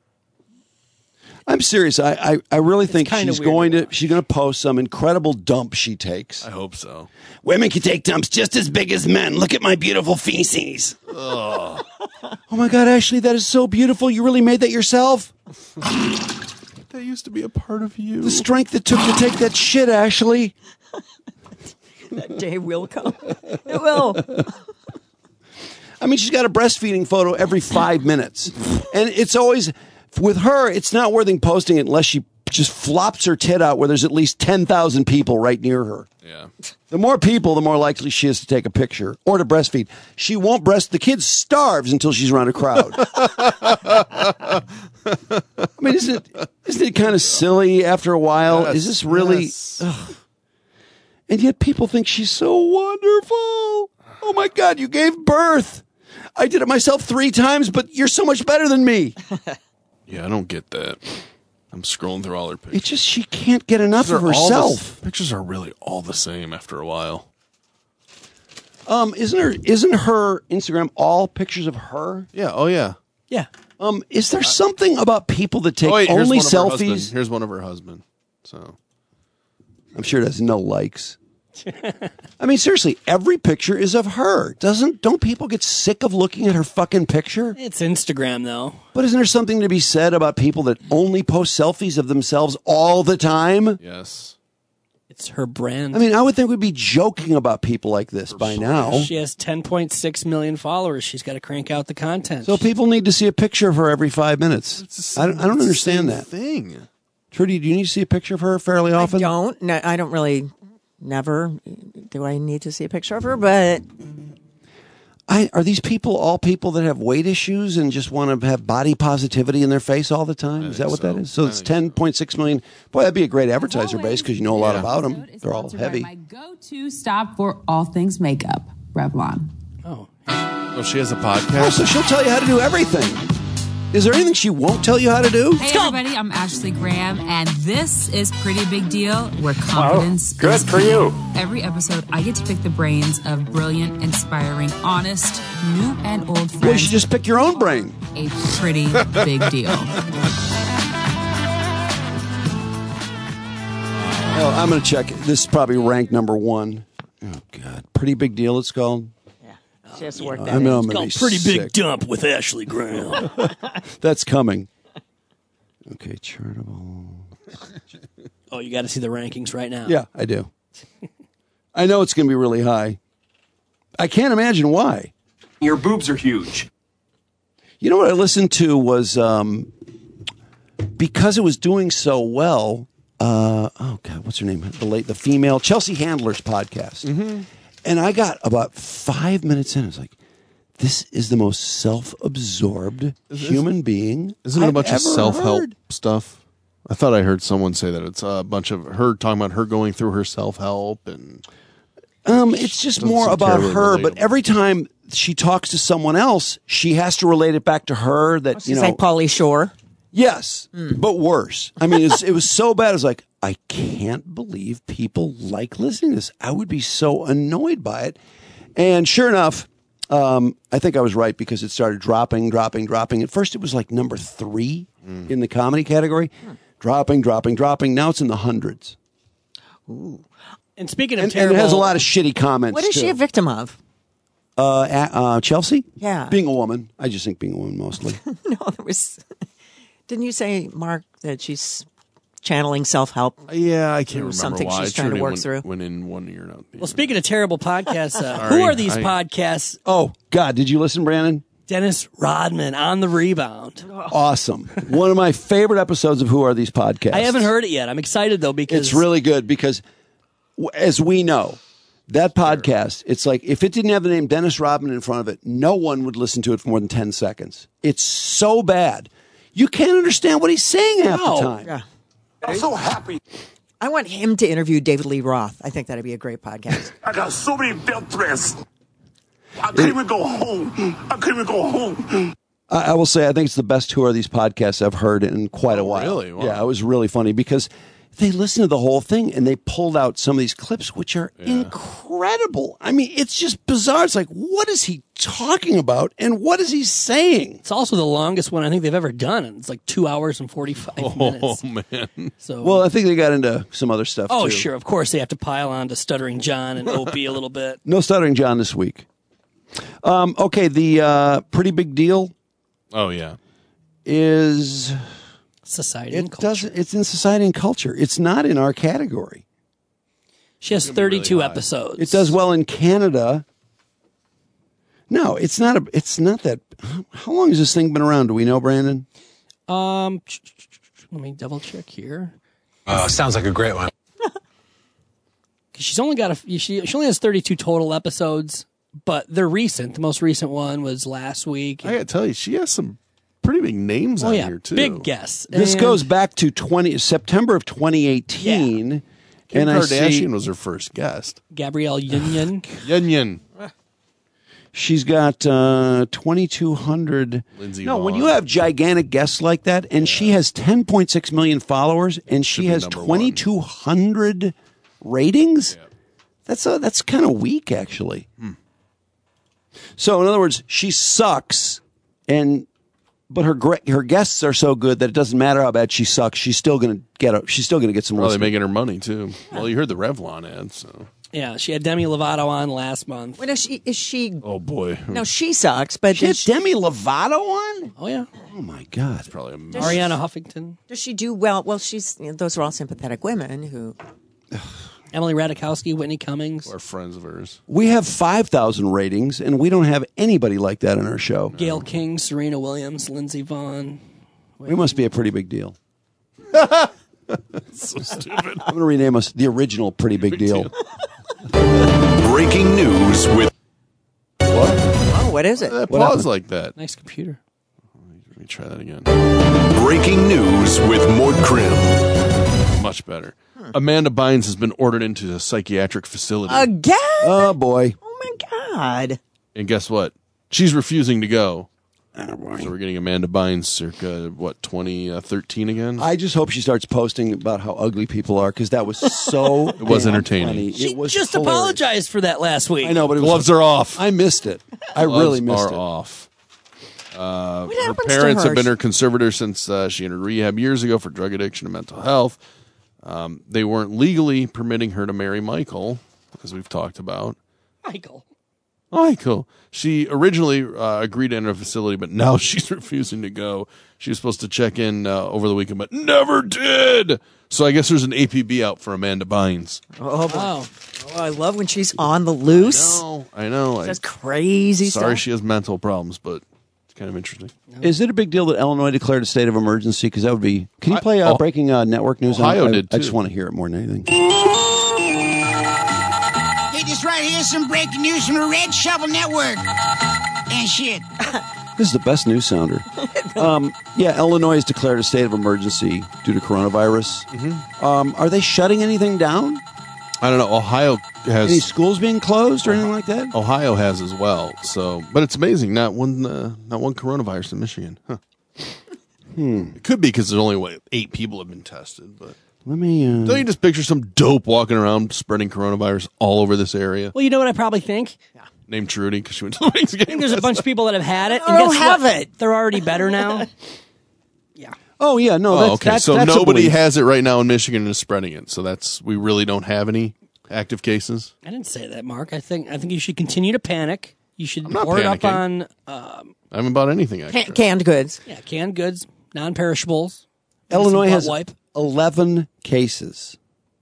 I'm serious. I, I, I really think kinda she's weird going to to she's going to post some incredible dump she takes. I hope so. Women can take dumps just as big as men. Look at my beautiful feces. Ugh. Oh my God, Ashley, that is so beautiful. You really made that yourself? That used to be a part of you. The strength it took to take that shit, Ashley. That day will come. It will. I mean, she's got a breastfeeding photo every five minutes. And it's always, with her, it's not worth posting it unless she just flops her tit out where there's at least ten thousand people right near her. Yeah. The more people, the more likely she is to take a picture or to breastfeed. She won't breast. The kid starves until she's around a crowd. I mean, isn't it, isn't it kind of silly after a while? Yes, Is this really? yes. Ugh. And yet people think she's so wonderful. Oh my God, you gave birth. I did it myself three times, but you're so much better than me. Yeah, I don't get that. I'm scrolling through all her pictures. It's just she can't get enough They're of all the herself. s- pictures are really all the same after a while. Um, isn't her isn't her Instagram all pictures of her? Yeah. Oh yeah. Yeah. Um, is there something about people that take oh, wait, here's only one of her husband. selfies? Here's one of her husband. So I'm sure it has no likes. I mean, seriously, every picture is of her. Doesn't don't people get sick of looking at her fucking picture? It's Instagram, though. But isn't there something to be said about people that only post selfies of themselves all the time? yes. It's her brand. I mean, I would think we'd be joking about people like this by now. She has ten point six million followers. She's got to crank out the content. So people need to see a picture of her every five minutes. I don't, I don't understand that. Thing. Trudy, do you need to see a picture of her fairly often? I don't. No, I don't really. Never do I need to see a picture of her, but I, are these people all people that have weight issues and just want to have body positivity in their face all the time? Is that what so. that is? So I it's think ten point six million. Boy, that'd be a great advertiser base because you know a lot Yeah. about them. Episode is They're all sponsored by heavy. My go-to stop for all things makeup, Revlon. oh, Oh, she has a Oh, podcast. so she'll tell you how to do everything. Is there anything she won't tell you how to do? Hey everybody, I'm Ashley Graham, and this is Pretty Big Deal, where confidence good is for key. you. Every episode, I get to pick the brains of brilliant, inspiring, honest, new and old friends. Well, you should just pick your own brain. A pretty big deal. Hell, I'm going to check. This is probably ranked number one. Oh, God. Pretty big deal, it's called. just work that I know I'm in. going it's to called be Pretty Big sick. Dump with Ashley Graham. That's coming. Okay, charitable. Oh, you got to see the rankings right now. Yeah, I do. I know it's going to be really high. I can't imagine why. Your boobs are huge. You know what I listened to was um, because it was doing so well, uh, oh God, what's her name? The late, the female, Chelsea Handler's podcast. Mm-hmm. And I got about five minutes in. I was like, this is the most self-absorbed human being Isn't it a I've bunch of ever self-help heard. stuff? I thought I heard someone say that it's a bunch of her talking about her going through her self-help and. Um, it's just Doesn't more seem about terribly her, relatable. but every time she talks to someone else, she has to relate it back to her. That you She's know, like Pauly Shore. yes, but worse. I mean, it's, it was so bad. I was like, I can't believe people like listening to this. I would be so annoyed by it. And sure enough, um, I think I was right because it started dropping, dropping, dropping. At first, it was like number three in the comedy category, dropping, dropping, dropping. Now it's in the hundreds. Ooh. And speaking of And, and terrible, it has a lot of shitty comments. What is too. she a victim of? Uh, a- uh, Chelsea? Yeah. Being a woman. I just think being a woman mostly. No, there was. Didn't you say, Mark, that she's channeling self-help? Yeah, I can't Or remember something why. she's It trying to surely work went, through. Went in one ear and out. well, speaking of terrible podcasts, uh, Sorry, who are these I- podcasts? Oh, God. Did you listen, Brandon? Dennis Rodman on the rebound. Awesome. One of my favorite episodes of Who Are These Podcasts. I haven't heard it yet. I'm excited though because It's really good because, w- as we know, that podcast, it's like if it didn't have the name Dennis Rodman in front of it, no one would listen to it for more than ten seconds. It's so bad. You can't understand what he's saying half No. the time. Yeah. I'm so happy. I want him to interview David Lee Roth. I think that'd be a great podcast. I got so many belt threats. I couldn't even go home. I couldn't even go home. I, I will say, I think it's the best Who Are These Podcasts I've heard in quite a while. really? Wow. Yeah, it was really funny because they listened to the whole thing and they pulled out some of these clips, which are incredible. I mean, it's just bizarre. It's like, what is he talking about and what is he saying? It's also the longest one I think they've ever done. And it's like two hours and forty-five minutes. Oh man! So Well, I think they got into some other stuff, oh too. sure, of course they have to pile on to Stuttering John and Opie a little bit. No Stuttering John this week. Um, okay, the uh, Pretty Big Deal Oh yeah. is... Society It and culture. doesn't. It's in Society and Culture. It's not in our category. She has thirty-two episodes. It does well in Canada. No, it's not a. It's not that. How long has this thing been around? Do we know, Brandon? Um, let me double check here. Uh, sounds like a great one. She's only got a. She she only has thirty-two total episodes, but they're recent. The most recent one was last week. I gotta tell you, she has some pretty big names Oh on yeah, here too. big guess. This And goes back to twenty September of twenty eighteen, Kim and I Kardashian see was her first guest. Gabrielle Union. Union. she's got uh, twenty-two hundred. Lindsey No, when Vonn. you have gigantic guests like that, and she has ten point six million followers, and she be has number one. twenty-two hundred ratings. That's a, that's kind of weak, actually. Hmm. So, in other words, she sucks, and but her gra- her guests are so good that it doesn't matter how bad she sucks. She's still gonna get a, she's still gonna get some. Well, they're listeners. making her money too. Well, you heard the Revlon ad, so. Yeah, she had Demi Lovato on last month. Wait, is she? Is she? Oh boy. No, she sucks. But She had does she, Demi Lovato on. Oh yeah, Oh my god! Probably a Ariana Huffington, does she do well? Well, she's. You know, those are all sympathetic women who. Emily Ratajkowski, Whitney Cummings, Are friends of hers. We have five thousand ratings, and we don't have anybody like that on our show. Gail King, Serena Williams, Lindsey Vonn. We must be a pretty big deal. So stupid. I'm going to rename us the original Pretty Big, Deal. Breaking news with Oh, what is it? That What pause happened? like that. Nice computer. Let me try that again. breaking news with Mort Krim. Much better. Amanda Bynes has been ordered into a psychiatric facility. Again? Oh boy! Oh my God! And guess what? She's refusing to go. So we're getting Amanda Bynes circa, what, twenty thirteen again? I just hope she starts posting about how ugly people are because that was so. It was damn entertaining. funny. She It was just hilarious. apologized for that last week. I know, but it was, Gloves are off. I missed it. I Gloves really missed are it. off. Uh, What her happens parents to her? have been her conservator since uh, she entered rehab years ago for drug addiction and mental health. Um, they weren't legally permitting her to marry Michael, as we've talked about. Michael. Michael. She originally uh, agreed to enter a facility, but now she's refusing to go. She was supposed to check in uh, over the weekend, but never did. So I guess there's an A P B out for Amanda Bynes. Oh, boy. Wow. Oh, I love when she's on the loose. No, I know. I, Says crazy sorry stuff. she has mental problems, but it's kind of interesting. Is it a big deal that Illinois declared a state of emergency? Because that would be. Can you play uh, oh, breaking uh, network news? Ohio I, did I too. just want to hear it more than anything. Hey, just right here, some breaking news from the Red Shovel Network. And shit. This is the best news sounder. um, yeah, Illinois has declared a state of emergency due to coronavirus. Mm-hmm. Um, are they shutting anything down? I don't know. Ohio has any schools being closed or anything like that. Ohio has as well. So, but it's amazing. Not one, uh, not one coronavirus in Michigan. Huh. Hmm. It could be because there's only what, eight people have been tested. But let me. Uh... Don't you just picture some dope walking around spreading coronavirus all over this area? Well, you know what I probably think. Yeah. Named Trudy because she went to the Wings game. I think there's a bunch of people that have had it. I and don't guess have what? it. They're already better now. Oh yeah, no. Oh, That's, okay. That's, so that's nobody has it right now in Michigan and is spreading it. So that's we really don't have any active cases. I didn't say that, Mark. I think I think you should continue to panic. You should I'm not pour it up panicking. on um, I haven't bought anything extra. Can- canned goods. yeah, canned goods, non-perishables. Illinois Some butt has wipe. eleven cases.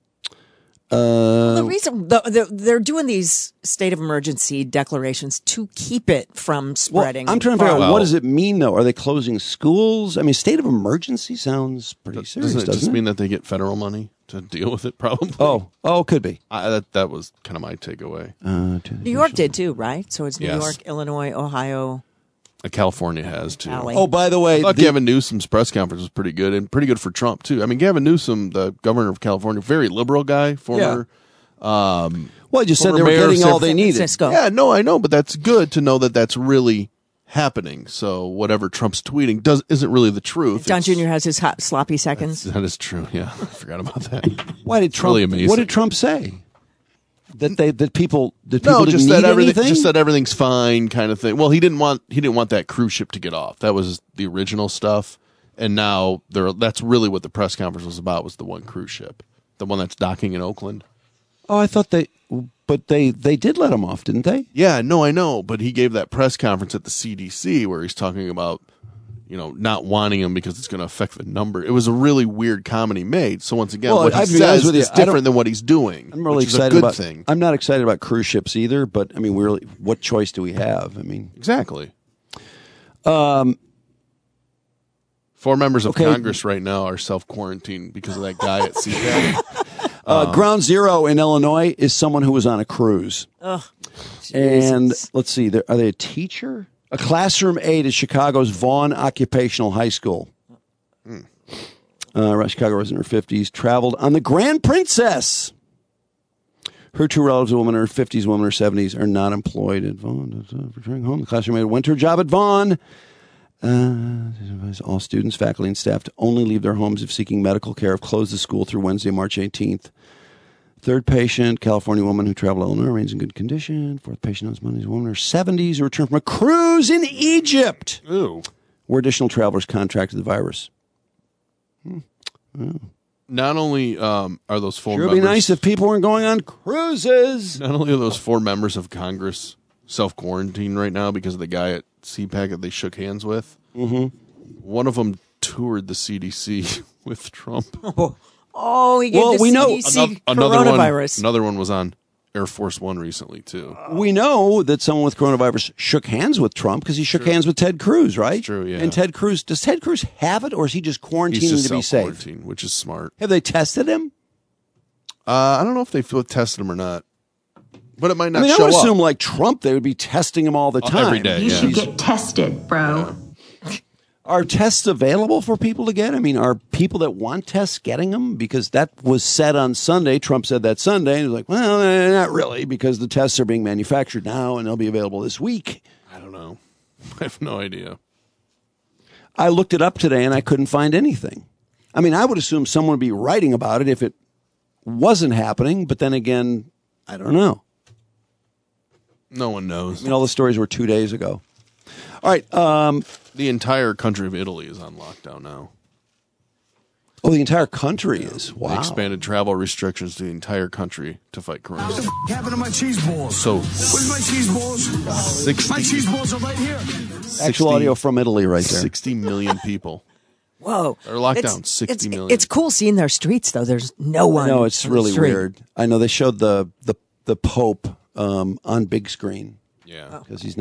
The Uh, reason the, the, they're doing these state of emergency declarations to keep it from well, spreading. I'm trying to figure out Well- what does it mean though? Are they closing schools? I mean, state of emergency sounds pretty serious. Doesn't it Doesn't just it? mean that they get federal money to deal with it? Probably. Oh, oh, could be. I, that that was kind of my takeaway. Uh, New York did too, right? So it's New Yes. York, Illinois, Ohio. Uh, California has too. Valley. Oh, by the I way, thought the- Gavin Newsom's press conference was pretty good and pretty good for Trump too. I mean, Gavin Newsom, the governor of California, very liberal guy, former. Um, well, I just said former they were mayor of getting San all they Fran- needed. Francisco. Yeah, no, I know, but that's good to know that that's really happening. So whatever Trump's tweeting does isn't really the truth. John It's- Junior has his hot, sloppy seconds. That is true. Yeah, I forgot about that. Why did It's Trump? really amazing. What did Trump say? That they that people that people No, didn't just need that everything, anything. just that everything's fine, kind of thing. Well, he didn't want he didn't want that cruise ship to get off. That was the original stuff, and now there. That's really what the press conference was about. Was the one cruise ship, the one that's docking in Oakland. Oh, I thought they, but they they did let him off, didn't they? Yeah, no, I know, but he gave that press conference at the C D C where he's talking about, you know, not wanting him because it's going to affect the number. It was a really weird comedy made. So once again, Well, what he I'd be honest says with you, is I don't- different than what he's doing. I'm really which excited is a good about. thing. I'm not excited about cruise ships either, but I mean, we really, what choice do we have? I mean, Exactly. um, Four members of Okay. Congress right now are self quarantined because of that guy at C PAC. uh, Ground Zero in Illinois is someone who was on a cruise, Ugh. and Jesus. let's see, there- are they a teacher? A classroom aide at Chicago's Vaughn Occupational High School. Uh, Chicago resident in her fifties, traveled on the Grand Princess. Her two relatives, a woman in her fifties, a woman in her seventies, are not employed at Vaughn. Returning home, the classroom aide went to her job at Vaughn. Uh, all students, faculty, and staff to only leave their homes if seeking medical care. Have closed the school through Wednesday, March eighteenth. Third patient, California woman who traveled to Illinois, remains in good condition. Fourth patient on Monday, a woman in her seventies who returned from a cruise in Egypt, Ooh. where additional travelers contracted the virus. Hmm. Oh. Not only um, are those four Sure would members, be nice if people weren't going on cruises. not only are those four members of Congress self quarantined right now because of the guy at C PAC that they shook hands with. Mm-hmm. One of them toured the C D C with Trump. Oh, he gave Well, the we know- C D C Another, another one. coronavirus. Another one was on Air Force One recently too. We know that someone with coronavirus shook hands with Trump because he shook hands with Ted Cruz, right? True, yeah. And Ted Cruz, does Ted Cruz have it, or is he just quarantining He's just to be self safe? quarantined, which is smart. Have they tested him? Uh, I don't know if they feel tested him or not, but it might not I mean, I show would up. assume like Trump, they would be testing him all the Oh, time. every day, You yeah. should get tested, bro. Are tests available for people to get? I mean, are people that want tests getting them? Because that was said on Sunday. Trump said that Sunday. And he was like, well, eh, not really, because the tests are being manufactured now and they'll be available this week. I don't know. I have no idea. I looked it up today and I couldn't find anything. I mean, I would assume someone would be writing about it if it wasn't happening. But then again, I don't know. No one knows. I mean, all the stories were two days ago. All right. Um, The entire country of Italy is on lockdown now. oh, the entire country is. They Wow. expanded travel restrictions to the entire country to fight corona. What the f- happened to my cheese balls? So Where's my cheese balls? sixty, My cheese balls are right here. Actual audio from Italy right there. sixty million people. Whoa. Or lockdown, It's- sixty it's, million. It's cool seeing their streets, though. There's no one. No, it's on the really street. weird. I know they showed the the the Pope um, on big screen. Yeah, because he's not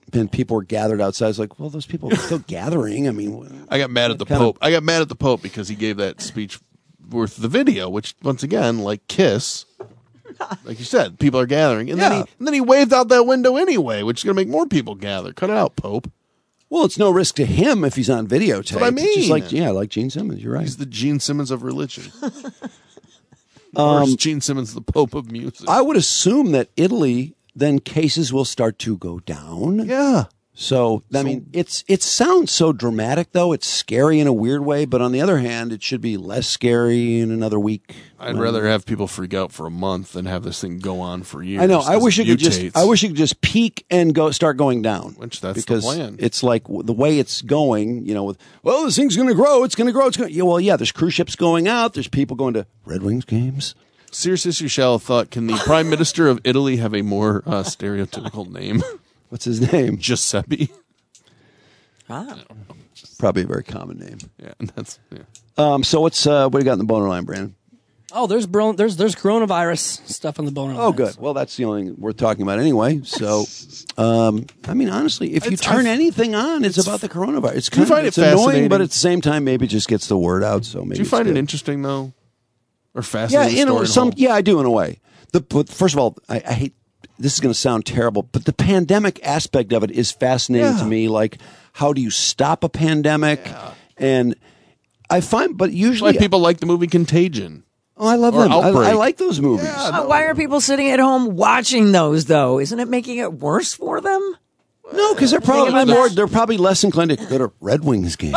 and people were gathered outside. I was like, well, those people are still gathering. I mean, I got mad at the kind Pope. I got mad at the Pope because he gave that speech worth the video, which once again, like Kiss, like you said, people are gathering, and Yeah. then he and then he waved out that window anyway, which is going to make more people gather. Cut it out, Pope. Well, it's no risk to him if he's on videotape. That's what I mean. It's just like, yeah, like Gene Simmons. You're right. He's the Gene Simmons of religion. Um, Or is Gene Simmons the Pope of music? I would assume that Italy, then cases will start to go down. Yeah. So, I mean, it's it sounds so dramatic, though. It's scary in a weird way. But on the other hand, it should be less scary in another week. I'd when- rather have people freak out for a month than have this thing go on for years. I know. I 'cause wish it could just. mutates. I wish it could just peak and go start going down. Which that's the because plan. it's like w- the way it's going. You know, with well, this thing's going to grow. It's going to grow. It's going. Yeah, well, yeah. There's cruise ships going out. There's people going to Red Wings games. Serious issue shall have thought, can the Prime Minister of Italy have a more uh, stereotypical name? What's his name? Giuseppe. Ah. Probably a very common name. Yeah, that's yeah. Um. So what's uh, what do you got in the boner line, Brandon? Oh, there's bro- there's there's coronavirus stuff on the boner line. Oh, good. Well, that's the only thing we're talking about anyway. So, um, I mean, honestly, if you It's- turn I- anything on, it's, about the coronavirus. It's Do you kind of find it it's annoying, fascinating? but at the same time, maybe it just gets the word out. So maybe Do you it's find good. it interesting though, or Yeah, fascinating? you know, story some. and all? Yeah, I do in a way. The but first of all, I, I hate. This is going to sound terrible, but the pandemic aspect of it is fascinating Yeah. to me. Like, how do you stop a pandemic? And I find, but That's usually, why people like the movie Contagion. oh, I love or them. I, Outbreak. I like those movies. Uh, why are people sitting at home watching those, though? Isn't it making it worse for them? No, because they're probably about more. that? They're probably less inclined to go to Red Wings games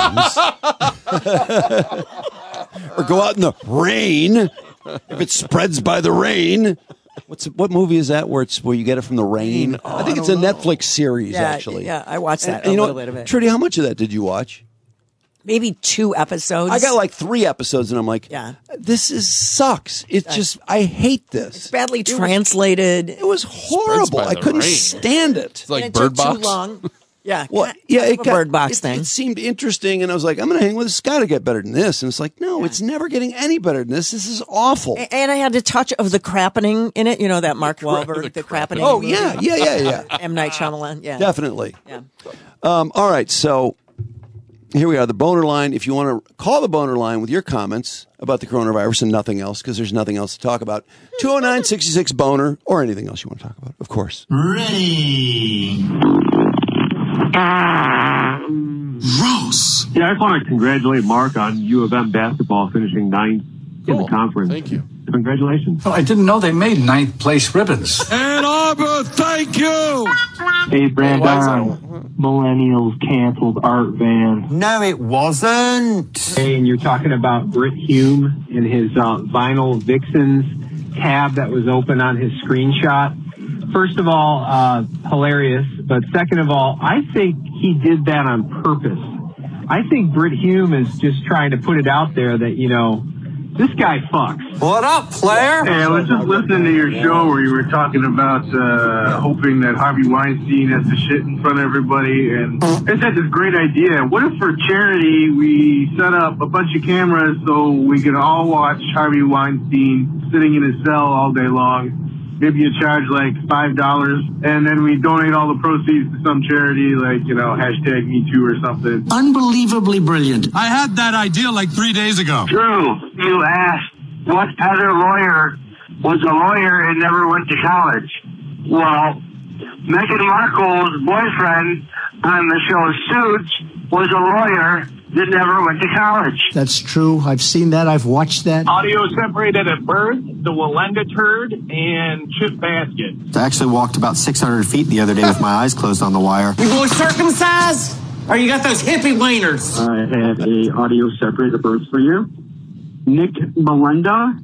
or go out in the rain if it spreads by the rain. What's what movie is that where it's where you get it from the rain? Oh, I think I it's a don't know. Netflix series Yeah, actually. yeah, I watched that And- and a you know little what? bit of it. Trudy, how much of that did you watch? Maybe two episodes. I got like three episodes, and I'm like, Yeah. this is sucks. It just I hate this. It's badly It was- translated. It was horrible. by I the couldn't rain. stand it. It's like and it Bird took Box. too long. Yeah, Well, kind- yeah, kind it of a got, bird box it, thing. It seemed interesting, and I was like, I'm going to hang with this guy to get better than this. And it's like, no, it's never getting any better than this. This is awful. A- And I had a touch of the crappening in it. You know that Mark Wahlberg, the, crappening. Oh, movie? yeah, yeah, yeah, yeah. M. Night Shyamalan. Yeah, Definitely. Yeah. Um, all right, so here we are, the boner line. If you want to call the boner line with your comments about the coronavirus and nothing else, because there's nothing else to talk about, two oh nine, sixty-six boner, or anything else you want to talk about, of course. Ready. Gross. Yeah, I just want to congratulate Mark on U of M basketball finishing ninth in the conference. Thank you. Congratulations. Oh, I didn't know they made ninth place ribbons. Ann Arbor, thank you. Hey, Brandon. Millennials canceled Art Van. No, it wasn't. Hey, and you're talking about Britt Hume and his uh, Vinyl Vixens tab that was open on his screenshot. First of all, uh, hilarious. But second of all, I think he did that on purpose. I think Britt Hume is just trying to put it out there that, you know, this guy fucks. What up, player? Hey, I was just listening to your show where you were talking about uh, hoping that Harvey Weinstein has to shit in front of everybody, and I just had this great idea. What if for charity we set up a bunch of cameras so we could all watch Harvey Weinstein sitting in his cell all day long? Maybe you charge like five dollars, and then we donate all the proceeds to some charity, like, you know, hashtag Me Too or something. Unbelievably brilliant. I had that idea like three days ago. True. You asked what other lawyer was a lawyer and never went to college. Well, Meghan Markle's boyfriend on the show Suits was a lawyer that never went to college. That's true. I've seen that. I've watched that. Audio separated at birth, the Walenda turd, and Chip Basket. I actually walked about six hundred feet the other day with my eyes closed on the wire. You boys circumcised? Or you got those hippie wieners? I had a audio separated at birth for you. Nick Melinda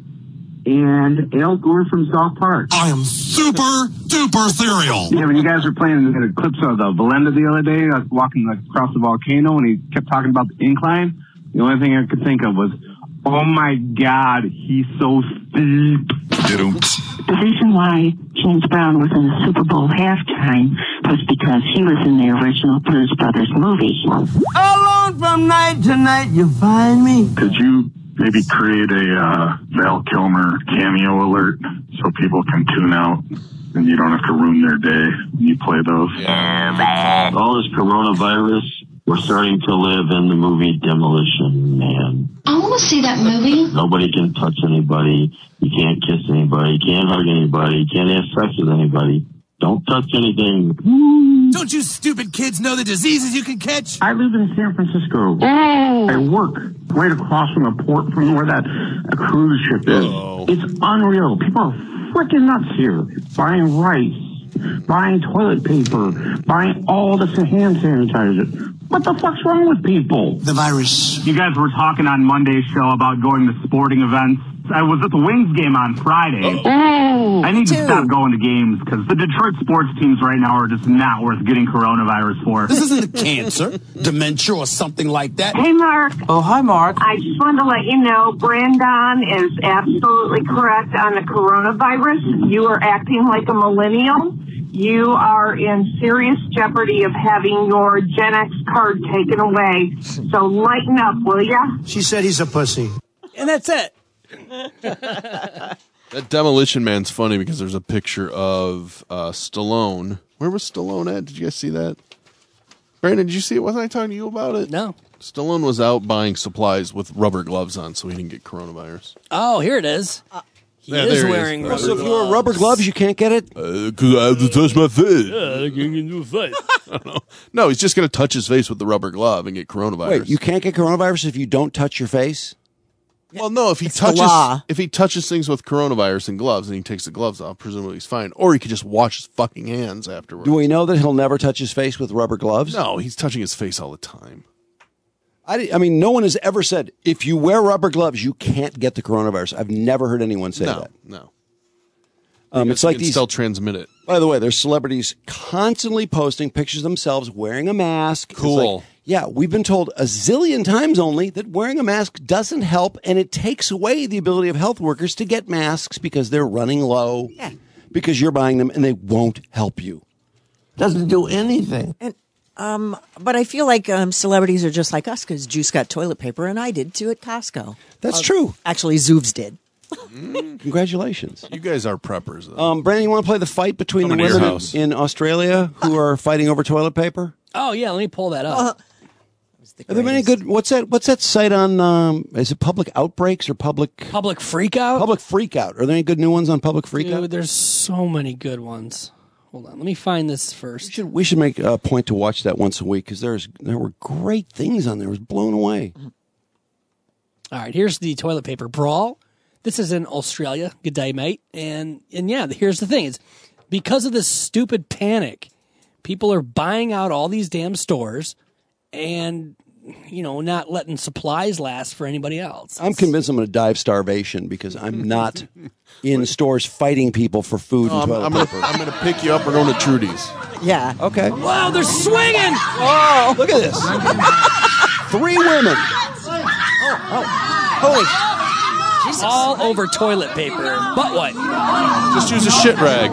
and Al Gore from South Park. I am super duper cereal. Yeah, when you guys were playing the clips of the Valenda the other day, I was walking across the volcano and he kept talking about the incline. The only thing I could think of was, oh my God, he's so steep. The reason why James Brown was in the Super Bowl halftime was because he was in the original Blues Brothers movie. Alone from night to night, you find me. Could you maybe create a uh, Val Kilmer cameo alert so people can tune out and you don't have to ruin their day when you play those. Yeah. All this coronavirus, we're starting to live in the movie Demolition Man. I want to see that movie. Nobody can touch anybody. You can't kiss anybody. You can't hug anybody. You can't have sex with anybody. Don't touch anything. Don't you stupid kids know the diseases you can catch? I live in San Francisco. I work right across from the port from where that uh, cruise ship is. Uh-oh. It's unreal. People are freaking nuts here. Buying rice, buying toilet paper, buying all this hand sanitizer. What the fuck's wrong with people? The virus. You guys were talking on Monday's show about going to sporting events. I was at the Wings game on Friday. Oh, I need to too. stop going to games because the Detroit sports teams right now are just not worth getting coronavirus for. This isn't cancer, dementia, or something like that. Hey, Mark. Oh, hi, Mark. I just wanted to let you know Brandon is absolutely correct on the coronavirus. You are acting like a millennial. You are in serious jeopardy of having your Gen X card taken away. So lighten up, will ya? She said he's a pussy. And that's it. That Demolition Man's funny because there's a picture of uh, Stallone. Where was Stallone at? Did you guys see that? Brandon, did you see it? Wasn't I talking to you about it? No. Stallone was out buying supplies with rubber gloves on so he didn't get coronavirus. Oh, here it is. Uh, he Yeah, is there he is. wearing Oh, rubber So if you gloves. wear rubber gloves, you can't get it? Because I have to touch my face. Yeah, I can do a face. I don't know. No, he's just going to touch his face with the rubber glove and get coronavirus. Wait, you can't get coronavirus if you don't touch your face? Well, no, if he It's the touches law. if he touches things with coronavirus and gloves and he takes the gloves off, presumably he's fine. Or he could just wash his fucking hands afterwards. Do we know that he'll never touch his face with rubber gloves? No, he's touching his face all the time. I, di- I mean, no one has ever said, if you wear rubber gloves, you can't get the coronavirus. I've never heard anyone say no, that. no. Um, Because it's he like can these. still transmit it. By the way, there's celebrities constantly posting pictures of themselves wearing a mask. It's Cool. like, yeah, we've been told a zillion times only that wearing a mask doesn't help, and it takes away the ability of health workers to get masks because they're running low. Yeah. Because you're buying them, and they won't help you. Doesn't do anything. And um, but I feel like um, celebrities are just like us because Juice got toilet paper, and I did too at Costco. That's Uh, true. Actually, Zoovs did. Congratulations. You guys are preppers, though. Um, Brandon, you want to play the fight between Coming the to your women house. in Australia who are fighting over toilet paper? Oh, yeah, let me pull that up. Uh, Are there any good? What's that? What's that site on? Um, is it Public Outbreaks or Public Public Freakout? Public Freakout? Are there any good new ones on Public Freakout? Dude, there's so many good ones. Hold on, let me find this We first. should we should make a point to watch that once a week because there's there were great things on there. I was blown away. All right, here's the toilet paper brawl. This is in Australia. Good day, mate. And and yeah, here's the thing: is because of this stupid panic, people are buying out all these damn stores, and you know, not letting supplies last for anybody else. I'm convinced I'm going to die of starvation because I'm not in stores fighting people for food No, and I'm, toilet I'm gonna paper. I'm gonna pick you up. We're going to Trudy's. Yeah. Okay. Wow, they're swinging! Oh, look at this. Three women. Holy. All over toilet paper. But what? Just use a shit rag.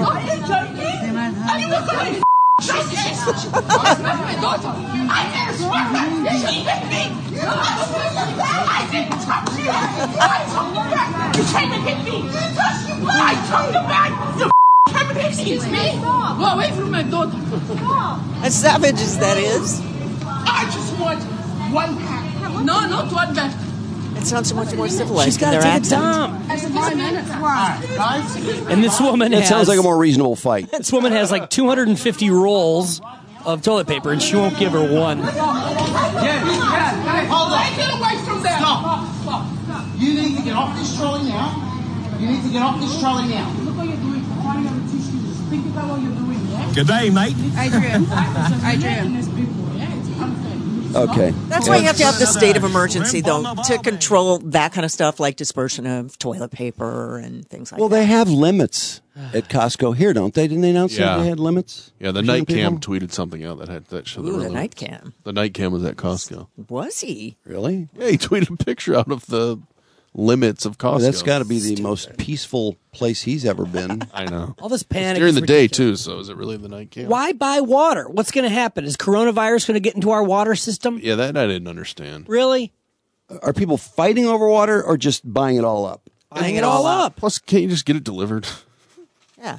Excuse me? Go away from my daughter. As savage as that is, I just want one pack. No, not one pack. it sounds so much more civilized. She's got to in their take a accent. dump. That's five minutes. Guys? And this woman It has sounds like a more reasonable fight. this woman has like two hundred fifty rolls of toilet paper, and she won't give her one. Yeah, yeah. Hold on. Get away from there. Stop. Stop. You need to get off this trolley now. You need to get off this trolley now. Look what you're doing. Crying on the tissues. Think about what you're doing, yeah? Good day, mate. Adrian. Adrian. Okay. That's why you have to have the state of emergency, though, to control that kind of stuff like dispersion of toilet paper and things like Well, that. they have limits at Costco here, don't they? Didn't they announce Yeah. that they had limits? Yeah, the for night some cam people? tweeted something out that had that showed Ooh, the, the really- night cam. The night cam was at Costco. Was he? Really? Yeah, he tweeted a picture out of the limits of Costco. Oh, that's got to be the most peaceful place he's ever been. I know. All this It's panic during is the day ridiculous. too. So is it really the night cam? Why buy water? What's going to happen? Is coronavirus going to get into our water system? Yeah, that I didn't understand. Really? Are people fighting over water or just buying it all up? Buying it all up. Plus, can't you just get it delivered? Yeah.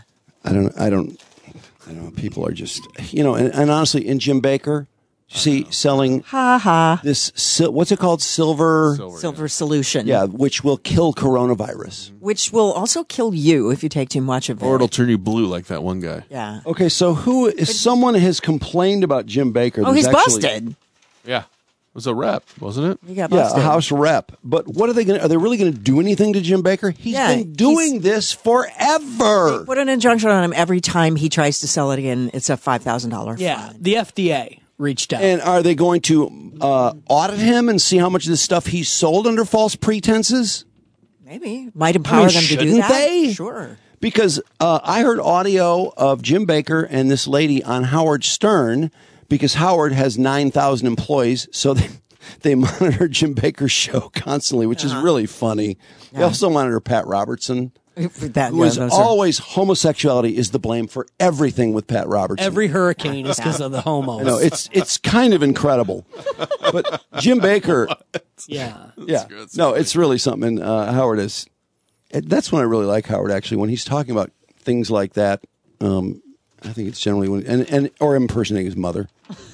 I don't. I don't. I don't know. People are just, you know, and, and honestly, in Jim Baker, you see selling Ha ha. this. Sil- what's it called? Silver. Silver, Silver solution. Yeah, which will kill coronavirus. Which will also kill you if you take too much of it. Or it'll turn you blue like that one guy. Yeah. Okay, so who is someone has complained about Jim Baker? Oh, There's he's actually- busted. Yeah. It was a rep, wasn't it? He got Yeah, busted. a House rep. But what are they going to, are they really going to do anything to Jim Baker? He's Yeah, been doing he's- this forever. Put an injunction on him every time he tries to sell it again. It's a five thousand dollars Yeah, fine. the F D A reached out. And are they going to uh, audit him and see how much of this stuff he sold under false pretenses? Maybe. Might empower I mean, them to do shouldn't that. they? Sure. Because uh, I heard audio of Jim Baker and this lady on Howard Stern, because Howard has nine thousand employees, so they, they monitor Jim Baker's show constantly, which Uh-huh. is really funny. They Yeah. also monitor Pat Robertson, That, who yeah, is those are- always, homosexuality is the blame for everything with Pat Robertson. Every hurricane is because of the homos. I know, it's, it's kind of incredible. But Jim Baker, yeah. yeah, no, it's really something. Uh, Howard is, that's when I really like Howard, actually, when he's talking about things like that. Um, I think it's generally when, and, and or impersonating his mother.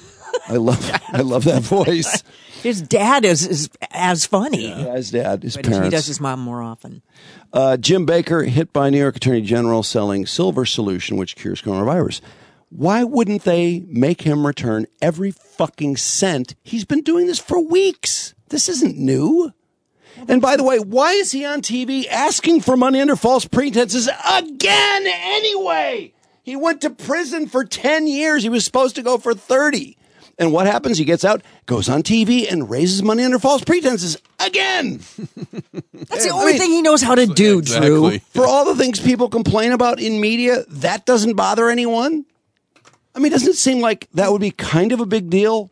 I love, I love that voice. His dad is, is as funny. Yeah, his dad, his But parents. he does his mom more often. Uh, Jim Baker hit by New York Attorney General selling Silver Solution, which cures coronavirus. Why wouldn't they make him return every fucking cent? He's been doing this for weeks. This isn't new. And by the way, why is he on T V asking for money under false pretenses again anyway? He went to prison for ten years. He was supposed to go for thirty. And what happens? He gets out, goes on T V, and raises money under false pretenses again. That's the only thing he knows how to do, Drew. Exactly. For all the things people complain about in media, that doesn't bother anyone. I mean, doesn't it seem like that would be kind of a big deal?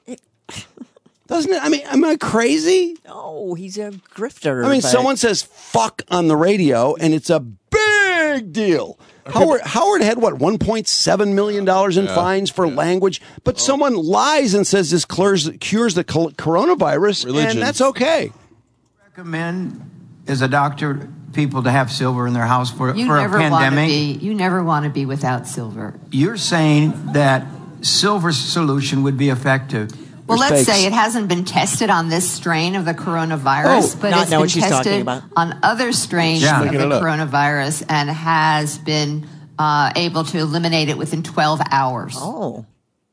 Doesn't it? I mean, am I crazy? No, he's a grifter. I mean, but- someone says fuck on the radio, and it's a big deal. Howard Howard had what one point seven million dollars in Yeah, fines for language, but someone lies and says this cures, cures the col- coronavirus, Religion. and that's okay. Recommend as a doctor people to have silver in their house for, You for a never want to pandemic. be. You never want to be without silver. You're saying that silver solution would be effective. Well, There's let's fakes. say it hasn't been tested on this strain of the coronavirus, Oh, but not it's know been what she's talking tested about. on other strains Yeah. of Making the it up. coronavirus and has been uh, able to eliminate it within twelve hours. Oh.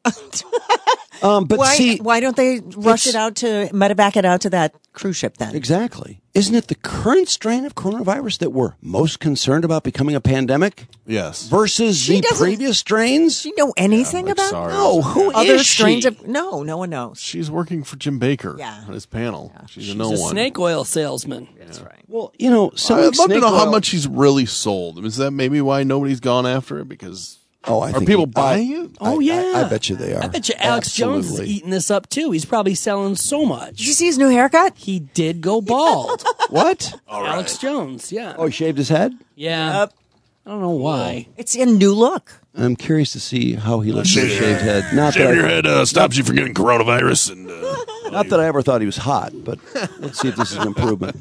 Um, but why, see, why don't they rush it's- it out to medevac it out to that cruise ship then? exactly. Isn't it the current strain of coronavirus that we're most concerned about becoming a pandemic Yes. versus She the doesn't- previous strains? Does she know anything like about SARS. No, who other is strains she? of? No, no one knows. She's working for Jim Baker Yeah. on his panel. She's, She's a no a one. snake oil salesman. That's right. Well, you know, selling I'd love to snake know how oil- much he's really sold. Is that maybe why nobody's gone after it? Because Oh, I are think people he- buying I- it? Oh, I- yeah. I, I bet you they are. I bet you Alex Jones is Absolutely. eating this up too. He's probably selling so much. Did you see his new haircut? He did go bald. What? Alex Jones, yeah. Oh, he shaved his head? yeah. I don't know why. It's a new look. I'm curious to see how he looks with a shaved head. Not that, Shaving I, your head uh, stops you from getting coronavirus. And uh, not that I ever thought he was hot, but let's see if this is an improvement.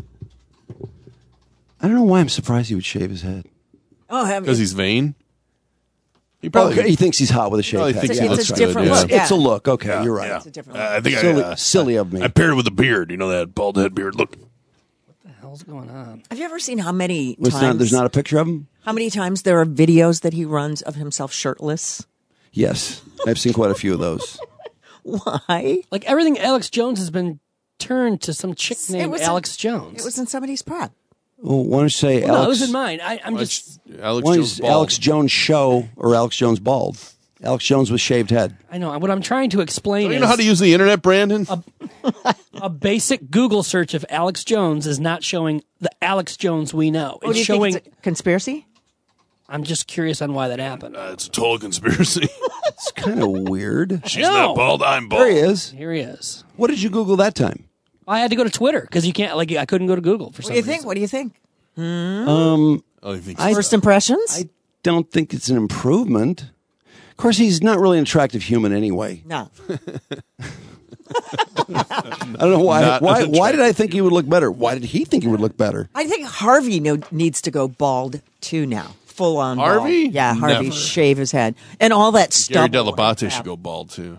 I don't know why I'm surprised he would shave his head. Oh, have Because he's vain? He probably. Oh, he thinks he's hot with a shaved Probably head. thinks he Yeah, looks that's a right. different Yeah. look. It's a Yeah. look. Okay, Yeah, you're right. yeah. It's a different Uh, look. I think Silly, I, uh, silly of me. I paired it with a beard. You know that bald head beard. Look. What the hell's going on? Have you ever seen how many It's times? not, there's not a picture of him? How many times there are videos that he runs of himself shirtless? Yes. I've seen quite a few of those. Why? Like everything Alex Jones has been turned to some chick It named was in- Alex Jones. It was in somebody's prep. Well, why don't you say Well, no, it Alex? was in mine. I, I'm just. Alex why don't you Jones say bald. Alex Jones show or Alex Jones bald? Alex Jones with shaved head. I know what I'm trying to explain. Don't you is know how to use the internet, Brandon? a basic Google search of Alex Jones is not showing the Alex Jones we know. Oh, do It's you showing. think it's a conspiracy? I'm just curious on why that happened. Uh, it's a total conspiracy. It's kind of weird. She's No. not bald. I'm bald. There he is. Here he is. What did you Google that time? I had to go to Twitter because you can't. Like, I couldn't go to Google for What some do you reason. think? What do you think? Um, Oh, you think I- First impressions? I don't think it's an improvement. Of course, he's not really an attractive human anyway. no. I don't know why. Not Why? unattractive. Why did I think he would look better? Why did he think he would look better? I think Harvey no, needs to go bald too now. full on Harvey? bald. Yeah, Harvey Never. shave his head and all that Gary stuff. Delabate should go bald too.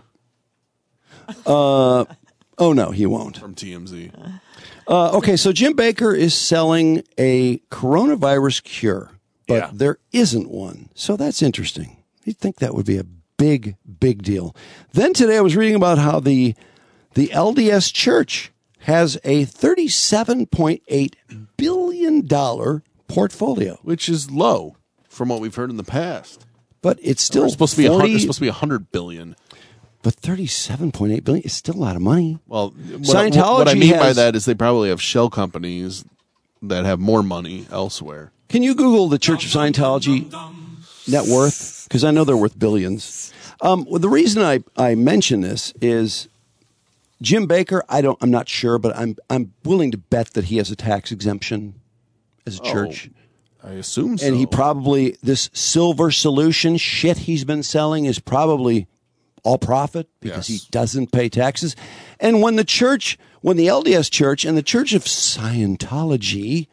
Uh, oh no, he won't. From T M Z. Uh, okay, so Jim Baker is selling a coronavirus cure, but Yeah. there isn't one. So that's interesting. You'd think that would be a big, big deal. Then today I was reading about how the the L D S Church has a thirty-seven point eight billion dollars portfolio, which is low from what we've heard in the past. But it's still It's supposed to be a forty hundred, it's supposed to be a hundred billion. But thirty-seven point eight billion is still a lot of money. Well, what, Scientology what I mean by has- that is they probably have shell companies that have more money elsewhere. Can you Google the Church of Scientology net worth? Because I know they're worth billions. Um, well, the reason I, I mention this is Jim Baker. I don't. I'm not sure, but I'm I'm willing to bet that he has a tax exemption as a Oh, church. I assume so. And he probably this silver solution shit he's been selling is probably all profit because Yes. he doesn't pay taxes. And when the church, when the L D S Church and the Church of Scientology,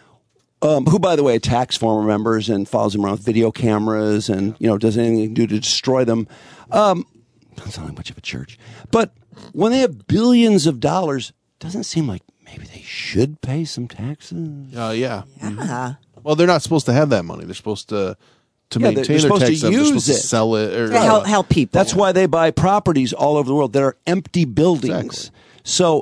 um, who by the way attacks former members and follows them around with video cameras and you know does anything to do to destroy them, um, doesn't sound like much of a church. But when they have billions of dollars, doesn't it seem like maybe they should pay some taxes? Uh, yeah. Yeah. Well, they're not supposed to have that money. They're supposed to to Yeah, they're- maintain they're their supposed tax. to They're use supposed to it. sell it or To help, help people. That's why they buy properties all over the world that are empty buildings. So,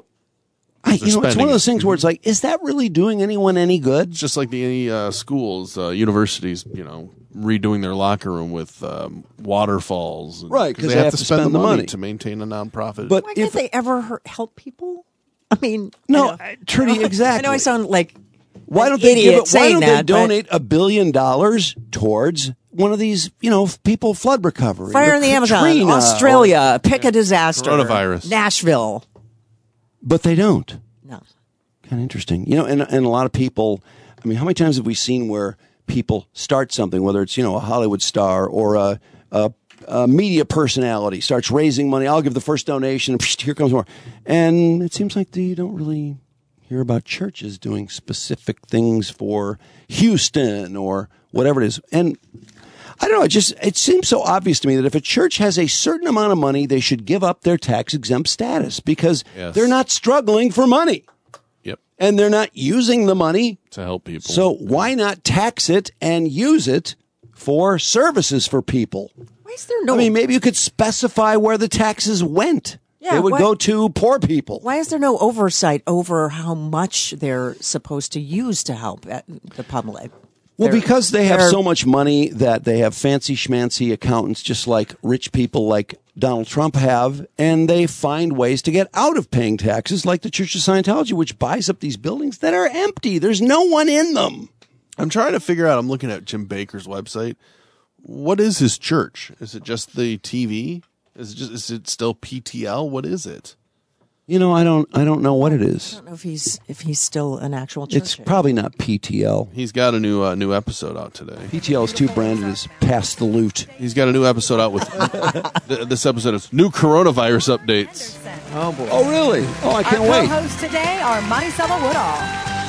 I, They're you know, it's one spending of those it. things where it's like, is that really doing anyone any good? It's just like the uh, schools, uh, universities, you know, redoing their locker room with um, waterfalls. and- Right, 'cause they have to spend the money. to maintain a nonprofit. But Why if can't they ever hurt, help people? I mean, No, I know- uh, Trudy, exactly. I know I sound like why an don't they give idiot it, why saying don't they that, but- donate a billion dollars towards one of these, you know, people flood recovery? Fire or in the Amazon, Katrina, Australia, pick a disaster, Coronavirus. Nashville. or- but they don't. No. Kind of interesting. You know, and, and a lot of people, I mean, how many times have we seen where people start something, whether it's, you know, a Hollywood star or a, a, a media personality starts raising money. I'll give the first donation. And here comes more. And it seems like you don't really hear about churches doing specific things for Houston or whatever it is. And I don't know. It just, it seems so obvious to me that if a church has a certain amount of money, they should give up their tax exempt status because Yes. they're not struggling for money. Yep. And they're not using the money. To help people. So why not tax it and use it for services for people? Why is there no? I mean, maybe you could specify where the taxes went. Yeah, they would why- go to poor people. Why is there no oversight over how much they're supposed to use to help uh, the public? Well, They're- because they have they're- so much money that they have fancy schmancy accountants, just like rich people like Donald Trump have, and they find ways to get out of paying taxes, like the Church of Scientology, which buys up these buildings that are empty. There's no one in them. I'm trying to figure out. I'm looking at Jim Baker's website. What is his church? Is it just the T V? Is it just? Is it still P T L? What is it? You know, I don't, I don't know what it I is. don't know if he's if he's still an actual church. It's probably not P T L. He's got a new uh, new episode out today. P T L is too branded as pass the loot. He's got a new episode out with th- this episode is new coronavirus updates. Oh boy! Oh really? Oh, I can't Our wait. co-hosts today are Marisela Woodall,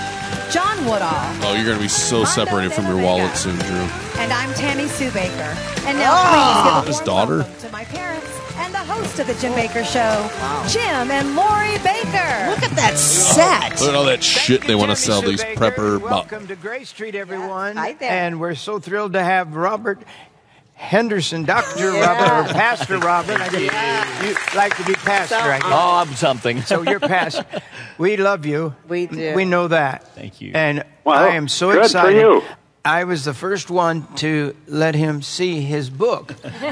John Woodall, Oh, you're going to be so separated from your wallet soon, Drew. and I'm Tammy Sue Baker. And now please give a His warm daughter? welcome to my parents and the host of the Jim Baker Show, Jim and Lori Baker. Look at that set. Look at all that shit they want to sell these prepper. Welcome to Grace Street, everyone. Hi there. And we're so thrilled to have Robert Henderson, Doctor Robert, or Pastor Robert. I guess you like to be pastor, I guess. Oh, I'm something. So you're pastor. We love you. We do. We know that. Thank you. And Well, I am so good for excited. you. I was the first one to let him see his book.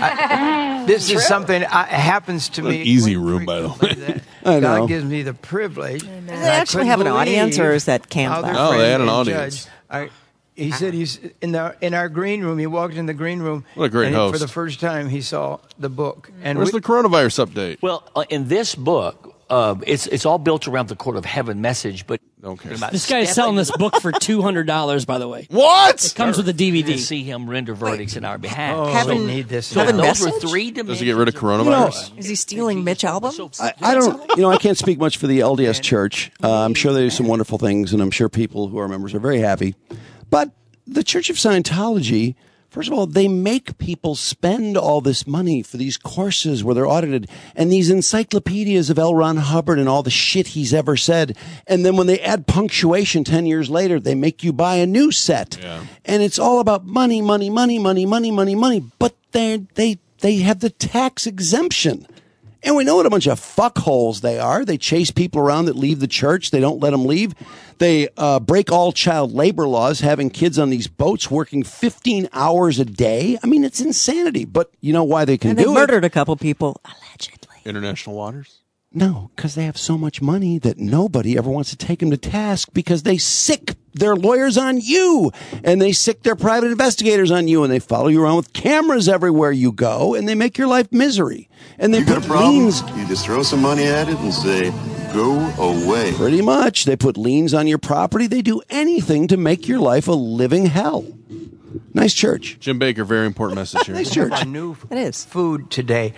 I, this is something I, happens to What me. an easy room, by the way. I know. God gives me the privilege. Do they actually have an audience, or is that Canva? No, they had an audience. I, he said he's in the in our green room. He walked in the green room. What a great and he- host. For the first time, he saw the book. And Where's we- the coronavirus update? Well, uh, in this book, uh, it's it's all built around the Court of Heaven message, but Okay. This guy is selling this book for two hundred dollars. By the way, What? it comes with a D V to D. see him render verdicts in our behalf. oh, Heaven- we need this. So Heaven those were message? three Does dimensions. he get rid of of- coronavirus? Is he stealing Mitch albums? I, I don't, you know, I can't speak much for the L D S Church. Uh, I'm sure they do some wonderful things, and I'm sure people who are members are very happy. But the Church of Scientology, first of all, they make people spend all this money for these courses where they're audited and these encyclopedias of L. Ron Hubbard and all the shit he's ever said. And then when they add punctuation ten years later, they make you buy a new set. Yeah. And it's all about money, money, money, money, money, money, money. But they they they have the tax exemption. And we know what a bunch of fuckholes they are. They chase people around that leave the church. They don't let them leave. They uh, break all child labor laws, having kids on these boats working fifteen hours a day. I mean, it's insanity. But you know why they can and do they it? murdered a couple people. International waters? No, because they have so much money that nobody ever wants to take them to task because they sick their lawyers on you and they sick their private investigators on you and they follow you around with cameras everywhere you go and they make your life misery. And they You got put a problem? liens. You just throw some money at it and say, go away. Pretty much. They put liens on your property. They do anything to make your life a living hell. Nice church. Jim Baker, very important message here. Nice church. A new It is. food today.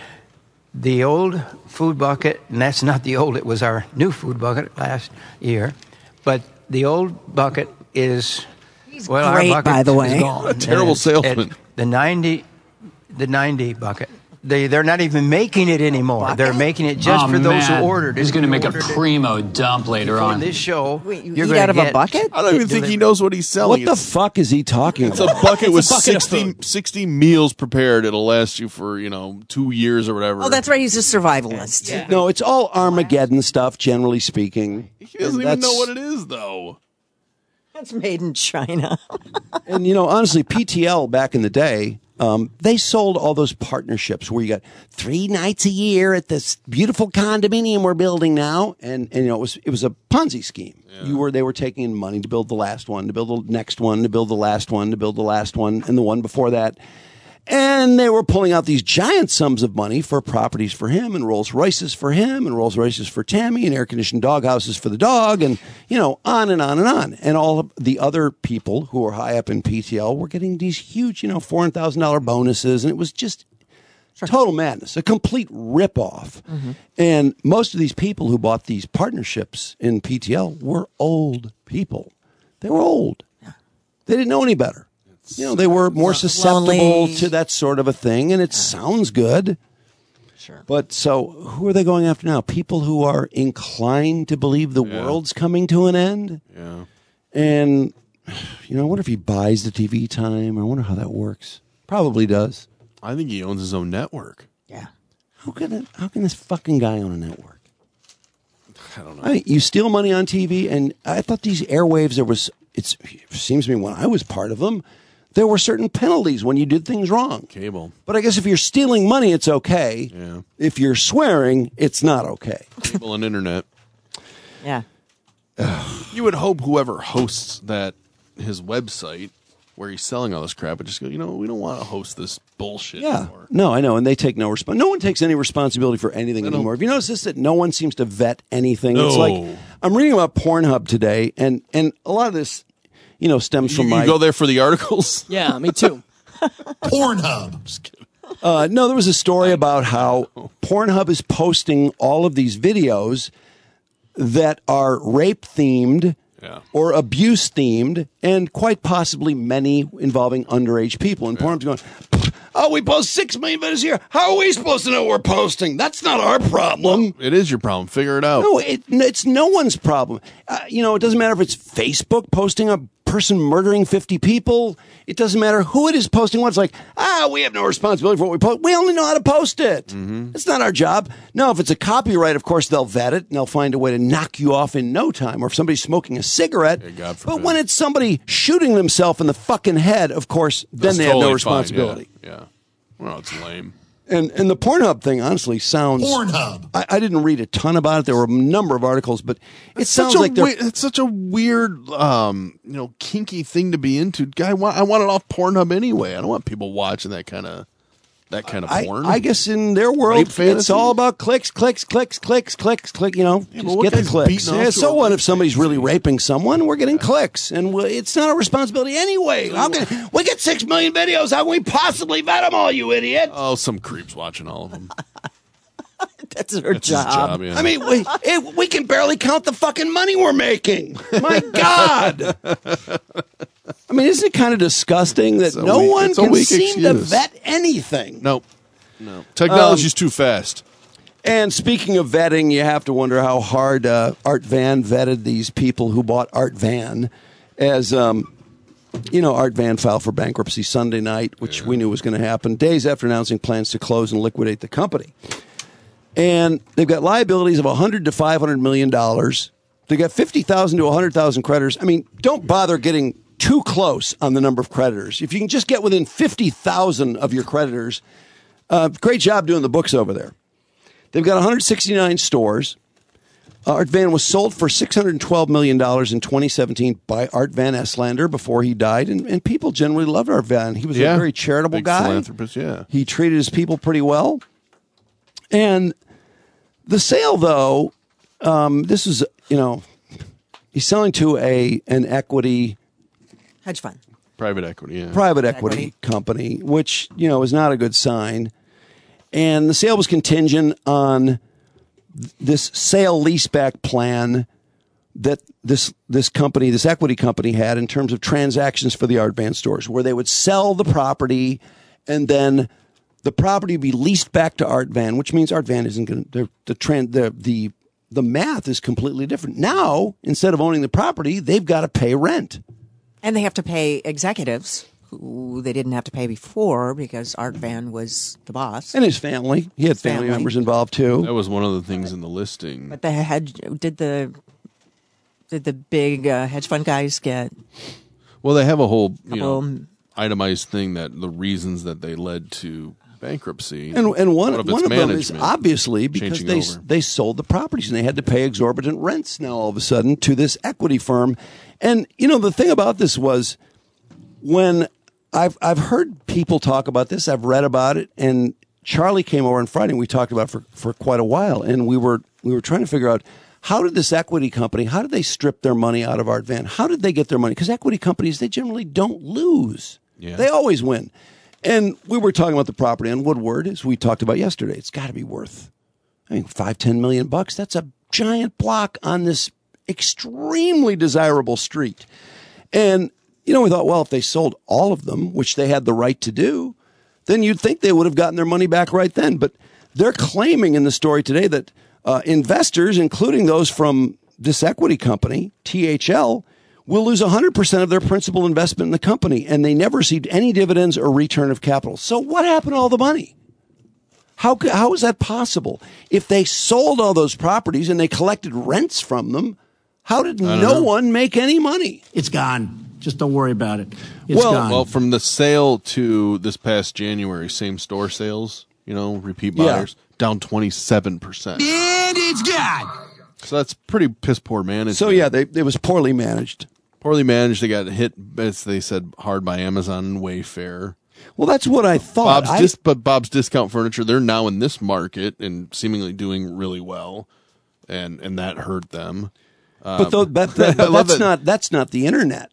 The old food bucket, and that's not the old, it was our new food bucket last year. But the old bucket is, well, great, our bucket by the is way. gone. A terrible And it- salesman. it- the ninety, the ninety bucket. They they're not even making it anymore. They're making it just Oh, for those man. who ordered it. He's going to You make a ordered it primo dump later before on. this show. Wait, you you're eat gonna out of a get bucket? I don't even think he knows what he's selling. What the It's- fuck is he talking It's a about? bucket with It's a bucket of sixty, food. sixty meals prepared. It'll last you for, you know, two years or whatever. Oh, that's right. He's a survivalist. No, it's all Armageddon stuff, generally speaking. He doesn't And even know that's- what it is, though. That's made in China. And, you know, honestly, P T L back in the day, um, they sold all those partnerships where you got three nights a year at this beautiful condominium we're building now. And, and you know, it was, it was a Ponzi scheme. You were, they were taking in money to build the last one, to build the next one, to build the last one, to build the last one, and the one before that. And they were pulling out these giant sums of money for properties for him and Rolls Royces for him and Rolls Royces for Tammy and air conditioned dog houses for the dog and, you know, on and on and on. And all of the other people who were high up in P T L were getting these huge, you know, four hundred thousand dollars bonuses. And it was just total madness, a complete ripoff. Mm-hmm. And most of these people who bought these partnerships in P T L were old people. They were old. They didn't know any better. You know, they were more susceptible Lonely. to that sort of a thing, and it sounds good. Sure. But so who are they going after now? People who are inclined to believe the Yeah. world's coming to an end? Yeah. And, you know, I wonder if he buys the T V time. I wonder how that works. Probably does. I think he owns his own network. Yeah. How can it, how can this fucking guy own a network? I don't know. I mean, you steal money on T V, and I thought these airwaves, there was, it's, it seems to me when I was part of them, there were certain penalties when you did things wrong. Cable. But I guess if you're stealing money, it's okay. Yeah. If you're swearing, it's not okay. Cable and internet. Yeah. You would hope whoever hosts that, his website, where he's selling all this crap, would just go, you know, we don't want to host this bullshit Yeah. anymore. No, I know. And they take no resp- No one takes any responsibility for anything I don't- anymore. Have you noticed this, that no one seems to vet anything? It's No. like, I'm reading about Pornhub today, and, and a lot of this, you know, stems You, from you my... go there for the articles? Yeah, me too. Pornhub. Just kidding. Uh, no, there was a story about how Pornhub is posting all of these videos that are rape themed Yeah. or abuse themed, and quite possibly many involving underage people. And Pornhub's going, oh, we post six million videos here. How are we supposed to know we're posting? That's not our problem. It is your problem. Figure it out. No, it, it's no one's problem. Uh, you know, it doesn't matter if it's Facebook posting a person murdering fifty people. It doesn't matter who it is posting what. It's like, ah, we have no responsibility for what we post. We only know how to post it. Mm-hmm. It's not our job. No, if it's a copyright, of course, they'll vet it and they'll find a way to knock you off in no time. Or if somebody's smoking a cigarette. Yeah, God But forbid. when it's somebody shooting themselves in the fucking head, of course, then That's they have no totally responsibility. Fine. Yeah. yeah. Well, it's lame. And and the Pornhub thing, honestly, sounds. Pornhub. I, I didn't read a ton about it. There were a number of articles, but it It's sounds such a like they're. we- it's such a weird, um, you know, kinky thing to be into. Guy, I want, I want it off Pornhub anyway. I don't want people watching that kind of that kind of I, porn. I guess in their Rape world, it's fantasy? all about clicks, clicks, clicks, clicks, clicks, click. You know, Yeah, but just what get the guy's clicks. beating off Yeah, to so a what rape if somebody's really fantasy? raping someone? We're getting clicks, and we- it's not our responsibility anyway. How can, we get six million videos. How can we possibly vet them all, you idiot? Oh, some creeps watching all of them. That's her That's his job. job, yeah. I mean, we it, we can barely count the fucking money we're making. My God. I mean, isn't it kind of disgusting that a no weak- one it's a can weak seem to excuse. vet anything? Nope. No. Technology's Um, too fast. And speaking of vetting, you have to wonder how hard uh, Art Van vetted these people who bought Art Van. As, um, you know, Art Van filed for bankruptcy Sunday night, which we knew was going to happen, days after announcing plans to close and liquidate the company. And they've got liabilities of one hundred to five hundred million dollars. They got fifty thousand to one hundred thousand creditors. I mean, don't bother getting too close on the number of creditors. If you can just get within fifty thousand of your creditors, uh, great job doing the books over there. They've got one hundred sixty-nine stores. Uh, Art Van was sold for six hundred twelve million dollars in twenty seventeen by Art Van Eslander before he died. And, and people generally loved Art Van. He was Yeah. a very charitable Big guy. philanthropist, yeah. He treated his people pretty well. And the sale, though, um, this is, you know, he's selling to a an equity, Hedge fund. Private equity, yeah. private equity, company, which, you know, is not a good sign. And the sale was contingent on this sale leaseback plan that this this company, this equity company had in terms of transactions for the Art Van stores, where they would sell the property and then the property would be leased back to Art Van, which means Art Van isn't going to, the, trend, the, the, the math is completely different. Now, instead of owning the property, they've got to pay rent. And they have to pay executives who they didn't have to pay before because Art Van was the boss. And his family. He had family, Family. members involved too. That was one of the things in the listing. But the hedge did the did the big uh, hedge fund guys get? Well, they have a whole you know Um, itemized thing that the reasons that they led to bankruptcy. And and one of, one its of them is management obviously because changing they over. they sold the properties and they had to pay exorbitant rents now all of a sudden to this equity firm. And you know the thing about this was when I've I've heard people talk about this, I've read about it, and Charlie came over on Friday and we talked about it for, for quite a while, and we were we were trying to figure out how did this equity company, how did they strip their money out of Art Van? How did they get their money? Because equity companies, they generally don't lose. Yeah. They always win. And we were talking about the property on Woodward, as we talked about yesterday. It's got to be worth, I mean, five, ten million bucks. That's a giant block on this extremely desirable street. And, you know, we thought, well, if they sold all of them, which they had the right to do, then you'd think they would have gotten their money back right then. But they're claiming in the story today that uh, investors, including those from this equity company, T H L, will lose one hundred percent of their principal investment in the company, and they never received any dividends or return of capital. So what happened to all the money? How, c- how is that possible? If they sold all those properties and they collected rents from them, how did I don't no know. one make any money? It's gone. Just don't worry about it. It's well, gone. well, from the sale to this past January, same store sales, you know, repeat Yeah. buyers, down twenty-seven percent. And it's gone. So that's pretty piss poor management. So, yeah, they, it was poorly managed. Poorly managed. They got hit, as they said, hard by Amazon and Wayfair. Well, that's what I thought. Bob's I- dis- but Bob's Discount Furniture, they're now in this market and seemingly doing really well, and and that hurt them. But, Um, though, but, but, I but love that's that- not that's not the internet.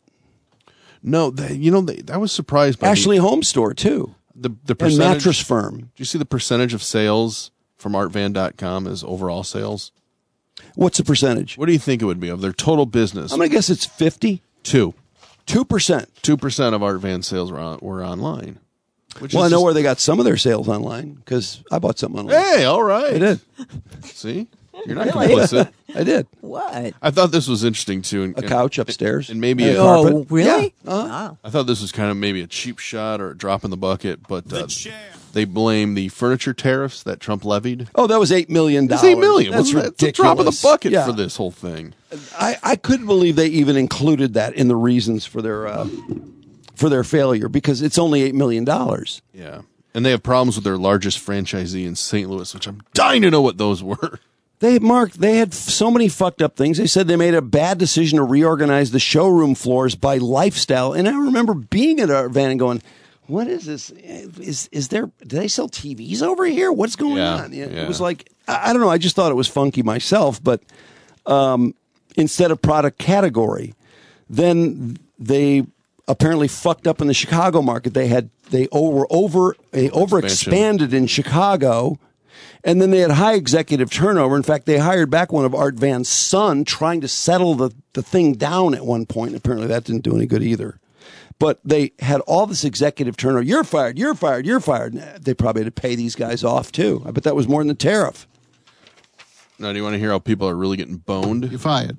No, they, you know, they, I was surprised by Ashley the, Home Store too, the the and percentage. Mattress Firm. Do you see the percentage of sales from art van dot com as overall sales? What's the percentage? What do you think it would be of their total business? I'm gonna guess it's fifty. Two. Two percent. Two percent of Art Van sales were, on, were online. Which Well, I is know just- where they got some of their sales online because I bought something online. Hey, all right. I did. See, you're not Really? complicit. I did. What? I thought this was interesting too. And, A couch upstairs. and maybe And a a Oh, carpet. really? Yeah. Uh-huh. Wow. I thought this was kind of maybe a cheap shot or a drop in the bucket, but uh, they blame the furniture tariffs that Trump levied. Oh, that was eight million It's dollars. eight million. That's Wasn't that- ridiculous. It's a drop in the bucket Yeah. for this whole thing. I, I couldn't believe they even included that in the reasons for their uh, for their failure because it's only eight million dollars. Yeah, and they have problems with their largest franchisee in Saint Louis, which I'm dying to know what those were. They Mark, they had so many fucked up things. They said they made a bad decision to reorganize the showroom floors by lifestyle. And I remember being at Art Van and going, "What is this? Is is there? Do they sell T Vs over here? What's going Yeah, on?" It yeah. was like I, I don't know. I just thought it was funky myself. But um, instead of product category, then they apparently fucked up in the Chicago market. They had they over over they overexpanded in Chicago. And then they had high executive turnover. In fact, they hired back one of Art Van's son trying to settle the, the thing down at one point. Apparently that didn't do any good either. But they had all this executive turnover. You're fired. You're fired. You're fired. And they probably had to pay these guys off too. I bet that was more than the tariff. Now, do you want to hear how people are really getting boned? You're fired.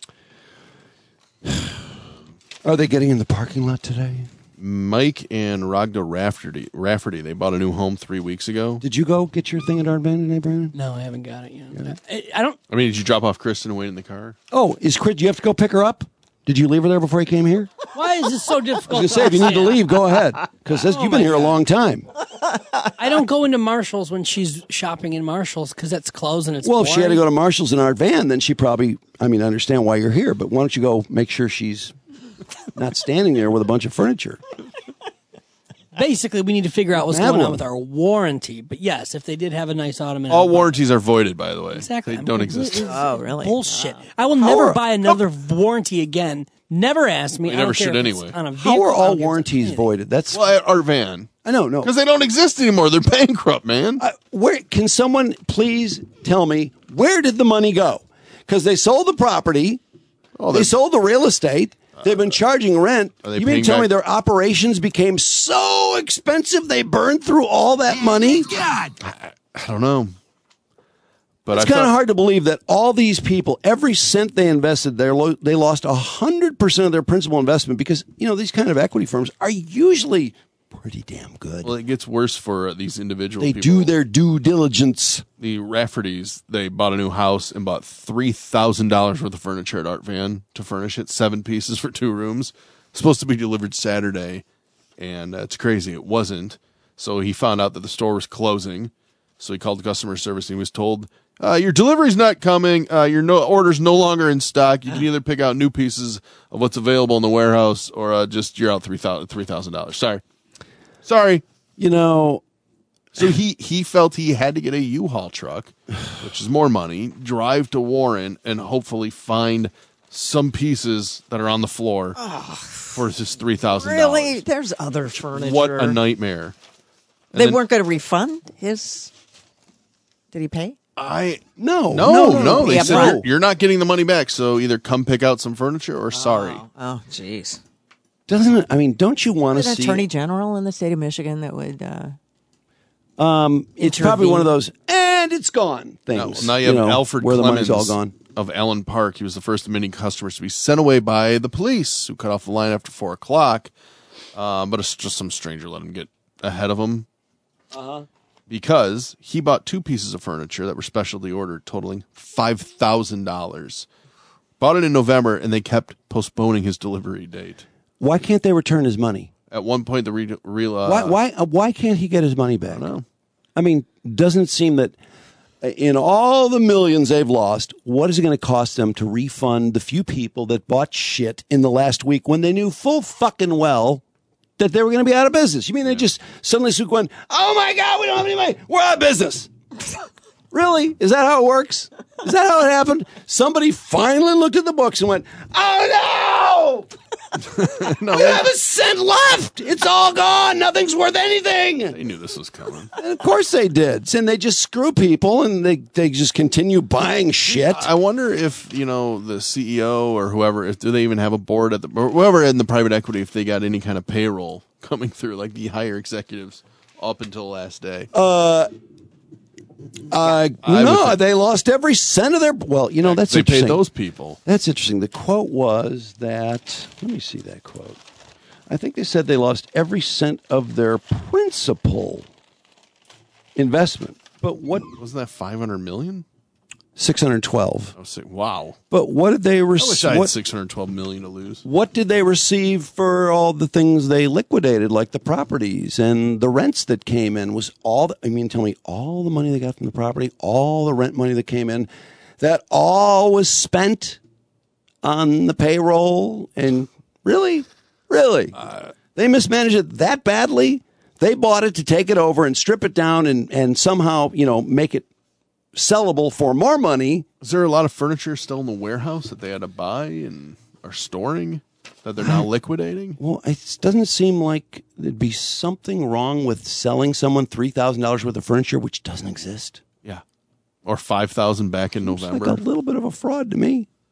Are they getting in the parking lot today? Mike and Ragda Rafferty, Rafferty, they bought a new home three weeks ago. Did you go get your thing at Art Van today, Brandon? No, I haven't got it yet. Yeah. I, I don't. I mean, did you drop off Kristen and wait in the car? Oh, is Chris? Do you have to go pick her up? Did you leave her there before you came here? Why is this so difficult? I was going to say, if you need to leave, go ahead. Because Oh you've been here God. a long time. I don't go into Marshall's when she's shopping in Marshall's because that's closed and it's Well, if she had to boring. go to Marshall's in Art Van, then she probably, I mean, I understand why you're here, but why don't you go make sure she's not standing there with a bunch of furniture? Basically, we need to figure out what's Have going one. on with our warranty. But yes, if they did have a nice ottoman, All warranties are voided, by the way. Exactly. They I don't mean, exist. it's Oh, really? Bullshit. I will How never are- buy another warranty again. Never ask me. We I never don't care should if it's anyway. On a vehicle, How are I all don't give a- warranties voided? That's Well, at Art Van. I know, no. Because they don't exist anymore. They're bankrupt, man. Uh, where can someone please tell me where did the money go? Because they sold the property, Oh, they they're- sold the real estate. They've been charging rent. Are they You mean paying tell me back- their operations became so expensive they burned through all that money? God. I don't know. But It's I kind of thought- hard to believe that all these people, every cent they invested, they lo- they lost one hundred percent of their principal investment because, you know, these kind of equity firms are usually pretty damn good. Well, it gets worse for uh, these individual They people. do their due diligence. The Raffertys, they bought a new house and bought three thousand dollars worth of furniture at Art Van to furnish it, seven pieces for two rooms. Supposed to be delivered Saturday, and uh, it's crazy. It wasn't. So he found out that the store was closing. So he called the customer service and he was told, uh, your delivery's not coming. Uh, your no- order's no longer in stock. You can either pick out new pieces of what's available in the warehouse or uh, just you're out three thousand dollars. Sorry. Sorry. You know, So he, he felt he had to get a U-Haul truck, which is more money, drive to Warren, and hopefully find some pieces that are on the floor for just three thousand dollars. Really? There's other furniture. What a nightmare. And They then- weren't going to refund his. Did he pay? I no, no, no. no. They Yeah, said but- you're, you're not getting the money back, so either come pick out some furniture or sorry. Oh, jeez. Doesn't it? I mean, don't you want to An see? attorney general in the state of Michigan that would. Uh, Um, it's probably one of those, and it's gone Now, things. now you have know, Alfred where Clemens the money's all gone. of Allen Park. He was the first of many customers to be sent away by the police, who cut off the line after four o'clock. Uh, but it's just some stranger let him get ahead of him. Uh-huh. Because he bought two pieces of furniture that were specially ordered, totaling five thousand dollars. Bought it in November, and they kept postponing his delivery date. Why can't they return his money? At one point, the re- real uh, why? Why? Uh, why can't he get his money back? I don't know. I mean, doesn't it seem that in all the millions they've lost, what is it going to cost them to refund the few people that bought shit in the last week when they knew full fucking well that they were going to be out of business? You mean they just suddenly went, oh my God, we don't have any money. We're out of business. Really? Is that how it works? Is that how it happened? Somebody finally looked at the books and went, oh no! No, we don't have a cent left. It's all gone. Nothing's worth anything. They knew this was coming. And of course they did. And they just screw people and they, they just continue buying shit. I wonder if, you know, the C E O or whoever, if do they even have a board at the, or whoever in the private equity, if they got any kind of payroll coming through, like the higher executives up until the last day. Uh, uh, I no, would think- they lost every cent of their. Well, you know, that's They paid interesting. those people. That's interesting. The quote was that, let me see that quote. I think they said they lost every cent of their principal investment. But what? Wasn't that five hundred million? six hundred twelve. I was saying, wow. But what did they I wish I receive? had What, six hundred twelve million to lose. what did they receive for all the things they liquidated, like the properties and the rents that came in? Was all, the, I mean, tell me, all the money they got from the property, all the rent money that came in, that all was spent on the payroll? And really, really, Uh, they mismanaged it that badly? They bought it to take it over and strip it down and, and somehow, you know, make it sellable for more money. Is there a lot of furniture still in the warehouse that they had to buy and are storing that they're now liquidating? Well, it doesn't seem like there'd be something wrong with selling someone three thousand dollars worth of furniture, which doesn't exist. Yeah. Or five thousand back in It's November. like a little bit of a fraud to me.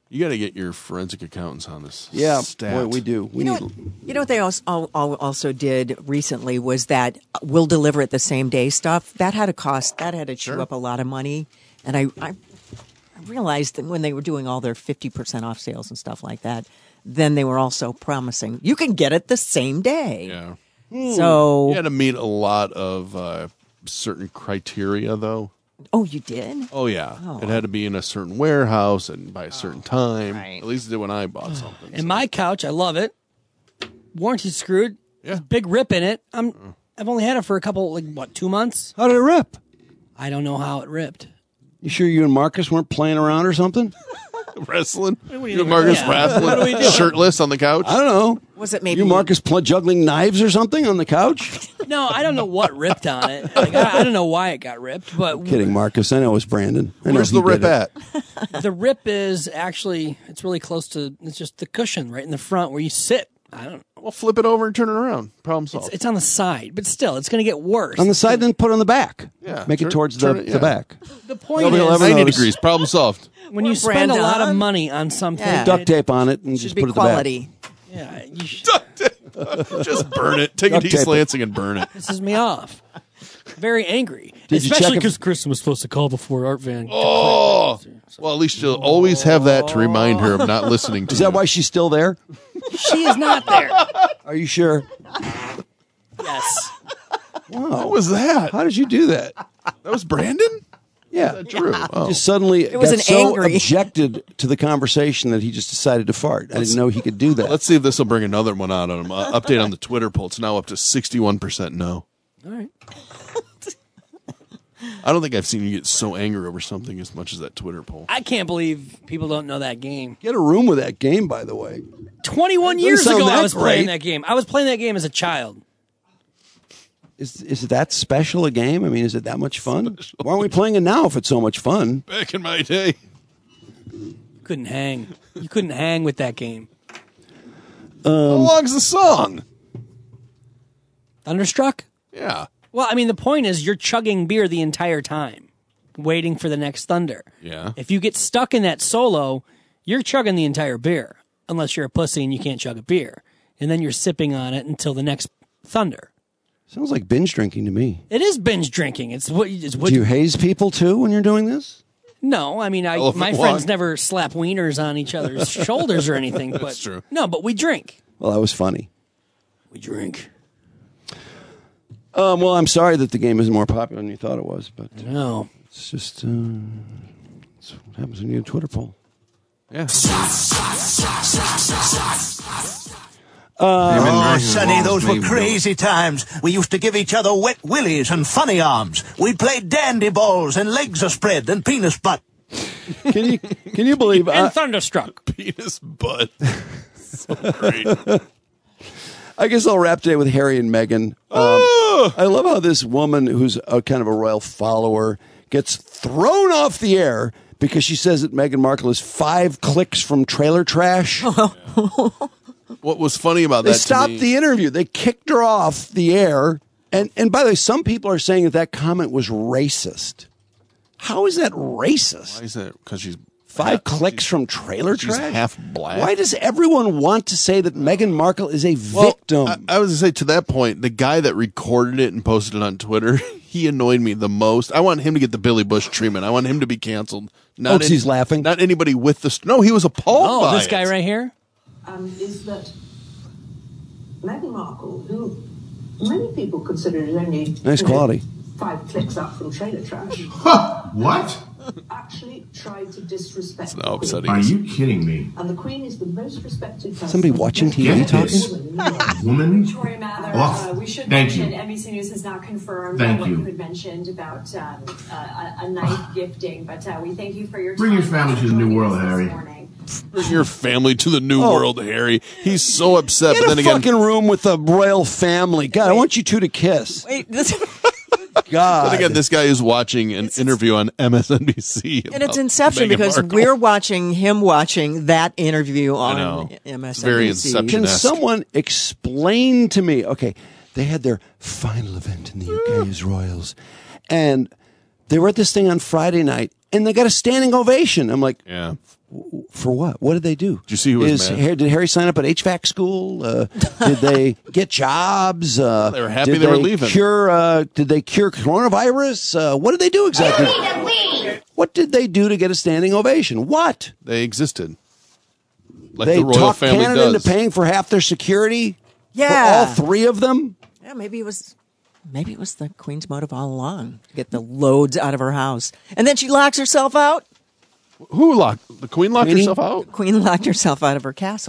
You got to get your forensic accountants on this. Yeah, stat. boy, we do. We You know, need. what, you know what they also, al- al- also did recently was that we'll deliver it the same day stuff. That had a cost. That had to chew up a lot of money. And I, I, I realized that when they were doing all their fifty percent off sales and stuff like that, then they were also promising you can get it the same day. Yeah. So you had to meet a lot of uh, certain criteria, though. Oh, you did? Oh, yeah. Oh. It had to be in a certain warehouse and by a certain time. At least it did when I bought something. And my couch, I love it. Warranty screwed. Yeah. Big rip in it. I'm. I've only had it for a couple, like what, two months? How did it rip? I don't know how it ripped. You sure you and Marcus weren't playing around or something? Wrestling? What do You and Marcus yeah. wrestling? What do we do? Shirtless on the couch? I don't know. Was it maybe you, and Marcus, pl- juggling knives or something on the couch? No, I don't know what ripped on it. Like, I, I don't know why it got ripped, but Kidding, Marcus. I know it was Brandon. I know Where's he the rip did at? it. the rip is actually, it's really close to, it's just the cushion right in the front where you sit. I don't know. Well, flip it over and turn it around. Problem solved. It's, it's on the side, but still, it's going to get worse. On the side, then put it on the back. Yeah, Make turn- it towards turn the, it- yeah. the back. The point Nobody will is, ever ninety notice. degrees. Problem solved. when you Poor spend a lot of Brandon. money on something, Yeah. Duct it- tape on it and should just be put it quality. yeah, you sh- Just burn it. Take Duct it to East tape it. Lansing and burn it. pisses me off. Very angry. Did you Especially check if- because Kristen was supposed to call before Art Van. Oh! Well, at least you'll always have that to remind her of not listening to Is that you. why she's still there? She is not there. Are you sure? Yes. Wow. What was that? How did you do that? That was Brandon? Yeah. True. Oh. Just suddenly It was got an so angry- objected to the conversation that he just decided to fart. I didn't know he could do that. Let's see if this will bring another one out on him. Uh, update on the Twitter poll. It's now up to sixty-one percent no. All right. I don't think I've seen you get so angry over something as much as that Twitter poll. I can't believe people don't know that game. Get a room with that game, by the way. twenty-one That years doesn't ago, sound I that was playing great. that game. I was playing that game as a child. Is is it that special a game? I mean, is it that much fun? Why aren't we playing it now if it's so much fun? Back in my day. Couldn't hang. You couldn't hang with that game. How long's the song? Thunderstruck? Yeah. Well, I mean, the point is you're chugging beer the entire time, waiting for the next thunder. Yeah. If you get stuck in that solo, you're chugging the entire beer, unless you're a pussy and you can't chug a beer. And then you're sipping on it until the next thunder. Sounds like binge drinking to me. It is binge drinking. It's what, it's what Do you haze people too when you're doing this? No, I mean, I, Elephant my walk. friends never slap wieners on each other's shoulders or anything. But That's true. No, but we drink. Well, that was funny. We drink. Um, well, I'm sorry that the game isn't more popular than you thought it was, but No. it's just uh, it's what happens when you get a Twitter poll. Yeah. Oh, Sonny, those were crazy times. We used to give each other wet willies and funny arms. We'd play dandy balls and legs a spread and penis butt. Can you can you believe? And I, Thunderstruck. Penis butt. So great. I guess I'll wrap today with Harry and Meghan. Um, I love how this woman, who's a kind of a royal follower, gets thrown off the air because she says that Meghan Markle is five clicks from trailer trash. What was funny about They that stopped to me, the interview. They kicked her off the air. And and by the way, some people are saying that that comment was racist. How is that racist? Why is that? Because she's Five half- clicks she's- from trailer she's trash? half black. Why does everyone want to say that Meghan Markle is a Well, victim? I, I was to say to that point, the guy that recorded it and posted it on Twitter, he annoyed me the most. I want him to get the Billy Bush treatment. I want him to be canceled. Not Oh, 'cause he's laughing? Not anybody with the. St- no, he was appalled. Oh, by this guy it. right here? um, is that Meghan Markle, who many people consider is only Nice you know, quality. five clicks up from trailer trash, What? actually tried to disrespect That's the how Queen. upsetting. Are you kidding me? And the Queen is the most respected person. Somebody watching T V Get talking? this. woman in the world. Woman? Victoria Mather, Oh, uh, we should thank mention you. N B C News has now confirmed Thank what you. you had mentioned about um, uh, a, a knife gifting, but uh, we thank you for your Bring time. your family to the new world, Harry. Bring your family to the new Oh. world, Harry. He's so upset, Get but a then again, fucking room with the royal family. God, I want you two to kiss. Wait, this, God. But again, this guy is watching an interview on M S N B C. and it's about Inception Meghan because Markle. we're watching him watching that interview know. on It's M S N B C. very Inception. Can Esque. someone explain to me? Okay, they had their final event in the U K as royals, and they were at this thing on Friday night, and they got a standing ovation. I'm like, Yeah. For what? What did they do? Did you see who was Is, mad? Har- Did Harry sign up at H V A C school? Uh, did they get jobs? Uh, They were happy did they were leaving. Cure, uh, did they cure coronavirus? Uh, what did they do exactly? What did they do to get a standing ovation? What? They existed. Like they the royal talked family Canada does. into paying for half their security? Yeah. For all three of them? Yeah, maybe it was maybe it was the Queen's motive all along to get the loads out of her house. And then she locks herself out. Who locked? The Queen locked Queenie? herself out? The Queen locked herself out of her castle.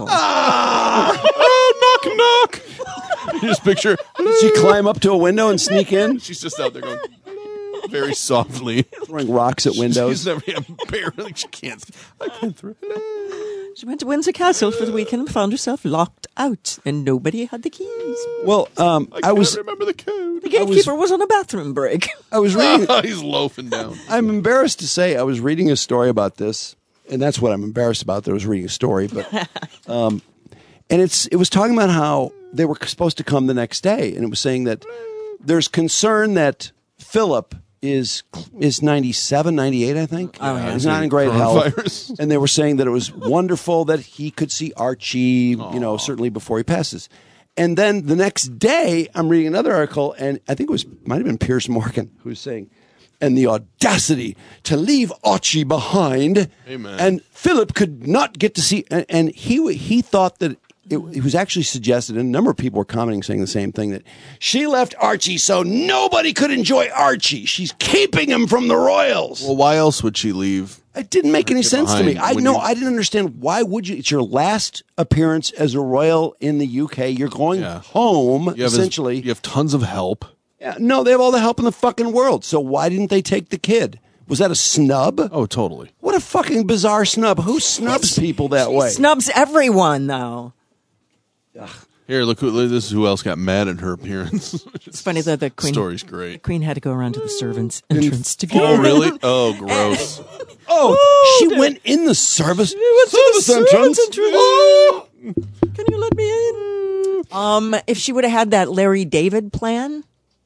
Oh, knock, knock. You just picture. Did she climb up to a window and sneak in? She's just out there going very softly. Throwing rocks at windows. She's never barely. She can't. I can't throw. She went to Windsor Castle for the weekend and found herself locked out, and nobody had the keys. Well, um, I, I was. remember the code. The gatekeeper was, was on a bathroom break. I was reading. He's loafing down. I'm embarrassed to say I was reading a story about this, and that's what I'm embarrassed about. That I was reading a story, but um, and it's it was talking about how they were supposed to come the next day, and it was saying that there's concern that Philip is is ninety-seven, ninety-eight, I think. Oh, yeah. He's not in great health, Coronavirus. and they were saying that it was wonderful that he could see Archie, you know, certainly before he passes. And then the next day, I'm reading another article, and I think it was might have been Piers Morgan who was saying, and the audacity to leave Archie behind. Amen. And Philip could not get to see, and, and he he thought that it, it was actually suggested, and a number of people were commenting saying the same thing, that she left Archie so nobody could enjoy Archie. She's keeping him from the royals. Well, why else would she leave? It didn't make any Get sense to me. behind I when know you- I didn't understand why would you? It's your last appearance as a royal in the U K. You're going Yeah. home You have essentially. you have tons of help. Yeah, no, they have all the help in the fucking world. So why didn't they take the kid? Was that a snub? Oh, totally. What a fucking bizarre snub. Who snubs people that way? Snubs everyone, though. Here, look who. This is who else got mad at her appearance. It's funny that the Queen, Story's the great. Queen had to go around to the servants' entrance to get Oh, in. really? Oh, gross. Oh, she went in the service. Service Service entrance. entrance. Oh! Can you let me in? Um, if she would have had that Larry David plan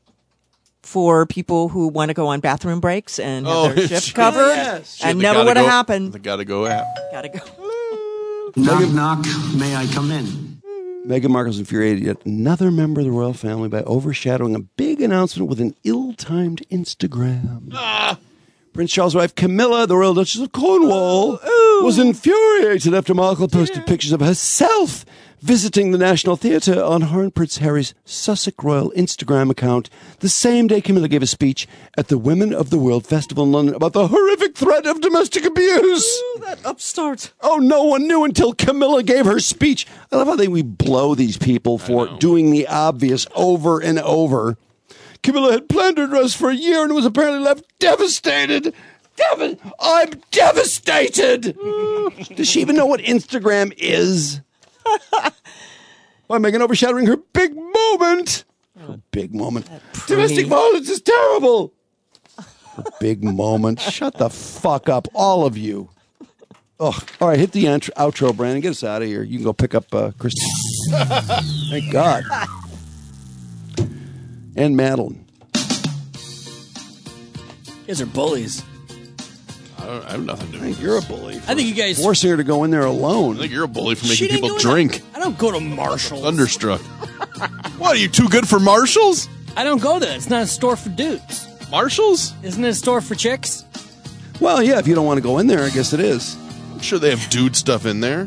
for people who want to go on bathroom breaks and have Oh, their shift she- covered, Yes. She had and the never gotta would have go- happened. The gotta go app. Gotta go. Knock, knock. May I come in? Meghan Markle's infuriated yet another member of the royal family by overshadowing a big announcement with an ill-timed Instagram. Prince Charles' wife Camilla, the Royal Duchess of Cornwall, was infuriated after Markle posted pictures of herself visiting the National Theatre on her and Prince Harry's Sussex Royal Instagram account the same day Camilla gave a speech at the Women of the World Festival in London about the horrific threat of domestic abuse. That upstart. Oh, no one knew until Camilla gave her speech. I love how they we blow these people for doing the obvious over and over. Camilla had planned her dress for a year and was apparently left devastated. Dev- I'm devastated. Does she even know what Instagram is? Why, Meghan overshadowing her big moment? Her big moment. Domestic violence is terrible. Her big moment. Shut the fuck up, all of you. Oh, all right, hit the outro, outro, Brandon. Get us out of here. You can go pick up uh, Christy. Thank God. And Madeline. You guys are bullies. I, don't, I have nothing to I do. think you're a bully. I think you guys. Forcing her to go in there alone. I think you're a bully for She making didn't people go in drink. I don't go to Marshall's. Thunderstruck. What, are you too good for Marshalls? I don't go there. It's not a store for dudes. Marshalls? Isn't it a store for chicks? Well, yeah, if you don't want to go in there, I guess it is. I'm sure they have dude stuff in there.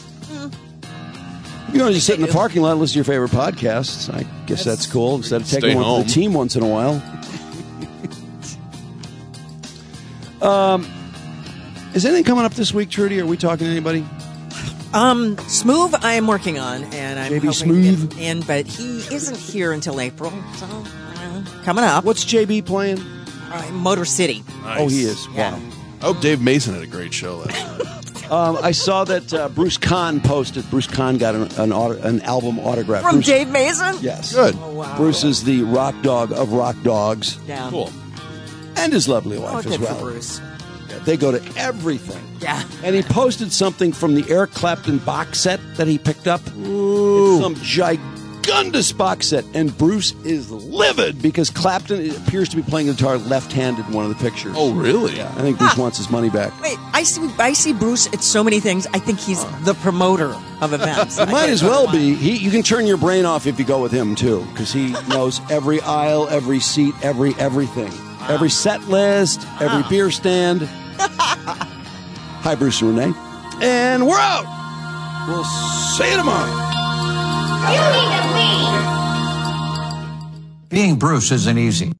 You know, just sit in the parking lot and listen to your favorite podcasts. I guess that's, cool. Instead of Stay taking one for home. the team once in a while. um, is anything coming up this week, Trudy? Are we talking to anybody? Um, Smooth, I am working on, and I'm J B hoping Smoove. to get in, but he isn't here until April. So uh, coming up, What's J B playing? uh, Motor City. Oh, he is. Yeah. Wow. I hope Dave Mason had a great show last night. Um, I saw that uh, Bruce Kahn posted. Bruce Kahn got an an, auto, an album autograph. From Bruce, Dave Mason. Yes. Good. Oh, wow. Bruce is the rock dog of rock dogs, Yeah. Cool. and his lovely Oh, wife good as well. for Bruce. They go to everything. Yeah. And he posted something from the Eric Clapton box set that he picked up. It's some gigantic gun to Spock's set, and Bruce is livid because Clapton appears to be playing guitar left-handed in one of the pictures. Oh, really? Yeah, I think Bruce wants his money back. Wait, I see. I see Bruce at so many things. I think he's the promoter of events. It might as well be. He, you can turn your brain off if you go with him too, because he knows every aisle, every seat, every everything, every set list, every beer stand. Hi, Bruce and Renee, and we're out. We'll see you tomorrow. You need to leave. Being Bruce isn't easy.